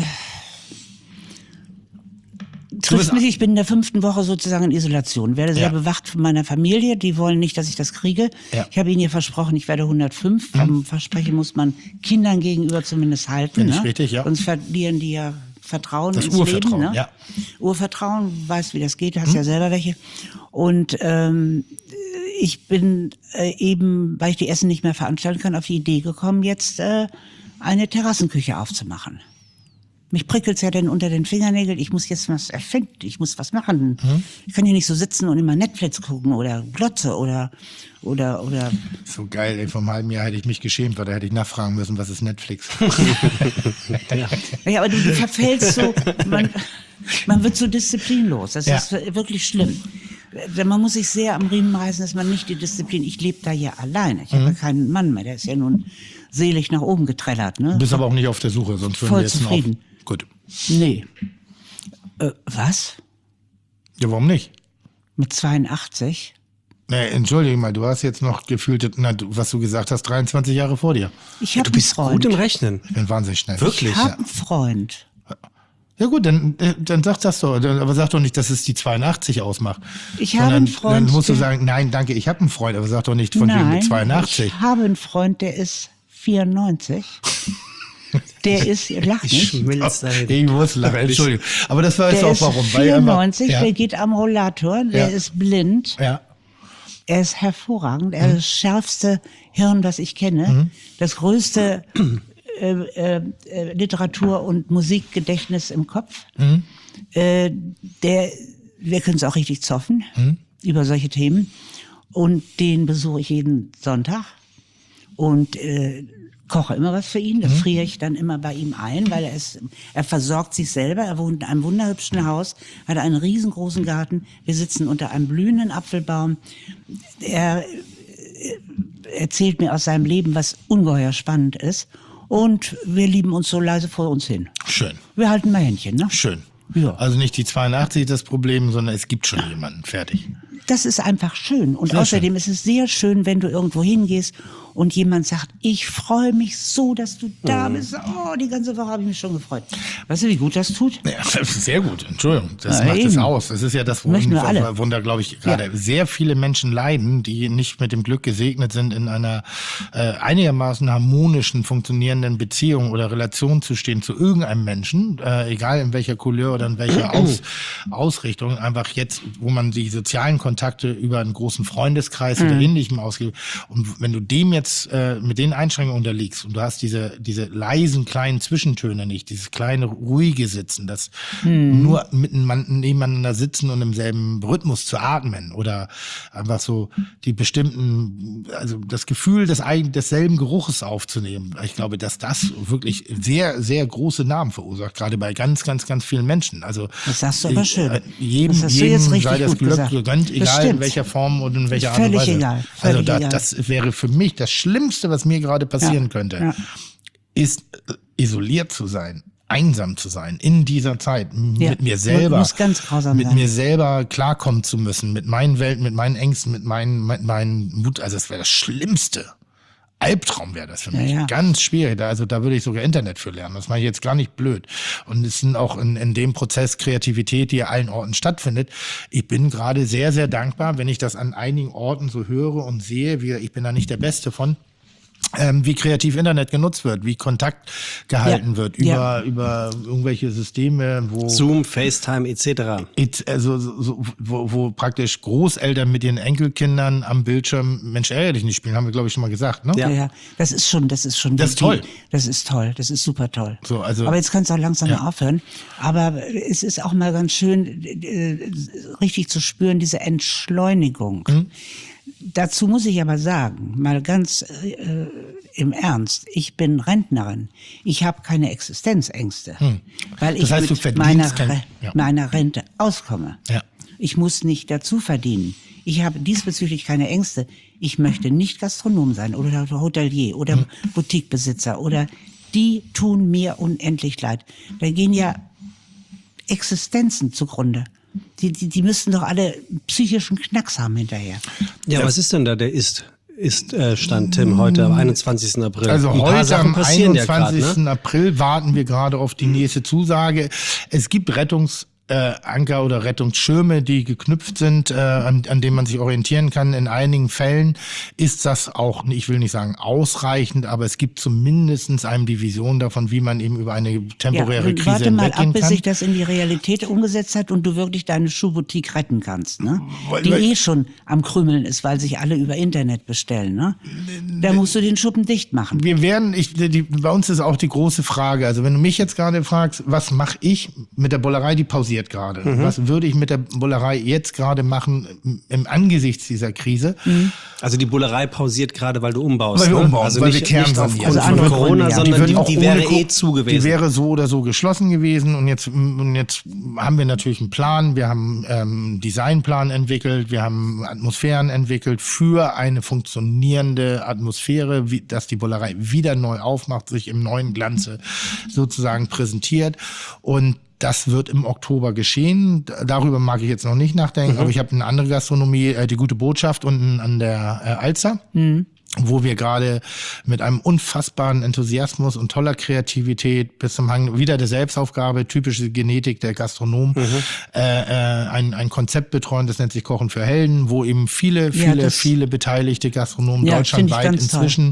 trifft bist- mich, ich bin in der fünften Woche sozusagen in Isolation, werde sehr Ja. bewacht von meiner Familie, die wollen nicht, dass ich das kriege. Ja. Mhm. Ich habe ihnen ja versprochen, ich werde hundertfünf. Vom Versprechen muss man Kindern gegenüber zumindest halten. Finde ich ne? richtig, ja. Sonst verlieren die ja Vertrauen Das ins Urvertrauen, Leben. Ne? ja. Urvertrauen, weißt, wie das geht, du hast ja selber welche. Und ähm, ich bin äh, eben, weil ich die Essen nicht mehr veranstalten kann, auf die Idee gekommen, jetzt äh, eine Terrassenküche aufzumachen. Mich prickelt's ja denn unter den Fingernägeln. Ich muss jetzt was erfinden. Ich muss was machen. Ich kann hier nicht so sitzen und immer Netflix gucken oder Glotze oder oder oder. So geil, ey, vor einem halben Jahr hätte ich mich geschämt, weil da hätte ich nachfragen müssen, was ist Netflix? Ja, aber du, du verfällst so. Man, man wird so disziplinlos. Das Ja. ist wirklich schlimm. Man muss sich sehr am Riemen reißen, dass man nicht die Disziplin. Ich lebe da ja alleine. Ich habe ja keinen Mann mehr. Der ist ja nun selig nach oben getrellert. Ne? Du bist aber auch nicht auf der Suche, sonst würden Voll wir jetzt noch zufrieden. auf. Gut. Nee. Äh, was? Ja, warum nicht? Mit zweiundachtzig? Nee, entschuldige mal, du hast jetzt noch gefühlt, na, du, was du gesagt hast, dreiundzwanzig Jahre vor dir. Ich habe Du einen bist Freund. gut im Rechnen. Ich bin wahnsinnig schnell. Wirklich? Ich habe einen Freund. Ja gut, dann, äh, dann sag das doch. Dann, aber sag doch nicht, dass es die zweiundachtzig ausmacht. Ich habe Sondern einen Freund, Dann musst du der- sagen, nein, danke, ich habe einen Freund, aber sag doch nicht von wegen Nein, mit zweiundachtzig. ich habe einen Freund, der ist vierundneunzig. Der ist, lach Ich nicht. schmilz dahin. Ich muss lachen, Entschuldigung. Aber das weißt Der du auch ist warum. Weil er immer- vierundneunzig, ja, der geht am Rollator, der Ja. ist blind, ja. er ist hervorragend, er ist das schärfste Hirn, das ich kenne, das größte äh, äh, äh, Literatur- und Musikgedächtnis im Kopf. Äh, der, wir können es auch richtig zoffen über solche Themen. Und den besuche ich jeden Sonntag und äh, koche immer was für ihn. Das friere ich dann immer bei ihm ein, weil er ist, er versorgt sich selber. Er wohnt in einem wunderhübschen Haus, hat einen riesengroßen Garten. Wir sitzen unter einem blühenden Apfelbaum. Er äh, erzählt mir aus seinem Leben, was ungeheuer spannend ist. Und wir lieben uns so leise vor uns hin. Schön, Wir halten mal Händchen, ne? schön. Ja. Also nicht die zweiundachtzig das Problem, sondern es gibt schon jemanden. Fertig. Das ist einfach schön. Und Sehr außerdem schön. ist es sehr schön, wenn du irgendwo hingehst und jemand sagt, ich freue mich so, dass du da bist. Oh, die ganze Woche habe ich mich schon gefreut. Weißt du, wie gut das tut? Ja, das ist sehr gut, Entschuldigung. Das Na macht es eben. aus. Das ist ja das, Möchten wir alle. worunter, glaube ich, gerade sehr viele Menschen leiden, die nicht mit dem Glück gesegnet sind, in einer äh, einigermaßen harmonischen, funktionierenden Beziehung oder Relation zu stehen zu irgendeinem Menschen, äh, egal in welcher Couleur oder in welcher Aus, Ausrichtung. Einfach jetzt, wo man die sozialen Kontakte über einen großen Freundeskreis mhm. oder ähnlichem ausgibt. Und wenn du dem jetzt äh, mit den Einschränkungen unterliegst und du hast diese, diese leisen kleinen Zwischentöne nicht, dieses kleine ruhige Sitzen, das mhm. nur miteinander, nebeneinander sitzen und im selben Rhythmus zu atmen oder einfach so die bestimmten, also das Gefühl des eigen, desselben Geruches aufzunehmen. Ich glaube, dass das wirklich sehr, sehr große Namen verursacht, gerade bei ganz, ganz, ganz vielen Menschen. Also das sagst du aber schön. Äh, jedem, das hast du jedem jetzt richtig sei das gut Glück gesagt. gegönnt, egal in welcher Form und in welcher Art und Völlig Weise. egal. Völlig also da, egal. das wäre für mich das Schlimmste, was mir gerade passieren Ja. könnte, Ja. ist äh, isoliert zu sein. Einsam zu sein in dieser Zeit, m- Ja. mit mir selber, Muss ganz grausam mit sein. mir selber klarkommen zu müssen, mit meinen Welten, mit meinen Ängsten, mit meinen, mit meinen Mut. Also das wäre das Schlimmste. Albtraum wäre das für mich. Ja, ja. Ganz schwierig. Da- Also da würde ich sogar Internet für lernen. Das mache ich jetzt gar nicht blöd. Und es sind auch in, in dem Prozess Kreativität, die ja allen Orten stattfindet. Ich bin gerade sehr, sehr dankbar, wenn ich das an einigen Orten so höre und sehe, wie, ich bin da nicht der Beste von, ähm, wie kreativ Internet genutzt wird, wie Kontakt gehalten Ja. wird über, Ja. über irgendwelche Systeme, wo Zoom, FaceTime et cetera. It, also so, so, wo, wo praktisch Großeltern mit ihren Enkelkindern am Bildschirm Mensch ärgere dich nicht spielen, haben wir glaube ich schon mal gesagt, ne? Ja, ja, das ist schon, das ist schon. Das ist die- toll. Das ist toll, das ist super toll. So, also- Aber jetzt kannst du auch langsam Ja. mal aufhören. Aber es ist auch mal ganz schön, äh, richtig zu spüren, diese Entschleunigung. Mhm. Dazu muss ich aber sagen, mal ganz äh, im Ernst, ich bin Rentnerin. Ich habe keine Existenzängste, weil Das ich heißt, du mit verdienst meiner, kein- Re ja. meiner Rente auskomme. Ja. Ich muss nicht dazu verdienen. Ich habe diesbezüglich keine Ängste. Ich möchte nicht Gastronom sein oder Hotelier oder Hm. Boutiquebesitzer oder die tun mir unendlich leid. Da gehen ja Existenzen zugrunde. Die, die, die müssten doch alle psychischen Knacks haben hinterher. Ja, was ist denn da der Ist? Ist äh, Stand, Tim, heute am einundzwanzigsten April. Also Ein paar heute Sachen am passieren ja grad, einundzwanzigsten ne? April warten wir gerade auf die nächste Zusage. Es gibt Rettungs Äh, Anker oder Rettungsschirme, die geknüpft sind, äh, an, an denen man sich orientieren kann. In einigen Fällen ist das auch, ich will nicht sagen ausreichend, aber es gibt zumindestens einem die Vision davon, wie man eben über eine temporäre und Krise warte mal hinweggehen ab, bis kann. sich das in die Realität umgesetzt hat und du wirklich deine Schuhboutique retten kannst, ne? Weil- Die weil- eh schon am Krümeln ist, weil sich alle über Internet bestellen, ne? Da musst du den Schuppen dicht machen. Wir werden, ich, die, bei uns ist auch die große Frage, also wenn du mich jetzt gerade fragst, was mache ich mit der Bullerei, die pausiert gerade. Mhm. Was würde ich mit der Bullerei jetzt gerade machen im, im Angesichts dieser Krise? Also die Bullerei pausiert gerade, weil du umbaust. Weil wir ne? umbauen, also weil nicht, wir Kern nicht sanieren. aufgrund Also von andere Corona, Gründe, ja. sondern wird die, auch die ohne wäre Co- eh zu gewesen. Die wäre so oder so geschlossen gewesen und jetzt, und jetzt haben wir natürlich einen Plan. Wir haben ähm, Designplan entwickelt, wir haben Atmosphären entwickelt für eine funktionierende Atmosphäre, wie, dass die Bullerei wieder neu aufmacht, sich im neuen Glanze sozusagen präsentiert und das wird im Oktober geschehen. D- Darüber mag ich jetzt noch nicht nachdenken, aber ich habe eine andere Gastronomie, äh, die Gute Botschaft unten an der äh, Alster. Wo wir gerade mit einem unfassbaren Enthusiasmus und toller Kreativität bis zum Hang wieder der Selbstaufgabe, typische Genetik der Gastronomen, äh, äh, ein, ein Konzept betreuen, das nennt sich Kochen für Helden, wo eben viele, Ja, viele, das- viele beteiligte Gastronomen Ja, deutschlandweit find ich ganz inzwischen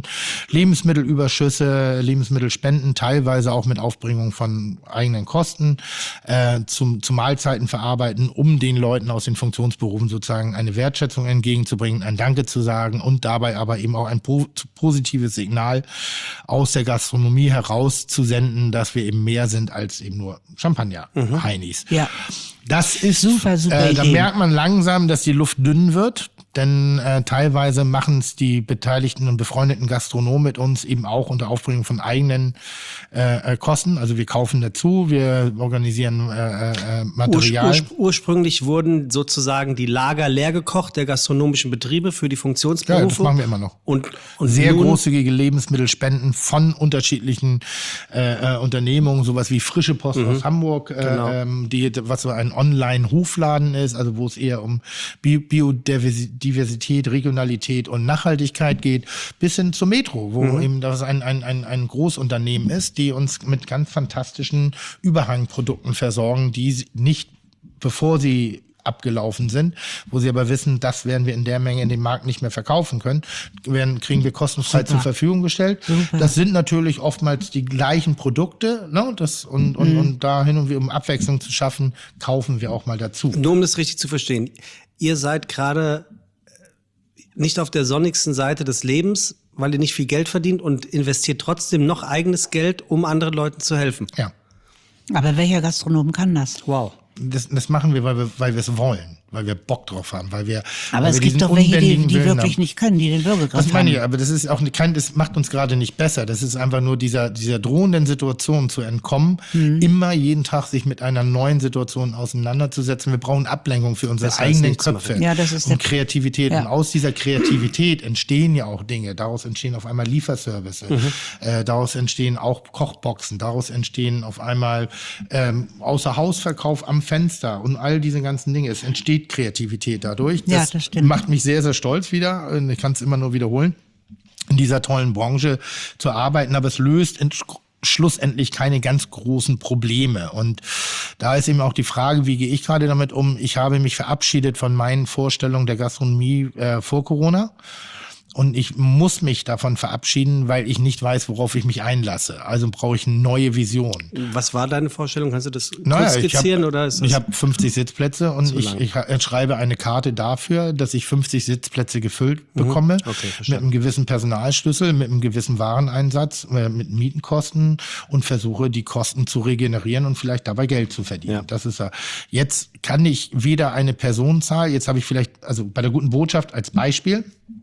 Lebensmittelüberschüsse, Lebensmittelspenden, teilweise auch mit Aufbringung von eigenen Kosten äh, zum, zu Mahlzeiten verarbeiten, um den Leuten aus den Funktionsberufen sozusagen eine Wertschätzung entgegenzubringen, ein Danke zu sagen und dabei aber eben auch ein po positives Signal aus der Gastronomie herauszusenden, dass wir eben mehr sind als eben nur Champagner-Heinis. Ja. Das ist Super, super äh, da Idee. merkt man langsam, dass die Luft dünn wird, denn äh, teilweise machen es die beteiligten und befreundeten Gastronomen mit uns eben auch unter Aufbringung von eigenen äh, äh, Kosten. Also wir kaufen dazu, wir organisieren äh, äh, Material. Urspr ursprünglich wurden sozusagen die Lager leer gekocht der gastronomischen Betriebe für die Funktionsberufe. Ja, das machen wir immer noch. Und, und Sehr nun, großzügige Lebensmittelspenden von unterschiedlichen äh, äh, Unternehmungen, sowas wie Frische Post aus Hamburg, äh, Genau. ähm, die, was so ein Online-Hofladen ist, also wo es eher um Bi Biodiversität, Regionalität und Nachhaltigkeit geht, bis hin zur Metro, wo eben das ein, ein, ein, ein Großunternehmen ist, die uns mit ganz fantastischen Überhangprodukten versorgen, die sie nicht, bevor sie abgelaufen sind, wo sie aber wissen, das werden wir in der Menge in dem Markt nicht mehr verkaufen können, werden, kriegen wir kostenfrei Super. zur Verfügung gestellt. Super. Das sind natürlich oftmals die gleichen Produkte, ne? Das, und, und, Mhm. und da hin und wieder, um Abwechslung zu schaffen, kaufen wir auch mal dazu. Nur um das richtig zu verstehen. Ihr seid gerade nicht auf der sonnigsten Seite des Lebens, weil ihr nicht viel Geld verdient und investiert trotzdem noch eigenes Geld, um anderen Leuten zu helfen. Ja. Aber welcher Gastronom kann das? Wow. Das, das machen wir, weil wir, weil wir es wollen, weil wir Bock drauf haben, weil wir. Aber weil es wir gibt diesen doch welche, die, unbändigen die Willen wirklich haben. nicht können, die den Würgegriff Das meine ich, haben. aber das ist auch kein, das macht uns gerade nicht besser. Das ist einfach nur dieser, dieser drohenden Situation zu entkommen, Mhm. immer jeden Tag sich mit einer neuen Situation auseinanderzusetzen. Wir brauchen Ablenkung für unsere Besser als eigenen nichts zu Köpfe machen. Ja, das ist und der- Kreativität. Ja. Und aus dieser Kreativität entstehen ja auch Dinge. Daraus entstehen auf einmal Lieferservice. Mhm. Äh, daraus entstehen auch Kochboxen. Daraus entstehen auf einmal ähm, Außerhausverkauf am Fenster und all diese ganzen Dinge. Es entsteht Kreativität dadurch. Ja, das stimmt. Macht mich sehr, sehr stolz wieder. Und ich kann es immer nur wiederholen, in dieser tollen Branche zu arbeiten. Aber es löst ent- schlussendlich keine ganz großen Probleme. Und da ist eben auch die Frage, wie gehe ich gerade damit um? Ich habe mich verabschiedet von meinen Vorstellungen der Gastronomie äh, vor Corona. Und ich muss mich davon verabschieden, weil ich nicht weiß, worauf ich mich einlasse. Also brauche ich eine neue Vision. Was war deine Vorstellung? Kannst du das Naja, kurz ich skizzieren? hab, oder ist das ich habe fünfzig Sitzplätze und Zu ich, lang. ich ha- schreibe eine Karte dafür, dass ich fünfzig Sitzplätze gefüllt bekomme. Okay, mit verstanden. einem gewissen Personalschlüssel, mit einem gewissen Wareneinsatz, äh, mit Mietenkosten und versuche, die Kosten zu regenerieren und vielleicht dabei Geld zu verdienen. Ja. Das ist ja. Jetzt kann ich weder eine Personenzahl, jetzt habe ich vielleicht, also bei der guten Botschaft als Beispiel,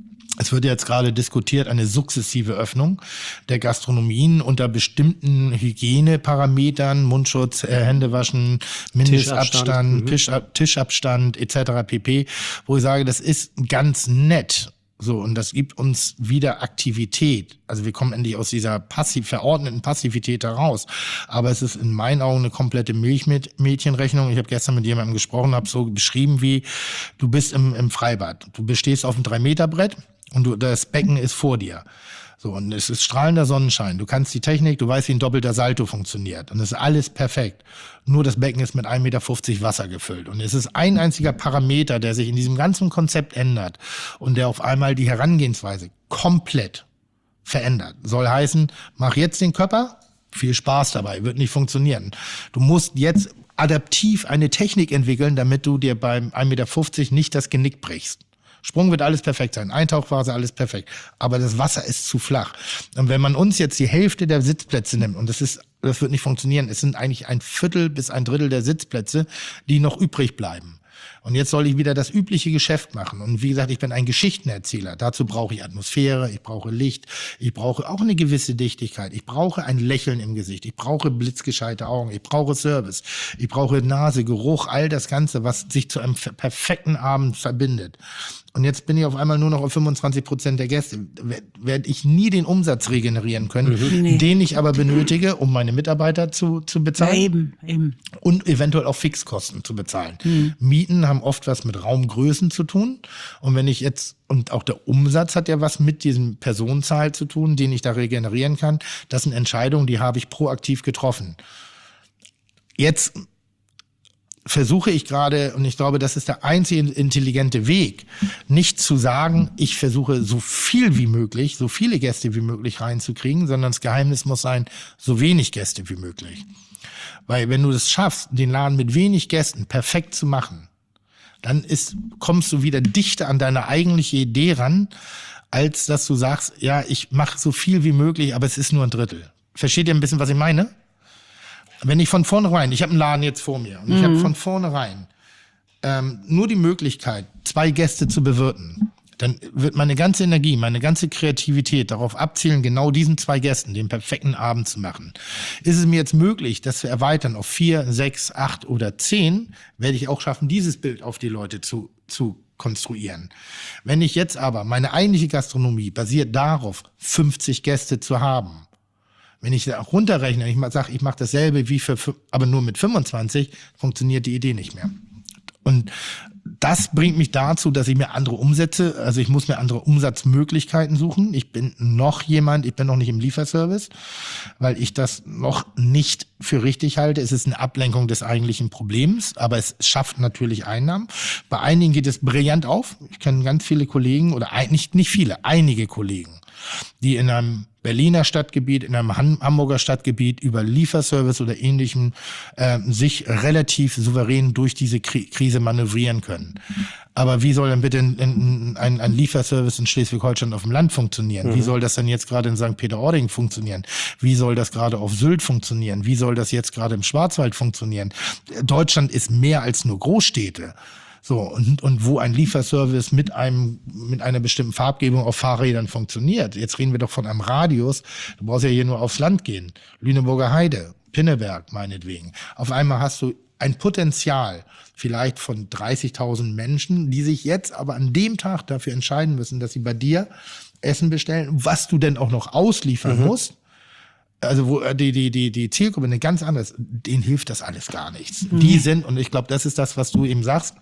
es wird jetzt gerade diskutiert, eine sukzessive Öffnung der Gastronomien unter bestimmten Hygieneparametern, Mundschutz, äh, Händewaschen, Mindestabstand, Tischabstand, Tischab- Tischabstand et cetera pp., wo ich sage, das ist ganz nett. So, und das gibt uns wieder Aktivität. Also wir kommen endlich aus dieser passiv verordneten Passivität heraus. Aber es ist in meinen Augen eine komplette Milchmädchenrechnung. Ich habe gestern mit jemandem gesprochen, habe so beschrieben wie, du bist im, im Freibad. Du stehst auf einem drei Meter Brett und du, das Becken ist vor dir. So, und es ist strahlender Sonnenschein. Du kannst die Technik, du weißt, wie ein doppelter Salto funktioniert. Und es ist alles perfekt. Nur das Becken ist mit ein Meter fünfzig Wasser gefüllt. Und es ist ein einziger Parameter, der sich in diesem ganzen Konzept ändert und der auf einmal die Herangehensweise komplett verändert. Soll heißen, mach jetzt den Körper, viel Spaß dabei, wird nicht funktionieren. Du musst jetzt adaptiv eine Technik entwickeln, damit du dir beim ein Meter fünfzig nicht das Genick brichst. Sprung wird alles perfekt sein, Eintauchphase alles perfekt, aber das Wasser ist zu flach. Und wenn man uns jetzt die Hälfte der Sitzplätze nimmt, und das ist, das wird nicht funktionieren, es sind eigentlich ein Viertel bis ein Drittel der Sitzplätze, die noch übrig bleiben. Und jetzt soll ich wieder das übliche Geschäft machen. Und wie gesagt, ich bin ein Geschichtenerzähler. Dazu brauche ich Atmosphäre, ich brauche Licht, ich brauche auch eine gewisse Dichtigkeit. Ich brauche ein Lächeln im Gesicht, ich brauche blitzgescheite Augen, ich brauche Service, ich brauche Nase, Geruch, all das Ganze, was sich zu einem perfekten Abend verbindet. Und jetzt bin ich auf einmal nur noch auf fünfundzwanzig Prozent der Gäste. Werde ich nie den Umsatz regenerieren können, Nee. den ich aber benötige, um meine Mitarbeiter zu, zu Ja, bezahlen. eben, eben. Und eventuell auch Fixkosten zu bezahlen. Mieten haben oft was mit Raumgrößen zu tun. Und wenn ich jetzt, und auch der Umsatz hat ja was mit diesem Personenzahl zu tun, den ich da regenerieren kann. Das sind Entscheidungen, die habe ich proaktiv getroffen. Jetzt versuche ich gerade, und ich glaube, das ist der einzige intelligente Weg, nicht zu sagen, ich versuche so viel wie möglich, so viele Gäste wie möglich reinzukriegen, sondern das Geheimnis muss sein, so wenig Gäste wie möglich. Weil wenn du es schaffst, den Laden mit wenig Gästen perfekt zu machen, dann ist, kommst du wieder dichter an deine eigentliche Idee ran, als dass du sagst, ja, ich mache so viel wie möglich, aber es ist nur ein Drittel. Versteht ihr ein bisschen, was ich meine? Wenn ich von vornherein, ich habe einen Laden jetzt vor mir, und ich habe von vornherein ähm, nur die Möglichkeit, zwei Gäste zu bewirten, dann wird meine ganze Energie, meine ganze Kreativität darauf abzielen, genau diesen zwei Gästen den perfekten Abend zu machen. Ist es mir jetzt möglich, das zu erweitern auf vier, sechs, acht oder zehn, werde ich auch schaffen, dieses Bild auf die Leute zu, zu konstruieren. Wenn ich jetzt aber, meine eigentliche Gastronomie basiert darauf, fünfzig Gäste zu haben. Wenn ich da runterrechne, ich sage, ich mache dasselbe wie für, aber nur mit fünfundzwanzig, funktioniert die Idee nicht mehr. Und das bringt mich dazu, dass ich mir andere Umsätze, also ich muss mir andere Umsatzmöglichkeiten suchen. Ich bin noch jemand, ich bin noch nicht im Lieferservice, weil ich das noch nicht für richtig halte. Es ist eine Ablenkung des eigentlichen Problems, aber es schafft natürlich Einnahmen. Bei einigen geht es brillant auf. Ich kenne ganz viele Kollegen oder ein, nicht, nicht viele, einige Kollegen, die in einem Berliner Stadtgebiet, in einem Hamburger Stadtgebiet über Lieferservice oder Ähnlichem äh, sich relativ souverän durch diese Kri- Krise manövrieren können. Aber wie soll denn bitte ein, ein, ein, ein Lieferservice in Schleswig-Holstein auf dem Land funktionieren? Mhm. Wie soll das denn jetzt gerade in Sankt Peter-Ording funktionieren? Wie soll das gerade auf Sylt funktionieren? Wie soll das jetzt gerade im Schwarzwald funktionieren? Deutschland ist mehr als nur Großstädte. So, und, und wo ein Lieferservice mit einem, mit einer bestimmten Farbgebung auf Fahrrädern funktioniert. Jetzt reden wir doch von einem Radius. Du brauchst ja hier nur aufs Land gehen. Lüneburger Heide, Pinneberg meinetwegen. Auf einmal hast du ein Potenzial vielleicht von dreißigtausend Menschen, die sich jetzt aber an dem Tag dafür entscheiden müssen, dass sie bei dir Essen bestellen, was du denn auch noch ausliefern mhm. musst. Also wo die die die die Zielgruppe eine ganz andere ist, denen hilft das alles gar nichts. Mhm. Die sind, und ich glaube, das ist das, was du eben sagst,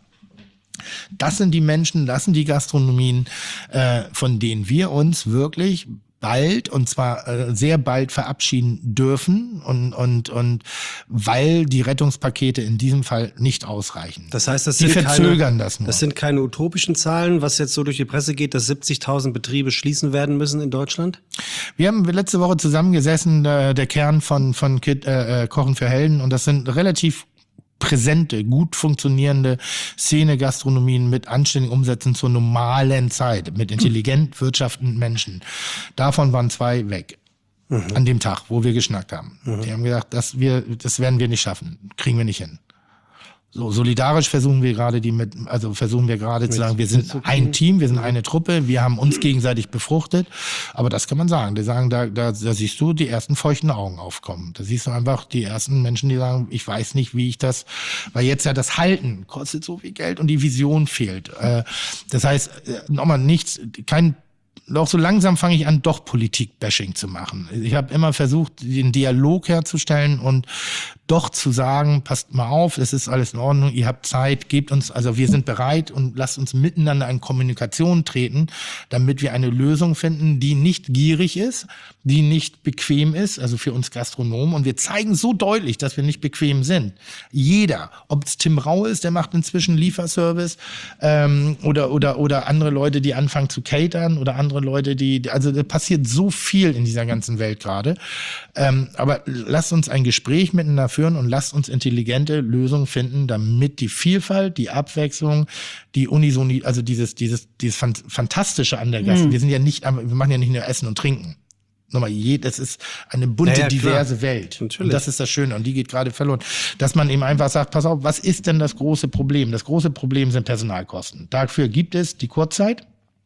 das sind die Menschen, das sind die Gastronomien, äh, von denen wir uns wirklich bald, und zwar äh, sehr bald verabschieden dürfen, und und und weil die Rettungspakete in diesem Fall nicht ausreichen. Das heißt, das die sind verzögern keine, das nur. Das sind keine utopischen Zahlen, was jetzt so durch die Presse geht, dass siebzigtausend Betriebe schließen werden müssen in Deutschland? Wir haben letzte Woche zusammengesessen, äh, der Kern von von Kid, äh, Kochen für Helden, und das sind relativ präsente, gut funktionierende Szene-Gastronomien mit anständigen Umsätzen zur normalen Zeit, mit intelligent wirtschaftenden Menschen. Davon waren zwei weg. Mhm. An dem Tag, wo wir geschnackt haben. Mhm. Die haben gesagt, das, wir, das werden wir nicht schaffen, kriegen wir nicht hin. So, solidarisch versuchen wir gerade die mit, also versuchen wir gerade zu sagen, wir sind ein Team, wir sind eine Truppe, wir haben uns gegenseitig befruchtet. Aber das kann man sagen. Die sagen, da, da, da siehst du die ersten feuchten Augen aufkommen. Da siehst du einfach die ersten Menschen, die sagen, ich weiß nicht, wie ich das, weil jetzt ja das Halten kostet so viel Geld und die Vision fehlt. Das heißt, nochmal nichts, kein Auch so langsam fange ich an, doch Politik-Bashing zu machen. Ich habe immer versucht, den Dialog herzustellen und doch zu sagen, passt mal auf, es ist alles in Ordnung, ihr habt Zeit, gebt uns, also wir sind bereit und lasst uns miteinander in Kommunikation treten, damit wir eine Lösung finden, die nicht gierig ist, die nicht bequem ist, also für uns Gastronomen. Und wir zeigen so deutlich, dass wir nicht bequem sind. Jeder, ob es Tim Rau ist, der macht inzwischen Lieferservice, ähm, oder, oder, oder andere Leute, die anfangen zu catern, oder andere Leute, die, also da passiert so viel in dieser ganzen Welt gerade. Ähm, aber lasst uns ein Gespräch miteinander führen und lasst uns intelligente Lösungen finden, damit die Vielfalt, die Abwechslung, die Unisoni, also dieses, dieses, dieses Fantastische an der Gast. Mhm. Wir sind ja nicht, wir machen ja nicht nur Essen und Trinken. Nochmal, das ist eine bunte, ja, ja, diverse klar. Welt. Natürlich. Und das ist das Schöne. Und die geht gerade verloren. Dass man eben einfach sagt, pass auf, was ist denn das große Problem? Das große Problem sind Personalkosten. Dafür gibt es die Kurzzeit.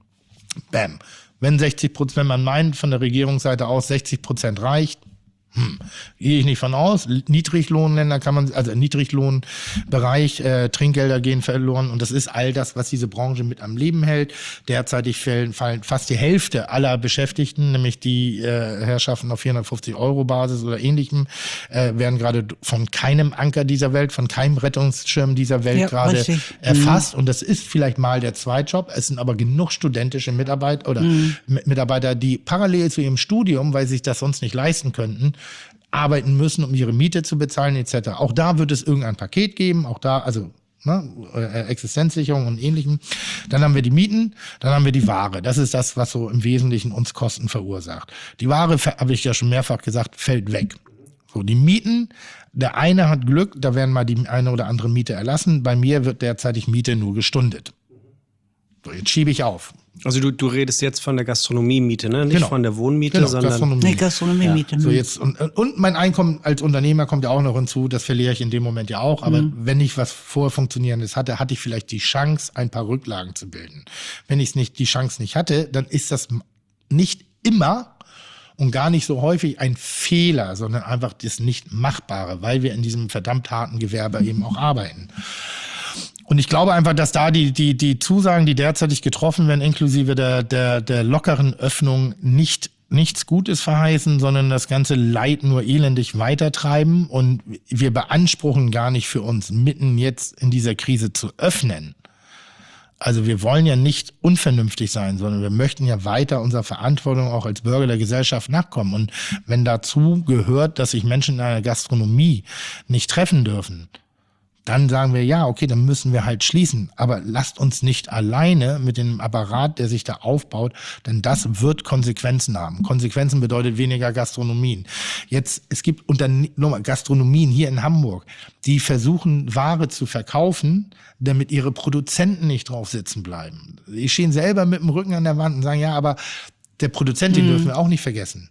Bam. Wenn sechzig Prozent, wenn man meint, von der Regierungsseite aus sechzig Prozent reicht, Hm, gehe ich nicht von aus. Niedriglohnländer kann man, also Niedriglohnbereich, äh, Trinkgelder gehen verloren, und das ist all das, was diese Branche mit am Leben hält. Derzeitig fallen, fallen fast die Hälfte aller Beschäftigten, nämlich die äh, Herrschaften auf vierhundertfünfzig Euro Basis oder ähnlichem, äh, werden gerade von keinem Anker dieser Welt, von keinem Rettungsschirm dieser Welt ja, gerade richtig. erfasst. Mhm. Und das ist vielleicht mal der Zweitjob. Es sind aber genug studentische Mitarbeiter oder mhm. Mitarbeiter, die parallel zu ihrem Studium, weil sie sich das sonst nicht leisten könnten, arbeiten müssen, um ihre Miete zu bezahlen et cetera. Auch da wird es irgendein Paket geben, auch da, also ne, Existenzsicherung und Ähnlichem. Dann haben wir die Mieten, dann haben wir die Ware. Das ist das, was so im Wesentlichen uns Kosten verursacht. Die Ware, habe ich ja schon mehrfach gesagt, fällt weg. So, die Mieten, der eine hat Glück, da werden mal die eine oder andere Miete erlassen. Bei mir wird derzeitig Miete nur gestundet. So, jetzt schiebe ich auf. Also du, du redest jetzt von der Gastronomiemiete, ne? Nicht genau. von der Wohnmiete, genau, sondern Gastronomie. Nee, Gastronomiemiete. Ja. So jetzt und, und mein Einkommen als Unternehmer kommt ja auch noch hinzu, das verliere ich in dem Moment ja auch, aber mhm. wenn ich was vorher Funktionierendes hatte, hatte ich vielleicht die Chance, ein paar Rücklagen zu bilden. Wenn ich nicht die Chance nicht hatte, dann ist das nicht immer und gar nicht so häufig ein Fehler, sondern einfach das Nicht-Machbare, weil wir in diesem verdammt harten Gewerbe eben auch arbeiten. Und ich glaube einfach, dass da die, die, die Zusagen, die derzeitig getroffen werden, inklusive der, der, der lockeren Öffnung, nicht, nichts Gutes verheißen, sondern das ganze Leid nur elendig weitertreiben. Und wir beanspruchen gar nicht für uns, mitten jetzt in dieser Krise zu öffnen, Also wir wollen ja nicht unvernünftig sein, sondern wir möchten ja weiter unserer Verantwortung auch als Bürger der Gesellschaft nachkommen. Und wenn dazu gehört, dass sich Menschen in einer Gastronomie nicht treffen dürfen, dann sagen wir, ja, okay, dann müssen wir halt schließen. Aber lasst uns nicht alleine mit dem Apparat, der sich da aufbaut, denn das wird Konsequenzen haben. Konsequenzen bedeutet weniger Gastronomien. Jetzt, es gibt Unterne- Gastronomien hier in Hamburg, die versuchen, Ware zu verkaufen, damit ihre Produzenten nicht drauf sitzen bleiben. Die stehen selber mit dem Rücken an der Wand und sagen, ja, aber der Produzent, den mhm. dürfen wir auch nicht vergessen.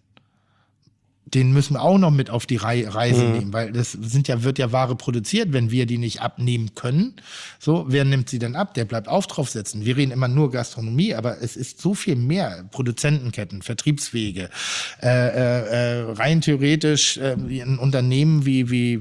Den müssen wir auch noch mit auf die Reise mhm. nehmen, weil das sind ja, wird ja Ware produziert, wenn wir die nicht abnehmen können. So, wer nimmt sie denn ab? Der bleibt auf drauf sitzen. Wir reden immer nur Gastronomie, aber es ist so viel mehr. Produzentenketten, Vertriebswege, äh, äh, rein theoretisch äh, ein Unternehmen wie, wie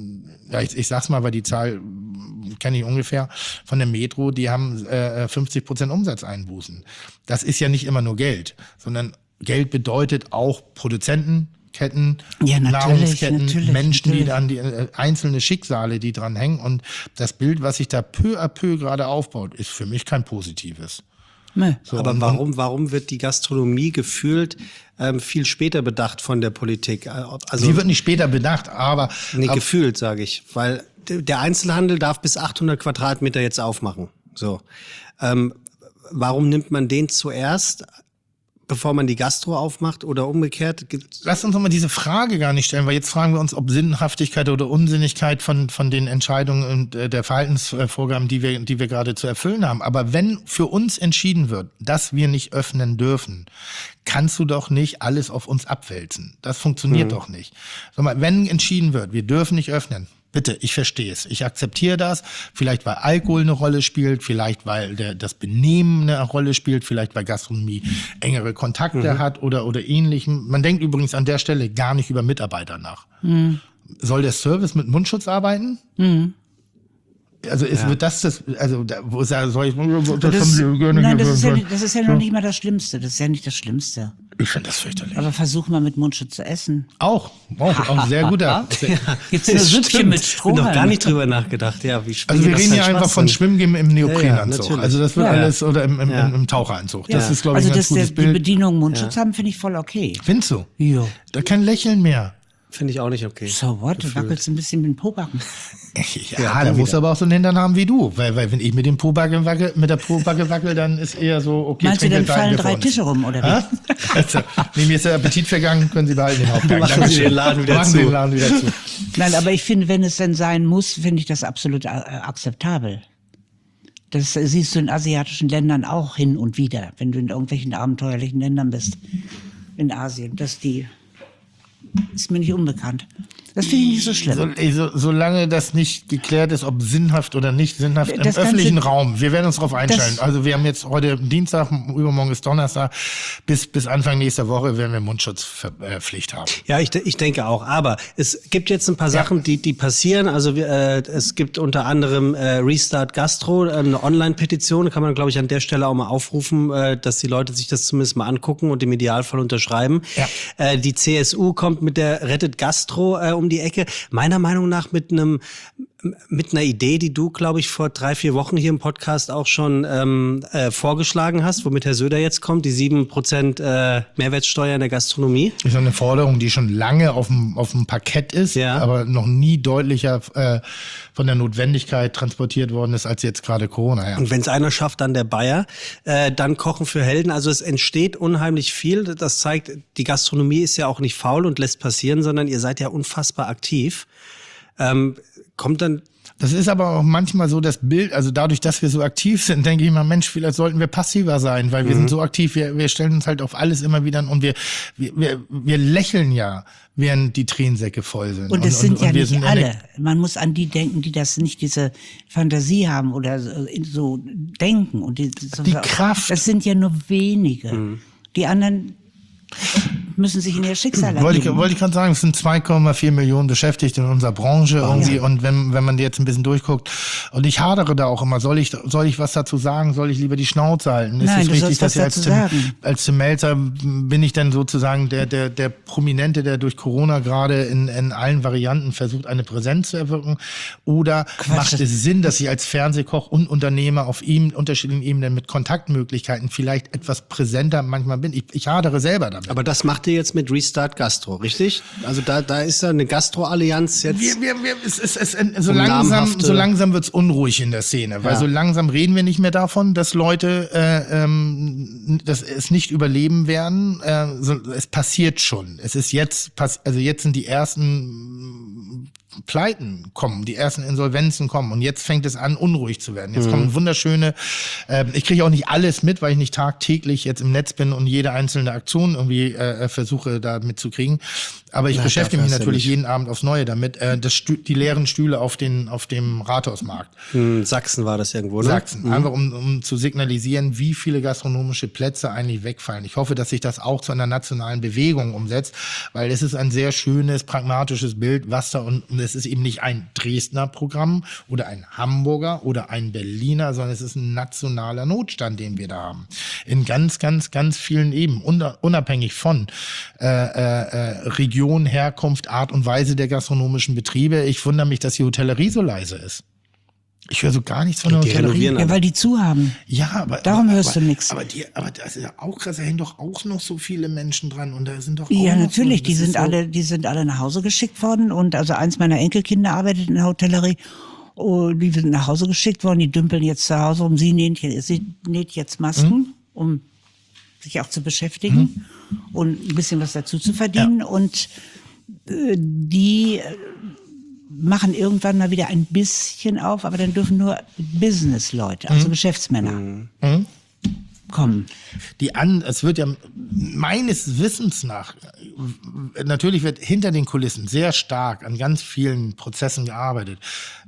ja, ich, ich sag's mal, weil die Zahl kenne ich ungefähr von der Metro, die haben äh, fünfzig Prozent Umsatzeinbußen. Das ist ja nicht immer nur Geld, sondern Geld bedeutet auch Produzenten, Ketten, ja, Nahrungsketten, natürlich, Menschen, natürlich. die dann die äh, einzelne Schicksale, die dran hängen. Und das Bild, was sich da peu à peu gerade aufbaut, ist für mich kein positives. Nee. So, Aber und, warum, warum wird die Gastronomie gefühlt ähm, viel später bedacht von der Politik? Also, sie wird nicht später bedacht, aber... Nee, aber gefühlt, sage ich. Weil der Einzelhandel darf bis achthundert Quadratmeter jetzt aufmachen. So. Ähm, warum nimmt man den zuerst, bevor man die Gastro aufmacht oder umgekehrt? Gibt's Lass uns doch mal diese Frage gar nicht stellen, weil jetzt fragen wir uns, ob Sinnhaftigkeit oder Unsinnigkeit von, von den Entscheidungen und äh, der Verhaltensvorgaben, die wir, die wir gerade zu erfüllen haben. Aber wenn für uns entschieden wird, dass wir nicht öffnen dürfen, kannst du doch nicht alles auf uns abwälzen. Das funktioniert mhm. doch nicht. Sag mal, wenn entschieden wird, wir dürfen nicht öffnen, bitte, ich verstehe es. Ich akzeptiere das. Vielleicht, weil Alkohol eine Rolle spielt, vielleicht, weil der, das Benehmen eine Rolle spielt, vielleicht, weil Gastronomie engere Kontakte mhm. hat oder, oder ähnlichem. Man denkt übrigens an der Stelle gar nicht über Mitarbeiter nach. Mhm. Soll der Service mit Mundschutz arbeiten? Mhm. Also ist, ja. wird das das, also da, wo soll ich, das, das, nein, das ist, ja, das ist ja noch nicht mal das Schlimmste. Das ist ja nicht das Schlimmste. Ich finde das fürchterlich. Aber versuch mal mit Mundschutz zu essen. Auch, auch, auch sehr guter. Gibt's eine Süppchen mit Strohhalm? Ich habe noch gar nicht drüber nachgedacht. Ja, wie also wir reden ja einfach von Schwimmen im Neoprenanzug. Ja, ja, also das wird ja, alles oder im, im, ja. im, im Taucheranzug. Das ja. ist, glaube ich, also ein ganz dass gutes der, Bild. Die Bedienung Mundschutz ja. haben, finde ich voll okay. Findest du? Ja. Da kein Lächeln mehr. Finde ich auch nicht okay. So what? Du wackelst ein bisschen mit dem Pobacken. Ja, ja der muss aber auch so einen Hintern haben wie du. Weil, weil wenn ich mit dem Pobacke wackel, mit der Pobacke wackel, dann ist eher so, okay, meinst du, dann fallen drei Tische rum, oder wie? Also, nee, mir ist der Appetit vergangen, können Sie behalten den Hauptgang. Machen Sie den Laden wieder Machen zu. Sie den Laden wieder zu. Nein, aber ich finde, wenn es denn sein muss, finde ich das absolut äh, akzeptabel. Das siehst du in asiatischen Ländern auch hin und wieder, wenn du in irgendwelchen abenteuerlichen Ländern bist. In Asien, dass die... Ist mir nicht unbekannt. Das finde ich nicht so schlimm. So, ey, so, solange das nicht geklärt ist, ob sinnhaft oder nicht sinnhaft das im öffentlichen Ganze, Raum. Wir werden uns darauf einstellen. Also wir haben jetzt heute Dienstag, übermorgen ist Donnerstag. Bis, bis Anfang nächster Woche werden wir Mundschutzpflicht haben. Ja, ich, ich denke auch. Aber es gibt jetzt ein paar Sachen, ja. die, die passieren. Also wir, äh, es gibt unter anderem äh, Restart Gastro, eine Online-Petition. Kann man, glaube ich, an der Stelle auch mal aufrufen, äh, dass die Leute sich das zumindest mal angucken und im Idealfall unterschreiben. Ja. Äh, die C S U kommt mit der Rettet Gastro äh, um die Ecke. Meiner Meinung nach mit einem mit einer Idee, die du, glaube ich, vor drei, vier Wochen hier im Podcast auch schon ähm, äh, vorgeschlagen hast, womit Herr Söder jetzt kommt, die sieben Prozent äh, Mehrwertsteuer in der Gastronomie. Ist eine Forderung, die schon lange auf dem, auf dem Parkett ist, ja. aber noch nie deutlicher äh, von der Notwendigkeit transportiert worden ist, als jetzt gerade Corona. Ja. Und wenn es einer schafft, dann der Bayer. Äh, dann Kochen für Helden. Also es entsteht unheimlich viel. Das zeigt, die Gastronomie ist ja auch nicht faul und lässt passieren, sondern ihr seid ja unfassbar aktiv. Ähm, kommt dann... Das ist aber auch manchmal so das Bild, also dadurch, dass wir so aktiv sind, denke ich mal, Mensch, vielleicht sollten wir passiver sein, weil wir mhm. sind so aktiv, wir, wir stellen uns halt auf alles immer wieder und wir, wir, wir, wir lächeln ja, während die Tränensäcke voll sind. Und es sind und, ja und wir nicht sind alle. Man muss an die denken, die das nicht diese Fantasie haben oder so, so denken. Und die, so die Kraft. Das sind ja nur wenige. Mhm. Die anderen... müssen sich in ihr Schicksal Wollte ich, ergeben. wollte ich gerade sagen, es sind zwei Komma vier Millionen Beschäftigte in unserer Branche irgendwie. Ja. Und wenn, wenn man jetzt ein bisschen durchguckt, und ich hadere da auch immer, soll ich, soll ich was dazu sagen? Soll ich lieber die Schnauze halten? Ist Nein, es du richtig, sollst dass was ich als dazu Tim, sagen. als Tim Melzer bin ich dann sozusagen der, der, der Prominente, der durch Corona gerade in, in allen Varianten versucht, eine Präsenz zu erwirken? Oder Quatsch. macht es Sinn, dass ich als Fernsehkoch und Unternehmer auf ihm, unterschiedlichen Ebenen mit Kontaktmöglichkeiten vielleicht etwas präsenter manchmal bin? Ich, ich hadere selber damit. Aber das macht ihr jetzt mit Restart Gastro, richtig? Also da, da ist ja eine Gastro-Allianz jetzt. Wir, wir, wir, es, es, es, so Um langsam, namhafte- so langsam wird's unruhig in der Szene, weil Ja. so langsam reden wir nicht mehr davon, dass Leute äh, ähm, dass es nicht überleben werden. Äh, so, es passiert schon. Es ist jetzt, pass also jetzt sind die ersten Pleiten kommen, die ersten Insolvenzen kommen und jetzt fängt es an, unruhig zu werden. Jetzt Mhm. kommen wunderschöne, äh, ich kriege auch nicht alles mit, weil ich nicht tagtäglich jetzt im Netz bin und jede einzelne Aktion irgendwie äh, versuche da mitzukriegen. Aber ich Na, beschäftige dafür mich hast du natürlich nicht. jeden Abend aufs Neue damit. Äh, das Stü die leeren Stühle auf, den, auf dem Rathausmarkt. Hm, Sachsen war das irgendwo, ne? Sachsen. Einfach um, um zu signalisieren, wie viele gastronomische Plätze eigentlich wegfallen. Ich hoffe, dass sich das auch zu einer nationalen Bewegung umsetzt, weil es ist ein sehr schönes, pragmatisches Bild, was da und und es ist eben nicht ein Dresdner Programm oder ein Hamburger oder ein Berliner, sondern es ist ein nationaler Notstand, den wir da haben. In ganz, ganz, ganz vielen Ebenen, unabhängig von äh, äh, Region, Herkunft, Art und Weise der gastronomischen Betriebe. Ich wundere mich, dass die Hotellerie so leise ist. Ich höre so gar nichts von der Die Hotellerie. renovieren Ja, weil die zu haben. Ja, aber Darum aber, hörst aber, du nix. Aber die, aber das ist ja auch krass. Da hängen doch auch noch so viele Menschen dran und da sind doch auch Ja, noch natürlich, so, die das ist sind so, alle, die sind alle nach Hause geschickt worden und also eins meiner Enkelkinder arbeitet in der Hotellerie. Oh, die sind nach Hause geschickt worden, die dümpeln jetzt zu Hause um. Sie näht, sie näht jetzt Masken, Mhm. um sich auch zu beschäftigen und ein bisschen was dazu zu verdienen. Und äh, die äh, machen irgendwann mal wieder ein bisschen auf, aber dann dürfen nur Business-Leute, also Geschäftsmänner, kommen. Die an, es wird ja meines Wissens nach, äh, natürlich wird hinter den Kulissen sehr stark an ganz vielen Prozessen gearbeitet.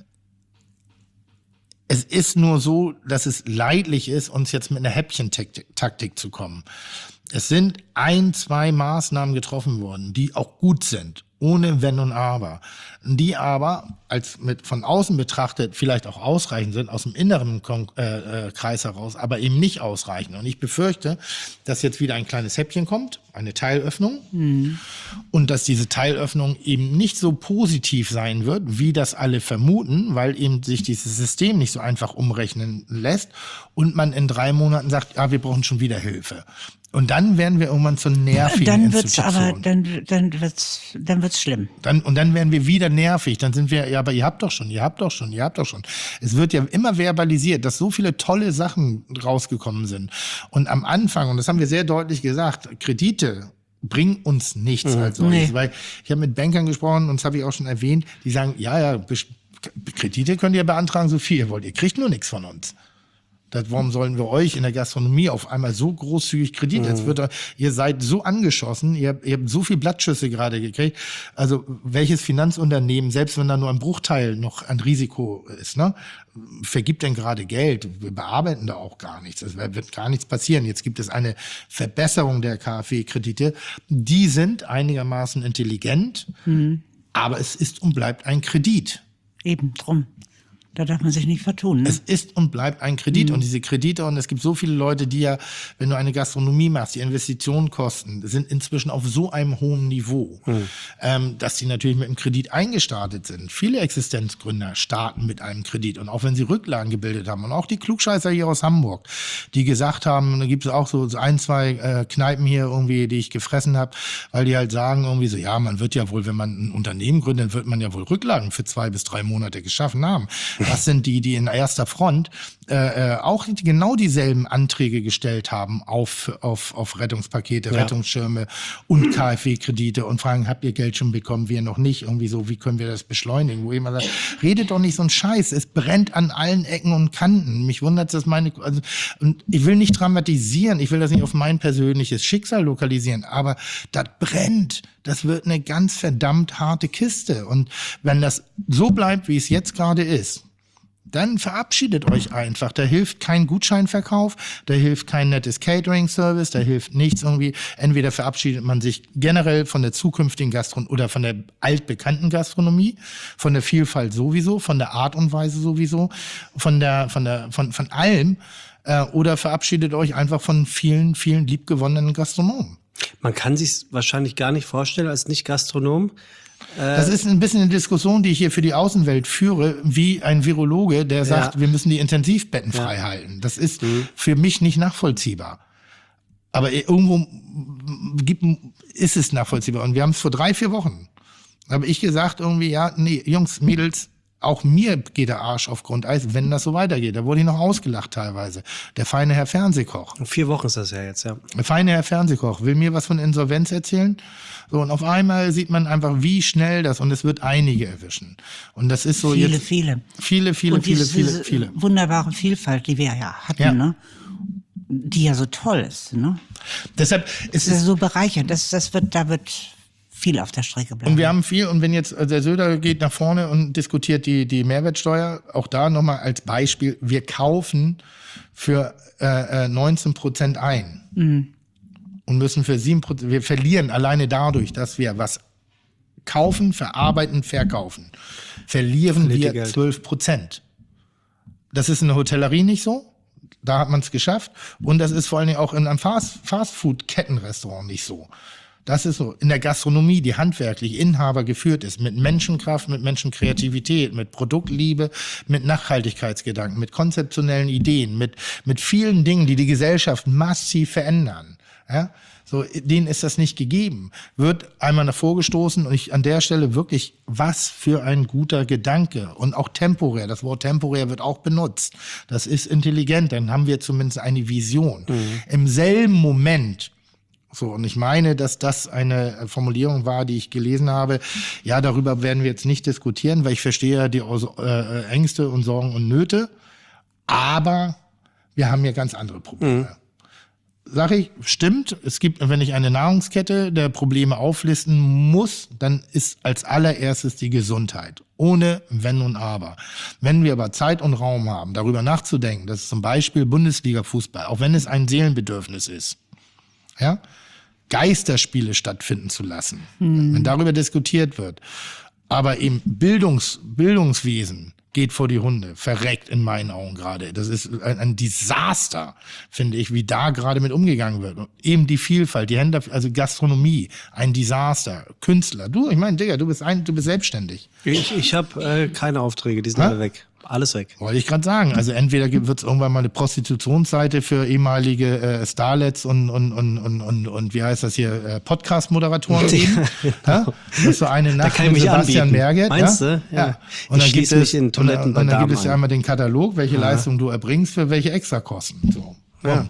Es ist nur so, dass es leidlich ist, uns jetzt mit einer Häppchentaktik zu kommen. Es sind ein, zwei Maßnahmen getroffen worden, die auch gut sind, ohne Wenn und Aber. Die aber als mit von außen betrachtet vielleicht auch ausreichend sind, aus dem inneren Kon äh, äh, Kreis heraus, aber eben nicht ausreichen. Und ich befürchte, dass jetzt wieder ein kleines Häppchen kommt, eine Teilöffnung, mhm. und dass diese Teilöffnung eben nicht so positiv sein wird, wie das alle vermuten, weil eben sich dieses System nicht so einfach umrechnen lässt und man in drei Monaten sagt, ja, wir brauchen schon wieder Hilfe. Und dann werden wir irgendwann zur nervigen Dann wird's Institution. aber, dann, dann wird's, dann wird's schlimm. Dann, und dann werden wir wieder nervig. Dann sind wir, ja, aber ihr habt doch schon, ihr habt doch schon, ihr habt doch schon. Es wird ja immer verbalisiert, dass so viele tolle Sachen rausgekommen sind. Und am Anfang, und das haben wir sehr deutlich gesagt, Kredite bringen uns nichts als solches. Nee. Weil ich habe mit Bankern gesprochen, und das habe ich auch schon erwähnt, die sagen, ja, ja, Bes- Kredite könnt ihr beantragen, so viel ihr wollt. Ihr kriegt nur nichts von uns. Das, warum sollen wir euch in der Gastronomie auf einmal so großzügig Kredit? Jetzt wird, ihr seid so angeschossen, ihr, ihr habt so viel Blattschüsse gerade gekriegt. Also welches Finanzunternehmen, selbst wenn da nur ein Bruchteil noch ein Risiko ist, ne, vergibt denn gerade Geld? Wir bearbeiten da auch gar nichts. Es wird gar nichts passieren. Jetzt gibt es eine Verbesserung der KfW-Kredite. Die sind einigermaßen intelligent, Mhm. aber es ist und bleibt ein Kredit. Eben drum. Da darf man sich nicht vertun. Ne? Es ist und bleibt ein Kredit. Mhm. Und diese Kredite, und es gibt so viele Leute, die ja, wenn du eine Gastronomie machst, die Investitionskosten sind inzwischen auf so einem hohen Niveau, Mhm. ähm, dass sie natürlich mit einem Kredit eingestartet sind. Viele Existenzgründer starten mit einem Kredit. Und auch wenn sie Rücklagen gebildet haben, und auch die Klugscheißer hier aus Hamburg, die gesagt haben, da gibt es auch so ein, zwei äh, Kneipen hier irgendwie, die ich gefressen habe, weil die halt sagen irgendwie so, ja, man wird ja wohl, wenn man ein Unternehmen gründet, dann wird man ja wohl Rücklagen für zwei bis drei Monate geschaffen haben. Das sind die, die in erster Front äh, auch genau dieselben Anträge gestellt haben auf, auf, auf Rettungspakete, Ja. Rettungsschirme und KfW-Kredite und fragen, habt ihr Geld schon bekommen, wir noch nicht? Irgendwie so, wie können wir das beschleunigen? Wo jemand sagt, redet doch nicht so ein Scheiß, es brennt an allen Ecken und Kanten. Mich wundert, dass meine, also, und ich will nicht dramatisieren, ich will das nicht auf mein persönliches Schicksal lokalisieren, aber das brennt. Das wird eine ganz verdammt harte Kiste. Und wenn das so bleibt, wie es jetzt gerade ist, dann verabschiedet euch einfach. Da hilft kein Gutscheinverkauf, da hilft kein nettes Catering-Service, da hilft nichts irgendwie. Entweder verabschiedet man sich generell von der zukünftigen Gastronomie oder von der altbekannten Gastronomie, von der Vielfalt sowieso, von der Art und Weise sowieso, von der, von der, von, von allem, äh, oder verabschiedet euch einfach von vielen, vielen liebgewonnenen Gastronomen. Man kann sich wahrscheinlich gar nicht vorstellen als Nicht-Gastronom. Das ist ein bisschen eine Diskussion, die ich hier für die Außenwelt führe, wie ein Virologe, der sagt, Ja. wir müssen die Intensivbetten Ja. frei halten. Das ist Mhm. für mich nicht nachvollziehbar. Aber irgendwo gibt, ist es nachvollziehbar. Und wir haben es vor drei, vier Wochen, habe ich gesagt irgendwie, ja, nee, Jungs, Mädels, auch mir geht der Arsch auf Grundeis, wenn das so weitergeht. Da wurde ich noch ausgelacht teilweise. Der feine Herr Fernsehkoch. Vier Wochen ist das ja jetzt, ja. Der feine Herr Fernsehkoch will mir was von Insolvenz erzählen. So, und auf einmal sieht man einfach, wie schnell das, und es wird einige erwischen. Und das ist so Viele, jetzt. viele. Viele, viele, Und viele, diese, viele, diese viele. wunderbare Vielfalt, die wir ja hatten, Ja. ne? Die ja so toll ist, ne? Deshalb ist Das ist ja es. so bereichernd. Das, das wird, da wird viel auf der Strecke bleiben. Und wir haben viel, und wenn jetzt äh, der Söder geht nach vorne und diskutiert die, die Mehrwertsteuer, auch da nochmal als Beispiel, wir kaufen für äh, äh, neunzehn Prozent ein. Mhm. Und müssen für sieben Prozent, wir verlieren alleine dadurch, dass wir was kaufen, verarbeiten, verkaufen, verlieren Verliert wir ihr Geld. zwölf Prozent. Das ist in der Hotellerie nicht so. Da hat man es geschafft. Und das ist vor allen Dingen auch in einem Fast- Fast-Food-Kettenrestaurant nicht so. Das ist so. In der Gastronomie, die handwerklich Inhaber geführt ist, mit Menschenkraft, mit Menschenkreativität, mit Produktliebe, mit Nachhaltigkeitsgedanken, mit konzeptionellen Ideen, mit, mit vielen Dingen, die die Gesellschaft massiv verändern. Ja? So, denen ist das nicht gegeben. Wird einmal davor gestoßen, und ich an der Stelle wirklich, was für ein guter Gedanke. Und auch temporär. Das Wort temporär wird auch benutzt. Das ist intelligent. Dann haben wir zumindest eine Vision. Im selben Moment. So, und ich meine, dass das eine Formulierung war, die ich gelesen habe. Ja, darüber werden wir jetzt nicht diskutieren, weil ich verstehe ja die äh, Ängste und Sorgen und Nöte. Aber wir haben hier ganz andere Probleme. Mhm. Sag ich, stimmt. Es gibt, wenn ich eine Nahrungskette der Probleme auflisten muss, dann ist als allererstes die Gesundheit. Ohne Wenn und Aber. Wenn wir aber Zeit und Raum haben, darüber nachzudenken, dass zum Beispiel Bundesliga-Fußball, auch wenn es ein Seelenbedürfnis ist, ja, Geisterspiele stattfinden zu lassen, mhm. wenn darüber diskutiert wird. Aber eben Bildungs, Bildungswesen geht vor die Hunde, verreckt in meinen Augen gerade. Das ist ein, ein Desaster, finde ich, wie da gerade mit umgegangen wird. Und eben die Vielfalt, die Hände, also Gastronomie, ein Desaster. Künstler, du, ich meine, Digga, du bist ein, du bist selbstständig. Ich, ich habe äh, keine Aufträge, die sind alle weg. Alles weg. Wollte ich gerade sagen. Also entweder wird es irgendwann mal eine Prostitutionsseite für ehemalige äh, Starlets und, und, und, und, und, und wie heißt das hier, äh, Podcast-Moderatoren geben. Ja? Das ist so eine Nacht kann ich mit mich Sebastian anbieten. Merget. Meinst ja? du? Ja. Ja. Und Ich dann schließe gibt es, mich in Toiletten und, bei und dann gibt Damen es ja ein. einmal den Katalog, welche Ja. Leistung du erbringst für welche Extrakosten. So. Ja.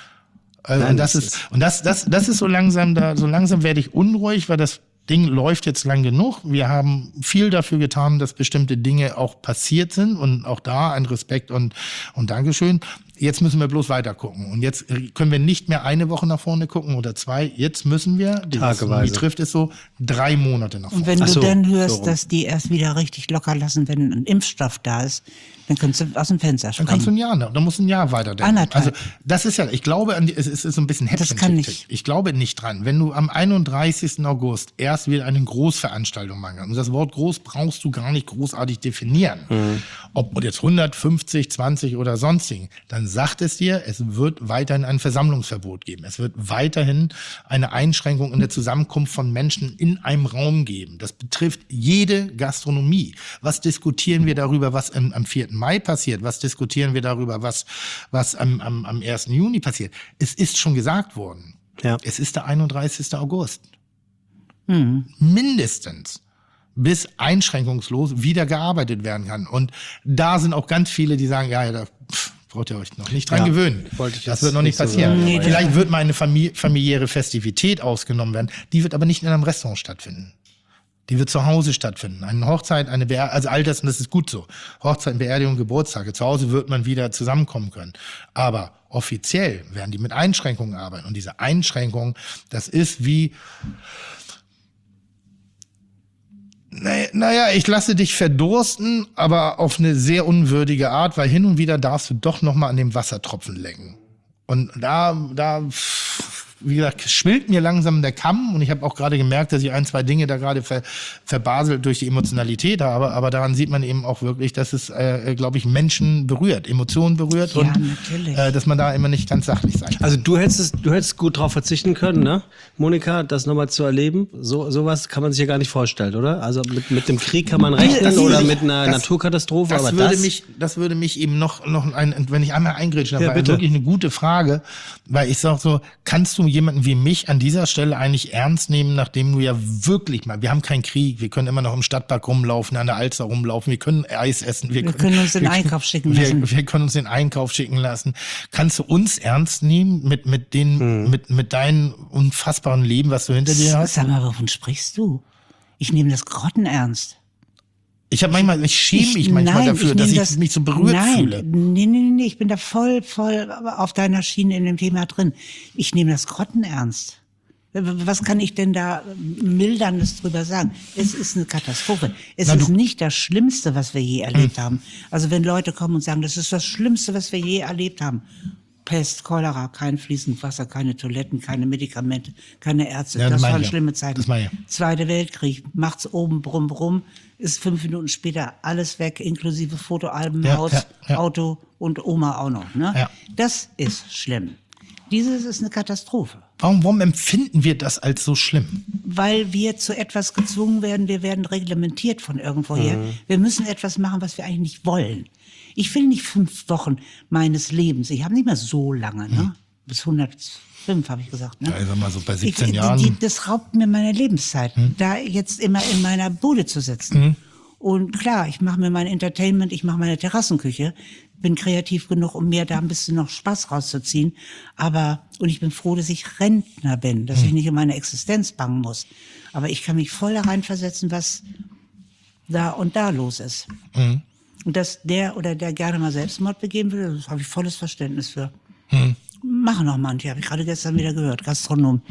Also, Nein, und das das ist, ist- und das, das, das ist so langsam da, so langsam werde ich unruhig, weil das Ding läuft jetzt lang genug. Wir haben viel dafür getan, dass bestimmte Dinge auch passiert sind, und auch da ein Respekt und, und Dankeschön. Jetzt müssen wir bloß weiter gucken. Und jetzt können wir nicht mehr eine Woche nach vorne gucken oder zwei. Jetzt müssen wir, die Tageweise. Gastronomie trifft es so, drei Monate nach Und vorne. wenn Ach du so, dann so hörst, rum. dass die erst wieder richtig locker lassen, wenn ein Impfstoff da ist, dann kannst du aus dem Fenster Dann kannst du springen. ein Jahr, dann musst du ein Jahr weiterdenken. Anderthalb. Also das ist ja, ich glaube, an die, es ist so ein bisschen Das kann Häppchen-Taktik. nicht. Ich glaube nicht dran. Wenn du am einunddreißigsten August erst wieder eine Großveranstaltung machen kannst, und das Wort groß brauchst du gar nicht großartig definieren, Mhm. ob jetzt hundertfünfzig, zwanzig oder sonstigen, dann sagt es dir, es wird weiterhin ein Versammlungsverbot geben. Es wird weiterhin eine Einschränkung in der Zusammenkunft von Menschen in einem Raum geben. Das betrifft jede Gastronomie. Was diskutieren wir darüber, was am, am vierten Mai passiert? Was diskutieren wir darüber, was, was am, am, am ersten Juni passiert? Es ist schon gesagt worden. Ja. Es ist der einunddreißigste August. Mhm. Mindestens. Bis einschränkungslos wieder gearbeitet werden kann. Und da sind auch ganz viele, die sagen, ja, ja, da pff, braucht ihr euch noch nicht dran Ja, gewöhnen. wollte ich Das jetzt wird noch nicht nicht so passieren. sagen, Nee, aber Vielleicht wird mal eine famili- familiäre Festivität ausgenommen werden. Die wird aber nicht in einem Restaurant stattfinden. Die wird zu Hause stattfinden. Eine Hochzeit, eine Beerdigung, also all das, und das ist gut so. Hochzeit, Beerdigung, Geburtstage. Zu Hause wird man wieder zusammenkommen können. Aber offiziell werden die mit Einschränkungen arbeiten. Und diese Einschränkungen, das ist wie, naja, Naja, ich lasse dich verdursten, aber auf eine sehr unwürdige Art, weil hin und wieder darfst du doch noch mal an dem Wassertropfen lecken. Und da, da, wie gesagt, schwillt mir langsam der Kamm und ich habe auch gerade gemerkt, dass ich ein, zwei Dinge da gerade ver, verbaselt durch die Emotionalität habe, aber daran sieht man eben auch wirklich, dass es, äh, glaube ich, Menschen berührt, Emotionen berührt Ja, und natürlich. äh, dass man da immer nicht ganz sachlich sein kann. Also du hättest, du hättest gut drauf verzichten können, ne? Monika, das nochmal zu erleben, so sowas kann man sich ja gar nicht vorstellen, oder? Also mit, mit dem Krieg kann man rechnen Das- oder mit einer das- Naturkatastrophe, Das aber würde das... mich, das würde mich eben noch, noch ein, wenn ich einmal eingrätschen darf, Ja, war bitte. wirklich eine gute Frage, weil ich sag so, kannst du jemanden wie mich an dieser Stelle eigentlich ernst nehmen, nachdem du ja wirklich mal, wir haben keinen Krieg, wir können immer noch im Stadtpark rumlaufen, an der Alster rumlaufen, wir können Eis essen, wir, Wir können uns den wir, Einkauf schicken wir, lassen. Wir können uns den Einkauf schicken lassen. Kannst du uns ernst nehmen mit, mit den, Hm. mit, mit deinem unfassbaren Leben, was du hinter dir hast? Sag mal, wovon sprichst du? Ich nehme das grottenernst. Ich habe manchmal, ich schäme mich manchmal nein, dafür, nehm dass ich das- mich so berührt nein, fühle. Nee, nee, nee, ich bin da voll, voll auf deiner Schiene in dem Thema drin. Ich nehme das grottenernst. Was kann ich denn da Milderndes drüber sagen? Es ist eine Katastrophe. Es Na, ist du- nicht das Schlimmste, was wir je erlebt haben. Also wenn Leute kommen und sagen, das ist das Schlimmste, was wir je erlebt haben. Pest, Cholera, kein fließendes Wasser, keine Toiletten, keine Medikamente, keine Ärzte. Ja, das das meine waren ich ja. schlimme Zeiten. Das meine ich ja. Zweiter Weltkrieg, macht's oben brumm brumm, ist fünf Minuten später alles weg, inklusive Fotoalben, Ja, Haus, ja, ja. Auto und Oma auch noch. Ne? Ja. Das ist schlimm. Dieses ist eine Katastrophe. Warum, warum empfinden wir das als so schlimm? Weil wir zu etwas gezwungen werden, wir werden reglementiert von irgendwoher. Mhm. Wir müssen etwas machen, was wir eigentlich nicht wollen. Ich will nicht fünf Wochen meines Lebens, ich habe nicht mehr so lange, ne? Bis hundertfünf habe ich gesagt. Ne? Mhm. Ja, ich sag mal so bei Ich, siebzehn die, Jahren. die, das raubt mir meine Lebenszeit, da jetzt immer in meiner Bude zu sitzen. Und klar, ich mache mir mein Entertainment, ich mache meine Terrassenküche, bin kreativ genug, um mir da ein bisschen noch Spaß rauszuziehen. Aber, und ich bin froh, dass ich Rentner bin, dass ich nicht um meine Existenz bangen muss. Aber ich kann mich voll da reinversetzen, was da und da los ist. Und dass der oder der gerne mal Selbstmord begehen will, das habe ich volles Verständnis für. Machen auch manche, habe ich gerade gestern wieder gehört, Gastronom.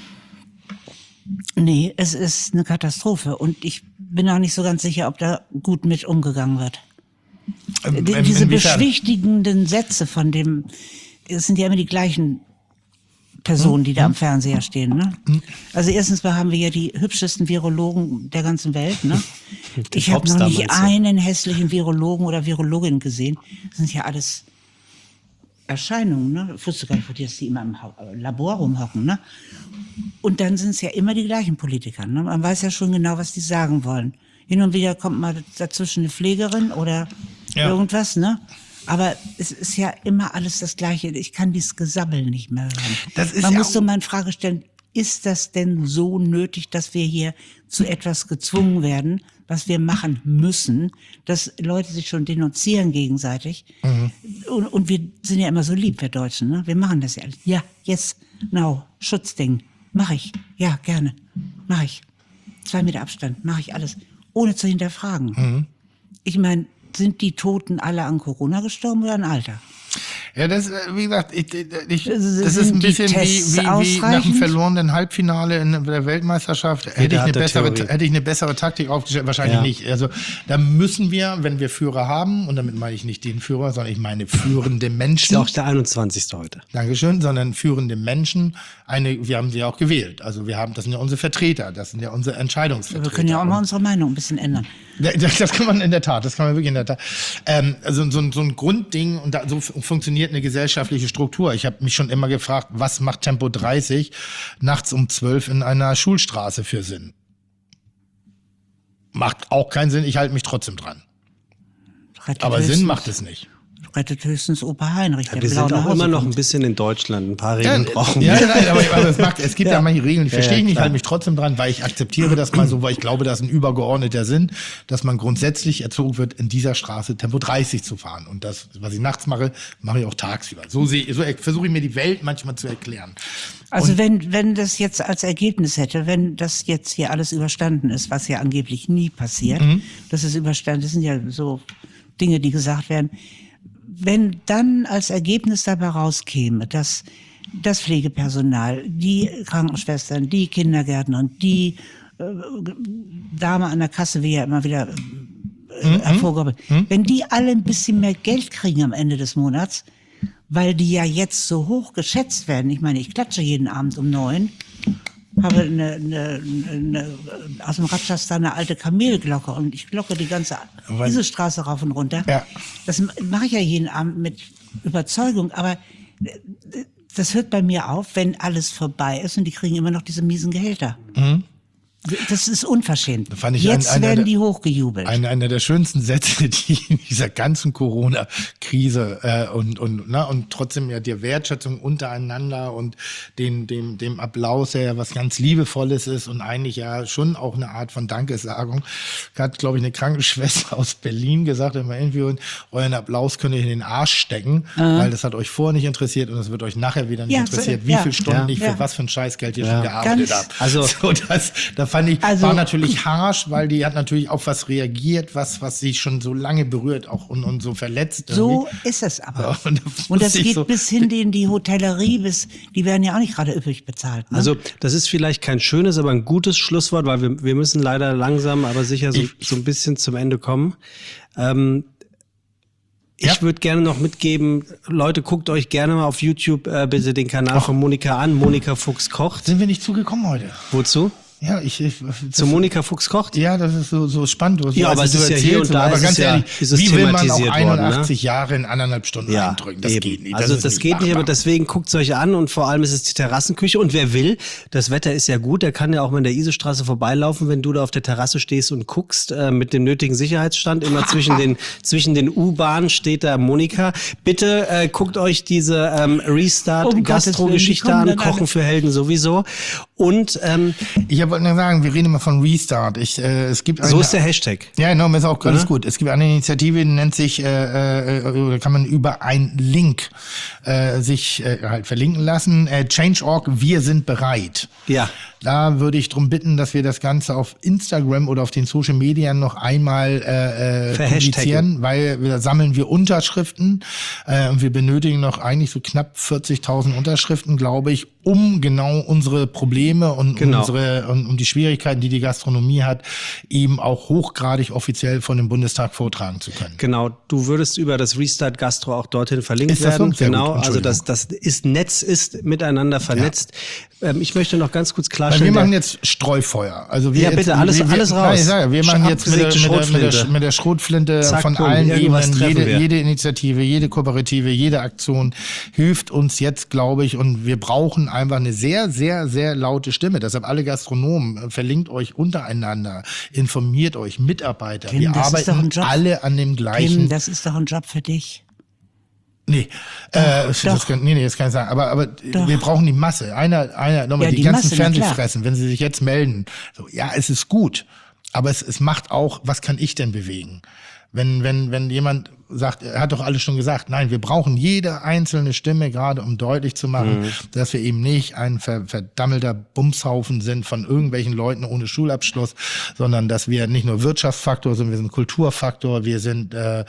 Nee, es ist eine Katastrophe und ich bin auch nicht so ganz sicher, ob da gut mit umgegangen wird. Ähm, Die- ähm, Diese inwiefern? beschwichtigenden Sätze von dem, es sind ja immer die gleichen Personen, die da am Fernseher stehen. Ne? Also erstens mal haben wir ja die hübschesten Virologen der ganzen Welt. Ne? Ich habe noch Popstar, nicht meinst du? einen hässlichen Virologen oder Virologin gesehen. Das sind ja alles Erscheinungen. Ne? Ich wusste gar nicht, dass die immer im Ha- Labor rumhocken. Ne? Und dann sind es ja immer die gleichen Politiker. Ne? Man weiß ja schon genau, was die sagen wollen. Hin und wieder kommt mal dazwischen eine Pflegerin oder Ja. irgendwas, ne? Aber es ist ja immer alles das Gleiche. Ich kann dieses Gesabbel nicht mehr hören. Das ist Man ja muss auch- so mal in Frage stellen, ist das denn so nötig, dass wir hier zu etwas gezwungen werden, was wir machen müssen, dass Leute sich schon denunzieren gegenseitig? Mhm. Und, und wir sind ja immer so lieb, wir Deutschen, ne? Wir machen das ja. Ja, yes, now, Schutzding. Mach ich. Ja, gerne. Mach ich. Zwei Meter Abstand. Mach ich alles. Ohne zu hinterfragen. Mhm. Ich meine, sind die Toten alle an Corona gestorben oder an Alter? Ja, das, äh, wie gesagt, ich, ich, das Sind ist ein die bisschen wie, Tests wie, wie nach dem ausreichend? verlorenen Halbfinale in der Weltmeisterschaft. Hätte ich, hat eine eine bessere, Theorie. hätte ich eine bessere Taktik aufgestellt? Wahrscheinlich Ja. nicht. Also da müssen wir, wenn wir Führer haben, und damit meine ich nicht den Führer, sondern ich meine führende Ist Menschen. ja auch der einundzwanzigste heute. Dankeschön, sondern führende Menschen. Eine, wir haben sie ja auch gewählt. Also wir haben, das sind ja unsere Vertreter, das sind ja unsere Entscheidungsvertreter. Wir können ja auch mal Und- unsere Meinung ein bisschen ändern. Ja, das das kann man in der Tat, das kann man wirklich in der Tat. Ähm, also so, ein- so ein Grundding, und da, so f- funktioniert eine gesellschaftliche Struktur. Ich habe mich schon immer gefragt, was macht Tempo dreißig nachts um zwölf in einer Schulstraße für Sinn? Macht auch keinen Sinn, ich halte mich trotzdem dran. Rettet Aber höchstens, Sinn macht es nicht. Rettet höchstens Opa Heinrich, der Wir blau sind nach auch Hause immer noch ein kommt. bisschen in Deutschland. Ein paar Regeln brauchen ja, wir. nein, aber, aber es, macht, es gibt ja, Ja. manche Regeln, die Ja, verstehe ja, ich nicht, klar. halte mich trotzdem dran, weil ich akzeptiere das mal so, weil ich glaube, dass ein übergeordneter Sinn, dass man grundsätzlich erzogen wird, in dieser Straße Tempo dreißig zu fahren. Und das, was ich nachts mache, mache ich auch tagsüber. So, sehe, so versuche ich mir die Welt manchmal zu erklären. Also wenn, wenn das jetzt als Ergebnis hätte, wenn das jetzt hier alles überstanden ist, was ja angeblich nie passiert, Mhm. das ist überstanden, das sind ja so Dinge, die gesagt werden, wenn dann als Ergebnis dabei rauskäme, dass das Pflegepersonal, die Krankenschwestern, die Kindergärtner und die Dame an der Kasse, wie ja immer wieder äh, mhm. hervorgehoben, mhm. wenn die alle ein bisschen mehr Geld kriegen am Ende des Monats, weil die ja jetzt so hoch geschätzt werden. Ich meine, ich klatsche jeden Abend um neun, habe eine, eine, eine, aus dem Ratschast eine alte Kamelglocke und ich glocke die ganze diese Straße rauf und runter. Ja. Das mache ich ja jeden Abend mit Überzeugung, aber das hört bei mir auf, wenn alles vorbei ist und die kriegen immer noch diese miesen Gehälter. Mhm. Das ist unverschämt. Fand ich Jetzt ein, einer werden der, die hochgejubelt. Einer, einer der schönsten Sätze, die in dieser ganzen Corona-Krise äh, und und na, und trotzdem ja die Wertschätzung untereinander und den dem dem Applaus, der ja was ganz Liebevolles ist und eigentlich ja schon auch eine Art von Dankesagung. Hat, glaube ich, eine Krankenschwester aus Berlin gesagt, immer irgendwie, euren Applaus könnt ihr in den Arsch stecken, mhm. weil das hat euch vorher nicht interessiert und es wird euch nachher wieder nicht ja, interessiert, so, wie ja. viele Stunden ja. ich für ja. was für ein Scheißgeld ihr ja. schon gearbeitet habt. Also so, das, das fand ich, also, war natürlich harsch, weil die hat natürlich auf was reagiert, was, was sie schon so lange berührt auch und, und so verletzt. So irgendwie. Ist es aber. Ja, und, und das geht so bis hin in die Hotellerie, bis, die werden ja auch nicht gerade üppig bezahlt. Ne? Also das ist vielleicht kein schönes, aber ein gutes Schlusswort, weil wir, wir müssen leider langsam, aber sicher so, ich, so ein bisschen zum Ende kommen. Ähm, Ich ja. würde gerne noch mitgeben, Leute, guckt euch gerne mal auf YouTube äh, bitte den Kanal Ach. von Monika an. Monika Fuchs kocht. Sind wir nicht zugekommen heute? Wozu? Ja, ich, ich zu Monika Fuchs kocht? Ja, das ist so, so spannend. Ja, aber es ist ja hier und da aber ist ganz es ehrlich, ja, ist es wie will man auch einundachtzig worden, ne? Jahre in anderthalb Stunden ja, eindrücken? Das eben. geht nicht. Das also ist das nicht geht machbar. nicht, aber deswegen guckt es euch an und vor allem ist es die Terrassenküche und wer will, das Wetter ist ja gut, der kann ja auch mal in der Isestraße vorbeilaufen, wenn du da auf der Terrasse stehst und guckst, äh, mit dem nötigen Sicherheitsstand, immer zwischen den zwischen den U-Bahnen steht da Monika. Bitte äh, guckt euch diese ähm, Restart-Gastro-Geschichte an, Kochen für Helden sowieso. Und ähm, ich wollte nur sagen, wir reden immer von Restart. Ich, äh, es gibt eine, so ist der Hashtag. Ja, no, ist auch alles gut. Es gibt eine Initiative, die nennt sich, äh, äh, kann man über einen Link äh, sich äh, halt verlinken lassen. Äh, Change Punkt org, wir sind bereit. Ja. Da würde ich darum bitten, dass wir das Ganze auf Instagram oder auf den Social Media noch einmal äh, äh, publizieren, weil da sammeln wir Unterschriften äh, und wir benötigen noch eigentlich so knapp vierzigtausend Unterschriften, glaube ich, um genau unsere Probleme und genau. unsere und um die Schwierigkeiten, die die Gastronomie hat, eben auch hochgradig offiziell von dem Bundestag vortragen zu können. Genau, du würdest über das Restart Gastro auch dorthin verlinkt ist das werden. So? Sehr genau, gut, also das das ist Netz ist miteinander vernetzt. Ja. Ähm, ich möchte noch ganz kurz klarstellen. Weil wir machen jetzt Streufeuer. Also wir ja, jetzt, bitte, alles, wir, alles raus. Nein, ich sage, wir machen jetzt mit der, mit, der, mit, der, mit der Schrotflinte Zack, von allen Ebenen, jede, jede Initiative, jede Kooperative, jede Aktion hilft uns jetzt, glaube ich, und wir brauchen einfach eine sehr, sehr, sehr laute Stimme. Deshalb alle Gastronomen, verlinkt euch untereinander, informiert euch, Mitarbeiter. Tim, wir arbeiten alle an dem gleichen. Tim, das ist doch ein Job für dich. Nee, doch, äh, das doch. Kann, nee, nee, das kann ich sagen. Aber, aber wir brauchen die Masse. Einer, einer, nochmal, ja, die, die ganzen Masse, Fernsehfressen, wenn sie sich jetzt melden. So, ja, es ist gut. Aber es, es macht auch, was kann ich denn bewegen? Wenn, wenn, wenn jemand sagt, er hat doch alles schon gesagt, nein, wir brauchen jede einzelne Stimme gerade, um deutlich zu machen, mhm. dass wir eben nicht ein ver, verdammelter Bumshaufen sind von irgendwelchen Leuten ohne Schulabschluss, sondern dass wir nicht nur Wirtschaftsfaktor sind, wir sind Kulturfaktor, wir sind, äh, äh,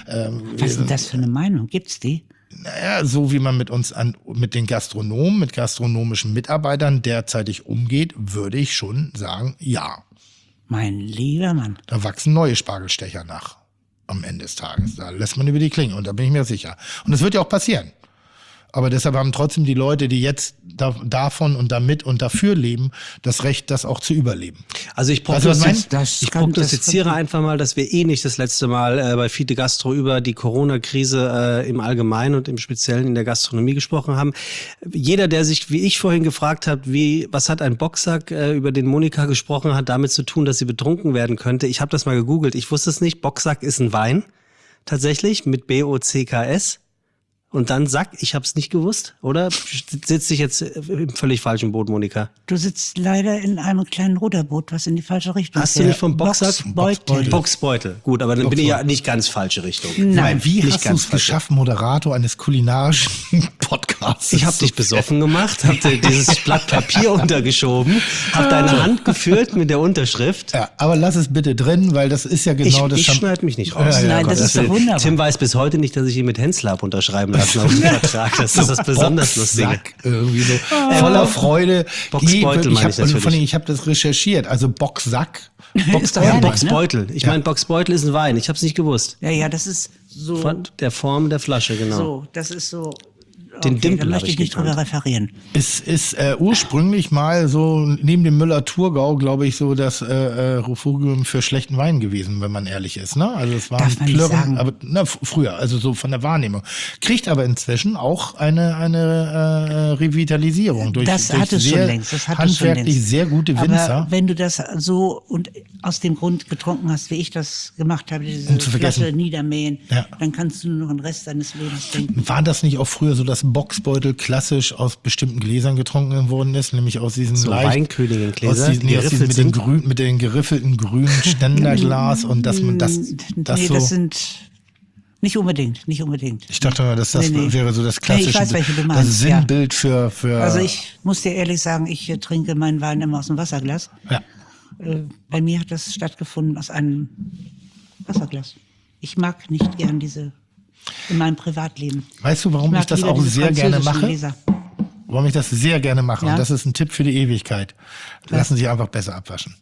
was ist denn das für eine Meinung? Gibt's die? Naja, so wie man mit uns an, mit den Gastronomen, mit gastronomischen Mitarbeitern derzeitig umgeht, würde ich schon sagen, ja. Mein lieber Mann. Da wachsen neue Spargelstecher nach. Am Ende des Tages. Da lässt man über die Klinge und da bin ich mir sicher. Und das wird ja auch passieren. Aber deshalb haben trotzdem die Leute, die jetzt da, davon und damit und dafür leben, das Recht, das auch zu überleben. Also ich prognostiziere, ich prognostiziere einfach mal, dass wir eh nicht das letzte Mal äh, bei Fide Gastro über die Corona-Krise äh, im Allgemeinen und im Speziellen in der Gastronomie gesprochen haben. Jeder, der sich, wie ich vorhin gefragt hat, wie, was hat ein Boxsack, äh, über den Monika gesprochen hat, damit zu tun, dass sie betrunken werden könnte. Ich habe das mal gegoogelt. Ich wusste es nicht. Boxsack ist ein Wein. Tatsächlich. Mit B O C K S. Und dann Sack, ich hab's nicht gewusst, oder? Sitze ich jetzt im völlig falschen Boot, Monika? Du sitzt leider in einem kleinen Ruderboot, was in die falsche Richtung Hast fährt. Du nicht vom Boxsack? Boxbeutel. Boxbeutel. Gut, aber dann Boxbeutel. Bin ich ja nicht ganz falsche Richtung. Nein, wie nicht hast du es geschafft, Moderator eines kulinarischen Podcasts? Ich habe dich besoffen gemacht, hab dir dieses Blatt Papier untergeschoben, hab deine Hand geführt mit der Unterschrift. Ja, aber lass es bitte drin, weil das ist ja genau ich, das. Ich schneide mich nicht raus. Ja, ja, Nein, Gott, das ist doch wunderbar. Tim weiß bis heute nicht, dass ich ihn mit Hensler habe unterschreiben lassen. hatten auf dem Vertrag. Das ist das besonders Lustige. Boxsack irgendwie so. Voller Freude. Boxbeutel ich meine ich habe natürlich. ich hab das recherchiert. Also Boxsack. Ist doch Ja, herrlich, ne? Boxbeutel. Ich Ja. meine, Boxbeutel ist ein Wein. Ich habe es nicht gewusst. Ja, ja, das ist so. Von der Form der Flasche, genau. So, das ist so. Den Dimpel da hab möchte ich ich nicht gekannt. drüber referieren. Es ist äh, ursprünglich mal so neben dem Müller-Thurgau, glaube ich, so das äh, äh, Refugium für schlechten Wein gewesen, wenn man ehrlich ist. Ne? Also es war Darf man nicht sagen. aber na, f- früher, also so von der Wahrnehmung. Kriegt aber inzwischen auch eine eine äh, Revitalisierung durch, Das durch hat es sehr schon längst. Das hat es schon handwerklich längst. sehr gute Winzer. Aber wenn du das so und aus dem Grund getrunken hast, wie ich das gemacht habe, diese Um zu vergessen. Flasche niedermähen, Ja. dann kannst du nur noch den Rest deines Lebens trinken. War das nicht auch früher so, dass Boxbeutel klassisch aus bestimmten Gläsern getrunken worden ist, nämlich aus diesen So leicht, Weinkönigin-Gläser, aus diesen, die nee, aus diesen geriffelt mit, den sind? grün, mit den geriffelten grünen Ständerglas und dass man das, das nee, so. das sind nicht unbedingt, nicht unbedingt. Ich dachte mal, dass das Nee, nee. wäre so das Nee, klassische, ich weiß, welche du das meinst, ja. Sinnbild für, für. Also ich muss dir ehrlich sagen, ich äh, trinke meinen Wein immer aus dem Wasserglas. Ja. Äh, bei mir hat das stattgefunden aus einem Wasserglas. Ich mag nicht gern diese in meinem Privatleben. Weißt du, warum mag ich das lieber auch diese sehr gerne französischen mache? Gläser. Warum ich das sehr gerne mache. Ja. Und das ist ein Tipp für die Ewigkeit. Lassen Sie einfach besser abwaschen.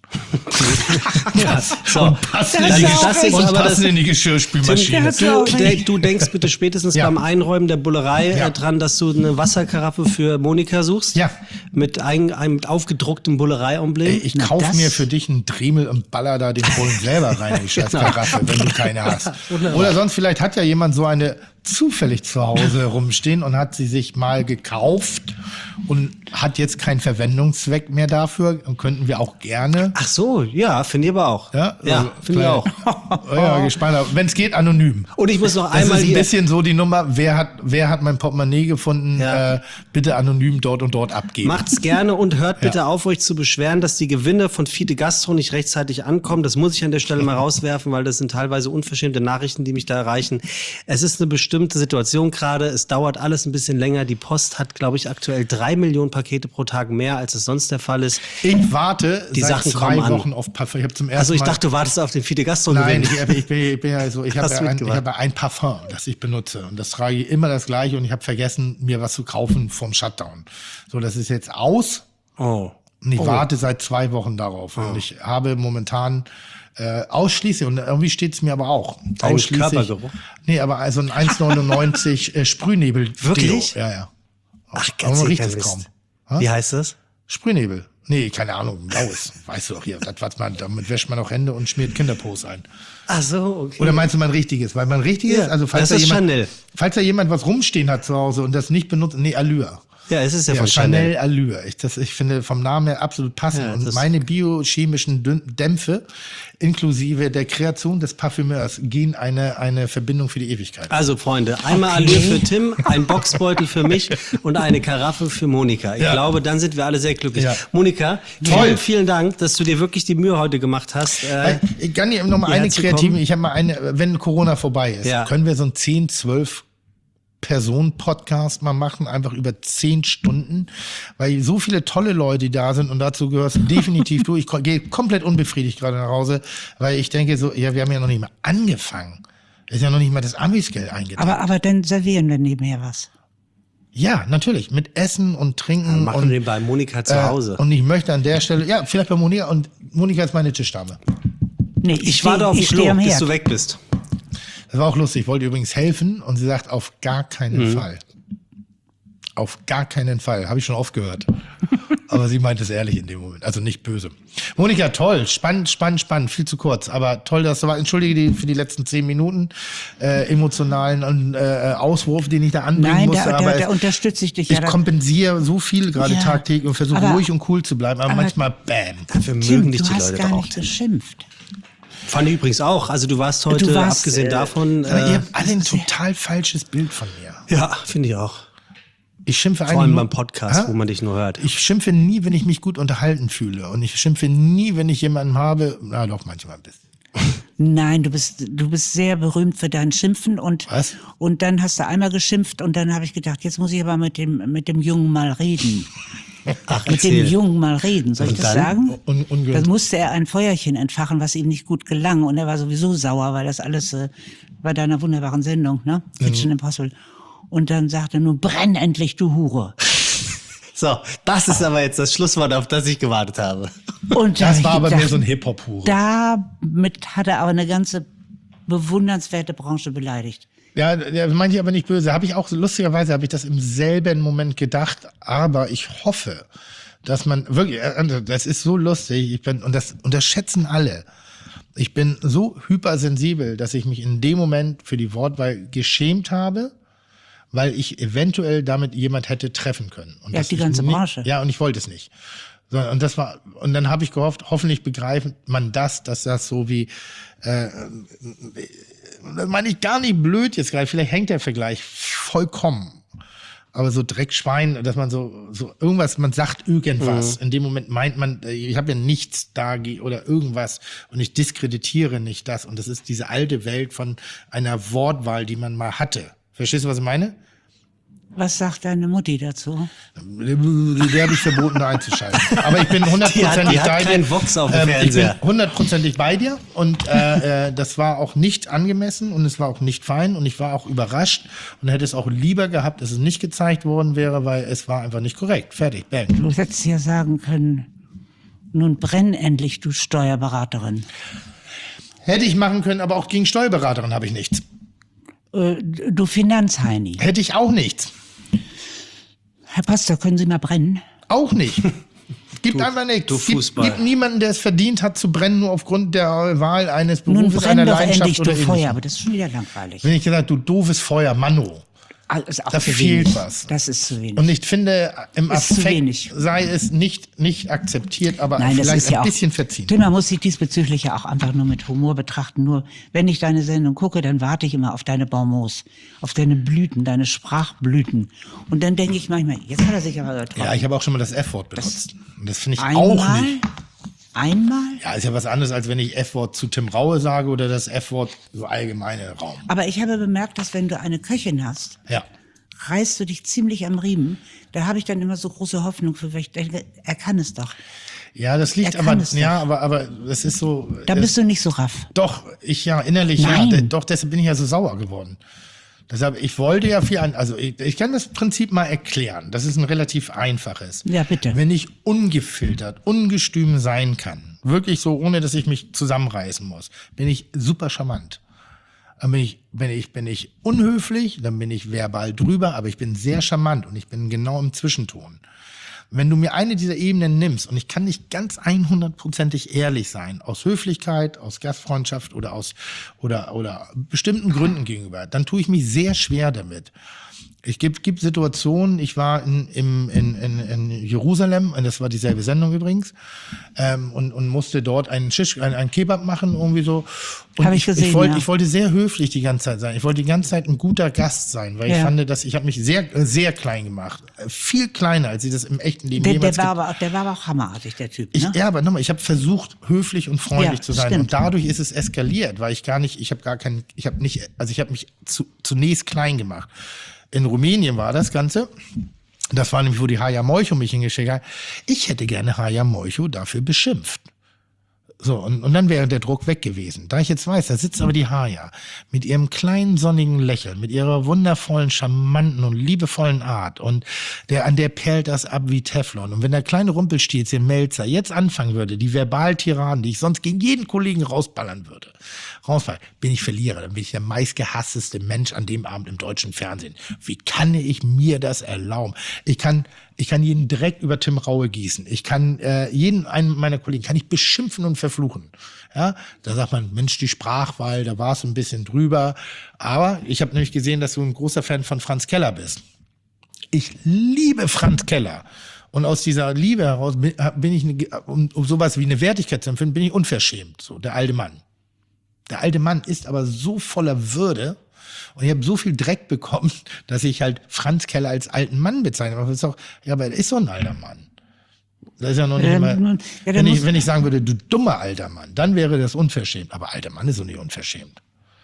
Ja, so. Und passen, Das in die, ist- das ist und aber passen das- in die Geschirrspülmaschine. Das- Du, Ja. de, du denkst bitte spätestens Ja. beim Einräumen der Bullerei Ja. äh, dran, dass du eine Wasserkaraffe für Monika suchst. Ja. Mit ein, einem mit aufgedrucktem Bullerei-Emblem. Ey, ich Na, kauf das- mir für dich einen Dremel und baller da den Bullen selber rein, die scheiß Karaffe, wenn du keine hast. Oder sonst vielleicht hat ja jemand so eine zufällig zu Hause rumstehen und hat sie sich mal gekauft und hat jetzt keinen Verwendungszweck mehr dafür. Und könnten wir auch gerne. Ach so, ja, finde ich aber auch. Ja, ja also finde ich auch. Oh ja, gespannt. Wenn es geht, anonym. Und ich muss noch Das einmal ist ein hier. bisschen so die Nummer, wer hat, wer hat mein Portemonnaie gefunden, Ja. äh, bitte anonym dort und dort abgeben. Macht's gerne und hört bitte Ja. auf, euch zu beschweren, dass die Gewinne von Fide Gastro nicht rechtzeitig ankommen. Das muss ich an der Stelle mal rauswerfen, weil das sind teilweise unverschämte Nachrichten, die mich da erreichen. Es ist eine bestimmte Situation gerade. Es dauert alles ein bisschen länger. Die Post hat, glaube ich, aktuell drei Millionen Pakete pro Tag mehr, als es sonst der Fall ist. Ich warte Die seit Sachen zwei kommen an. Wochen auf Parfum. Ich habe zum ersten Also ich Mal. dachte, du wartest auf den Fide Gastro Nein, Gewinn. ich, ich, bin, ich bin ja so, ich habe Hast ja ein, ich mitgebracht. habe ein Parfum, das ich benutze und das trage ich immer das gleiche und ich habe vergessen, mir was zu kaufen vom Shutdown. So, das ist jetzt aus Oh. und ich warte seit zwei Wochen darauf und ich habe momentan äh, ausschließlich und irgendwie steht es mir aber auch Dein ausschließlich. Körpergeruch? Nee, aber also ein eins neunundneunzig äh, Sprühnebel. Wirklich? Deo. Ja, ja. Ach, Aber ganz man riecht kein es Mist. kaum. Ha? Wie heißt das? Sprühnebel. Nee, keine Ahnung, blaues. Weißt du doch hier, das, was man, damit wäscht man auch Hände und schmiert Kinderpos ein. Ach so, okay. Oder meinst du mein richtiges? Weil mein richtiges, Ja, also falls das da ist jemand, Chanel. falls da jemand was rumstehen hat zu Hause und das nicht benutzt, nee, Allure. ja, es ist ja, Ja, von Chanel Chanel. Allure. Ich, das, ich finde vom Namen her absolut passend. Ja, und das- meine biochemischen Dün- Dämpfe inklusive der Kreation des Parfümeurs gehen eine, eine Verbindung für die Ewigkeit. Also Freunde, einmal Allure für Tim, ein Boxbeutel für mich und eine Karaffe für Monika. Ich Ja. glaube, dann sind wir alle sehr glücklich. Ja. Monika, Toll. vielen, vielen Dank, dass du dir wirklich die Mühe heute gemacht hast. Äh, Ich kann dir noch mal hierher eine zu kreative, kommen. ich habe mal eine, wenn Corona vorbei ist, Ja. können wir so ein zehn, zwölf Personen-Podcast mal machen, einfach über zehn Stunden, weil so viele tolle Leute da sind und dazu gehörst definitiv du. Ich ko- gehe komplett unbefriedigt gerade nach Hause, weil ich denke so, ja, wir haben ja noch nicht mal angefangen. Ist ja noch nicht mal das Amisgeld eingetragen. Aber, aber dann servieren wir nebenher was. Ja, natürlich, mit Essen und Trinken. machen und, wir bei Monika zu äh, Hause. Und ich möchte an der Stelle, ja, vielleicht bei Monika, und Monika ist meine Tischdame. Nee, ich steh- warte auf dem ich stehe Klo, am bis Herd. du weg bist. Das war auch lustig. Ich wollte übrigens helfen und sie sagt, auf gar keinen Mhm. Fall. Auf gar keinen Fall. Habe ich schon oft gehört. Aber sie meint es ehrlich in dem Moment. Also nicht böse. Monika, toll. Spannend, spannend, spannend. Viel zu kurz. Aber toll, dass du war. Entschuldige die, für die letzten zehn Minuten äh, emotionalen äh, Auswurf, den ich da anbringen Nein, musste. da, aber da, da es- unterstütze ich dich ich ja. Da- kompensiere so viel gerade Ja. tagtäglich und versuche Aber- ruhig und cool zu bleiben. Aber, aber- manchmal, bam. Dafür Tim, mögen dich du die hast Leute gar doch auch. nicht geschimpft. Fand ich übrigens auch. Also du warst heute, Du warst, abgesehen äh, davon... Aber ihr Äh, habt alle ein total falsches Bild von mir. ja, finde ich auch. Ich schimpfe Vor eigentlich allem nur- beim Podcast, Hä? wo man dich nur hört. Ich schimpfe nie, wenn ich mich gut unterhalten fühle. Und ich schimpfe nie, wenn ich jemanden habe. Na doch, manchmal ein bisschen. Nein, du bist, du bist sehr berühmt für dein Schimpfen und, Was? und dann hast du einmal geschimpft und dann habe ich gedacht, jetzt muss ich aber mit dem, mit dem Jungen mal reden. Ach, Mit dem erzähl. Jungen mal reden. Soll ich Und das dann? sagen? Un ungünstig. Dann musste er ein Feuerchen entfachen, was ihm nicht gut gelang. Und er war sowieso sauer, weil das alles äh, bei deiner wunderbaren Sendung, ne? Fiction Impossible. Und dann sagte er nur, brenn endlich, du Hure. So, das ist aber jetzt das Schlusswort, auf das ich gewartet habe. Und da hab Das ich war aber gedacht, mehr so ein Hip-Hop-Hure. Damit hat er aber eine ganze bewundernswerte Branche beleidigt. Ja, das meine ich aber nicht böse. Habe ich auch, lustigerweise habe ich das im selben Moment gedacht, aber ich hoffe, dass man wirklich, das ist so lustig, ich bin, und das unterschätzen alle. Ich bin so hypersensibel, dass ich mich in dem Moment für die Wortwahl geschämt habe, weil ich eventuell damit jemand hätte treffen können. Und Ja, das die ich ganze nie- Branche. Ja, und ich wollte es nicht. So, und das war, und dann habe ich gehofft, hoffentlich begreift man das, dass das so wie, äh, das meine ich gar nicht blöd jetzt gerade, vielleicht hängt der Vergleich vollkommen. Aber so Dreckschwein, dass man so, so irgendwas, man sagt irgendwas. In dem Moment meint man, ich habe ja nichts da ge- oder irgendwas und ich diskreditiere nicht das. Und das ist diese alte Welt von einer Wortwahl, die man mal hatte. Verstehst du, was ich meine? Was sagt deine Mutti dazu? Der habe ich verboten, da einzuschalten. Aber ich bin hundertprozentig Die hat- die hat bei dir. keinen Vox auf dem Ähm, ich Fernseher. bin hundertprozentig bei dir und äh, äh, das war auch nicht angemessen und es war auch nicht fein und ich war auch überrascht und hätte es auch lieber gehabt, dass es nicht gezeigt worden wäre, weil es war einfach nicht korrekt. Fertig, bang. Du hättest ja sagen können, nun brenn endlich, du Steuerberaterin. Hätte ich machen können, aber auch gegen Steuerberaterin habe ich nichts. Äh, du Finanzheini. Hätte ich auch nichts. Herr Pastor, können Sie mal brennen? Auch nicht. Gibt einfach nichts. du Es gibt, Fußball. gibt niemanden, der es verdient hat zu brennen, nur aufgrund der Wahl eines Nun Berufes, brenn einer doch Leidenschaft endlich, oder du ähnlichem. Feuer, aber das ist schon wieder langweilig. Wenn ich gesagt, du doofes Feuer, Manno. Alles auch Da zu fehlt wenig. was. Das ist zu wenig. Und ich finde, im Ist zu Affekt wenig. sei es nicht, nicht akzeptiert, aber Nein, das vielleicht ist ja ein auch, bisschen verziehen. Tim, man muss sich diesbezüglich ja auch einfach nur mit Humor betrachten. Nur wenn ich deine Sendung gucke, dann warte ich immer auf deine Bonmots, auf deine Blüten, deine Sprachblüten. Und dann denke ich manchmal, jetzt hat er sich aber getroffen. Ja, ich habe auch schon mal das F-Wort benutzt. Und das finde ich Einmal? auch nicht. Einmal? Ja, ist ja was anderes, als wenn ich F-Wort zu Tim Raue sage oder das F-Wort so allgemeine Raum. Aber ich habe bemerkt, dass wenn du eine Köchin hast, Ja. reißt du dich ziemlich am Riemen. Da habe ich dann immer so große Hoffnung für, weil ich denke, er kann es doch. Ja, das liegt Er kann aber, es ja, doch. aber, aber das ist so. Da es, bist du nicht so raff. Doch, ich ja, innerlich, Nein. ja, de- doch, deshalb bin ich ja so sauer geworden. Deshalb, ich wollte ja viel an, also ich, ich kann das Prinzip mal erklären. Das ist ein relativ einfaches. Ja, bitte. Wenn ich ungefiltert, ungestüm sein kann, wirklich so, ohne dass ich mich zusammenreißen muss, bin ich super charmant. Dann bin ich, bin ich, bin ich unhöflich, dann bin ich verbal drüber, aber ich bin sehr charmant und ich bin genau im Zwischenton. Wenn du mir eine dieser Ebenen nimmst und ich kann nicht ganz hundertprozentig ehrlich sein, aus Höflichkeit, aus Gastfreundschaft oder aus oder oder bestimmten Gründen gegenüber, dann tue ich mich sehr schwer damit. Ich gibt gibt Situationen, ich war in, im, in, in, in Jerusalem, und das war dieselbe Sendung übrigens, ähm, und, und musste dort einen Shish, einen, einen Kebab machen, irgendwie so. Und Hab ich gesehen, ich, wollte, ja. ich wollte sehr höflich die ganze Zeit sein. Ich wollte die ganze Zeit ein guter Gast sein, weil ich Ja. fand, dass ich habe mich sehr, sehr klein gemacht. Viel kleiner, als ich das im echten Leben Der, jemals der, war ge- aber, auch- der war aber auch hammerartig, der Typ. ich, Ne? Ja, aber nochmal, ich habe versucht, höflich und freundlich Ja, zu sein. stimmt. Und dadurch ist es eskaliert, weil ich gar nicht, ich habe gar keinen, ich habe nicht, also ich habe mich zu, zunächst klein gemacht. In Rumänien war das Ganze. Das war nämlich, wo die Haja Moicho mich hingeschickt hat. Ich hätte gerne Haja Moicho dafür beschimpft. So, und, und dann wäre der Druck weg gewesen. Da ich jetzt weiß, da sitzt aber die Haja mit ihrem kleinen sonnigen Lächeln, mit ihrer wundervollen, charmanten und liebevollen Art und der, an der perlt das ab wie Teflon. Und wenn der kleine Rumpelstilzchen Melzer jetzt anfangen würde, die Verbaltiraden, die ich sonst gegen jeden Kollegen rausballern würde, rausballern, bin ich Verlierer, dann bin ich der meistgehassteste Mensch an dem Abend im deutschen Fernsehen. Wie kann ich mir das erlauben? Ich kann, ich kann jeden Dreck über Tim Raue gießen. Ich kann äh, jeden einen meiner Kollegen kann ich beschimpfen und verfluchen. Ja, da sagt man, Mensch, die Sprachwahl, da war es ein bisschen drüber. Aber ich habe nämlich gesehen, dass du ein großer Fan von Franz Keller bist. Ich liebe Franz Keller. Und aus dieser Liebe heraus bin, bin ich, eine, um, um sowas wie eine Wertigkeit zu empfinden, bin ich unverschämt. So, der alte Mann. Der alte Mann ist aber so voller Würde. Und ich habe so viel Dreck bekommen, dass ich halt Franz Keller als alten Mann bezeichne. Aber das ist doch, ja, aber er ist so ein alter Mann. Das ist ja noch nicht Ja, mal, nun- ja, der wenn, ich, muss- wenn ich sagen würde, du dummer alter Mann, dann wäre das unverschämt. Aber alter Mann ist so nicht unverschämt.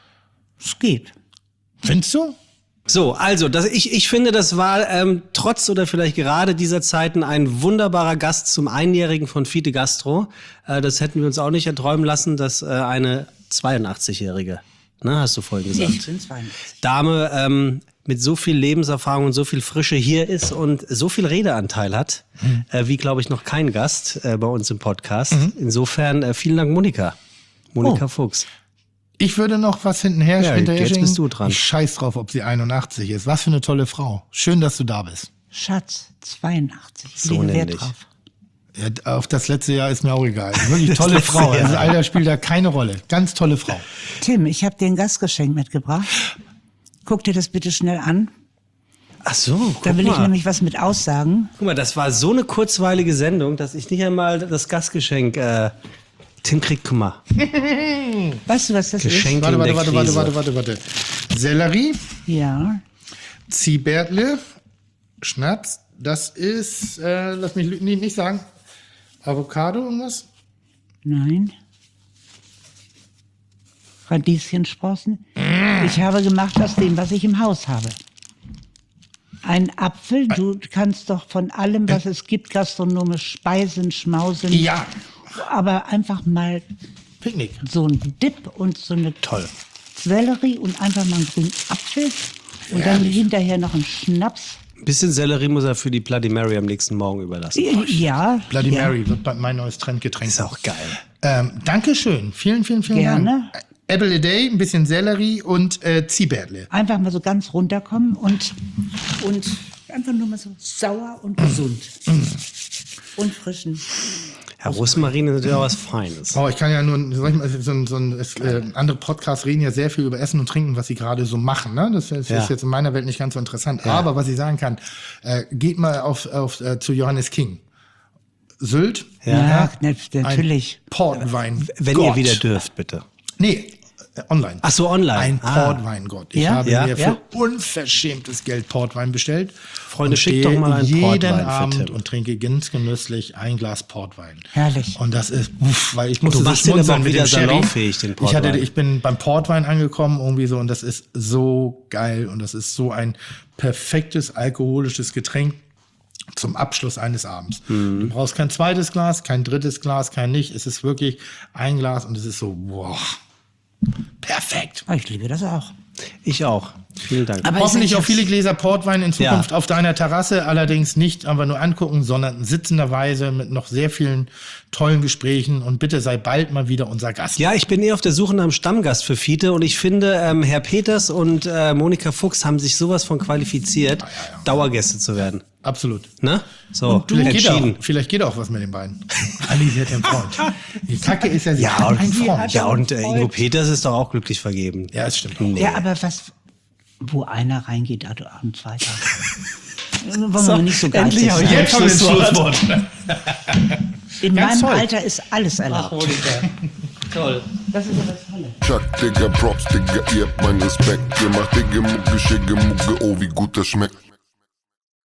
Es geht. Findest du? So, also das, ich, ich finde, das war ähm, trotz oder vielleicht gerade dieser Zeiten ein wunderbarer Gast zum Einjährigen von Fide Gastro. Äh, das hätten wir uns auch nicht erträumen lassen, dass äh, eine zweiundachtzigjährige, ne, hast du vorhin gesagt, Ich bin zweiundachtzig. Dame ähm, mit so viel Lebenserfahrung und so viel Frische hier ist und so viel Redeanteil hat, mhm. äh, wie, glaube ich, noch kein Gast äh, bei uns im Podcast. Mhm. Insofern äh, vielen Dank, Monika. Monika oh. Fuchs. Ich würde noch was hintenher ja, hinterher jetzt schicken. bist du dran. Ich scheiß drauf, ob sie einundachtzig ist. Was für eine tolle Frau. Schön, dass du da bist. Schatz, zweiundachtzig. So Lege Wert nämlich. drauf. Ja, auf das letzte Jahr ist mir auch egal. Wirklich tolle Frau. Also das Alter spielt da keine Rolle. Ganz tolle Frau. Tim, ich habe dir ein Gastgeschenk mitgebracht. Guck dir das bitte schnell an. Ach so, guck Da will mal. ich nämlich was mit aussagen. Guck mal, das war so eine kurzweilige Sendung, dass ich nicht einmal das Gastgeschenk... Äh, Tim kriegt, guck mal. Weißt du, was das Geschenk. ist? Warte, warte, in der warte, Krise. warte, warte, warte, warte. Sellerie, Ja. Ziebertle, Schnaps. Das ist, äh, lass mich lü- nee, nicht sagen, Avocado irgendwas? Nein. Radieschensprossen. Ich habe gemacht aus dem, was ich im Haus habe. Ein Apfel, du kannst doch von allem, was es gibt, gastronomisch speisen, schmausen. Ja, Aber einfach mal Picknick. so ein Dip und so eine Toll. Sellerie und einfach mal einen grünen Apfel. Und dann hinterher noch einen Schnaps. Ein bisschen Sellerie muss er für die Bloody Mary am nächsten Morgen überlassen. Ja. Bloody ja. Mary wird mein neues Trendgetränk. Ist auch geil. Ähm, Dankeschön. Vielen, vielen, vielen Gerne. Dank. Apple a Day, ein bisschen Sellerie und äh, Ziebertle. Einfach mal so ganz runterkommen und, und einfach nur mal so sauer und gesund. Und frischen. Ja, Rosmarin ist natürlich auch was Feines. Oh, ich kann ja nur, sag ich mal, so ein, so ein es, äh, andere Podcasts reden ja sehr viel über Essen und Trinken, was sie gerade so machen. Ne? Das ist, Ja. ist jetzt in meiner Welt nicht ganz so interessant. Ja. Aber was ich sagen kann, äh, geht mal auf, auf äh, zu Johannes King. Sylt. Ja, ne- natürlich. Ein Portwein. Wenn Gott. ihr wieder dürft, bitte. Nee, äh, online. Ach so, online. Ein Ah. Portweingott. Ich Ja? habe Ja? mir für Ja? unverschämtes Geld Portwein bestellt. Freunde, und schickt stehe doch mal einen jeden Portwein für Abend Tim. und trinke ganz genüsslich ein Glas Portwein. Herrlich. Und das ist, uff, weil ich musste du so machst den schmunzeln aber auch mit wieder dem Sherry. salonfähig, den Ich, hatte, Portwein. ich bin beim Portwein angekommen irgendwie so und das ist so geil und das ist so ein perfektes alkoholisches Getränk zum Abschluss eines Abends. Mhm. Du brauchst kein zweites Glas, kein drittes Glas, kein nicht. Es ist wirklich ein Glas und es ist so, wow, perfekt. Oh, ich liebe das auch. Ich auch. Vielen Dank. Aber Hoffentlich ich- auch viele Gläser Portwein in Zukunft Ja. auf deiner Terrasse, allerdings nicht einfach nur angucken, sondern sitzenderweise mit noch sehr vielen tollen Gesprächen und bitte sei bald mal wieder unser Gast. Ja, ich bin eh auf der Suche nach einem Stammgast für Fiete und ich finde, ähm, Herr Peters und äh, Monika Fuchs haben sich sowas von qualifiziert, Dauergäste zu werden. Absolut. Ne? So, Vielleicht geht, auch, entschieden. vielleicht geht auch was mit den beiden. Ali, sie hat einen Freund. Die Kacke ist ja, sie Ja, hat und, einen Freund. ja, und äh, Ingo Peters ist doch auch glücklich vergeben. Ja, das stimmt. Nee. Ja, aber was, wo einer reingeht, also ein zweiter. Wollen wir mal nicht so geizig endlich habe ich sein. jetzt das Schlusswort. In Ganz meinem toll. Alter ist alles erlaubt. Toll. Das ist ja das Tolle. Chuck, Digga, Props, Digga, ihr habt meinen Respekt. Ihr macht Digga, Mucke, Schicke, Mucke, oh, wie gut das schmeckt.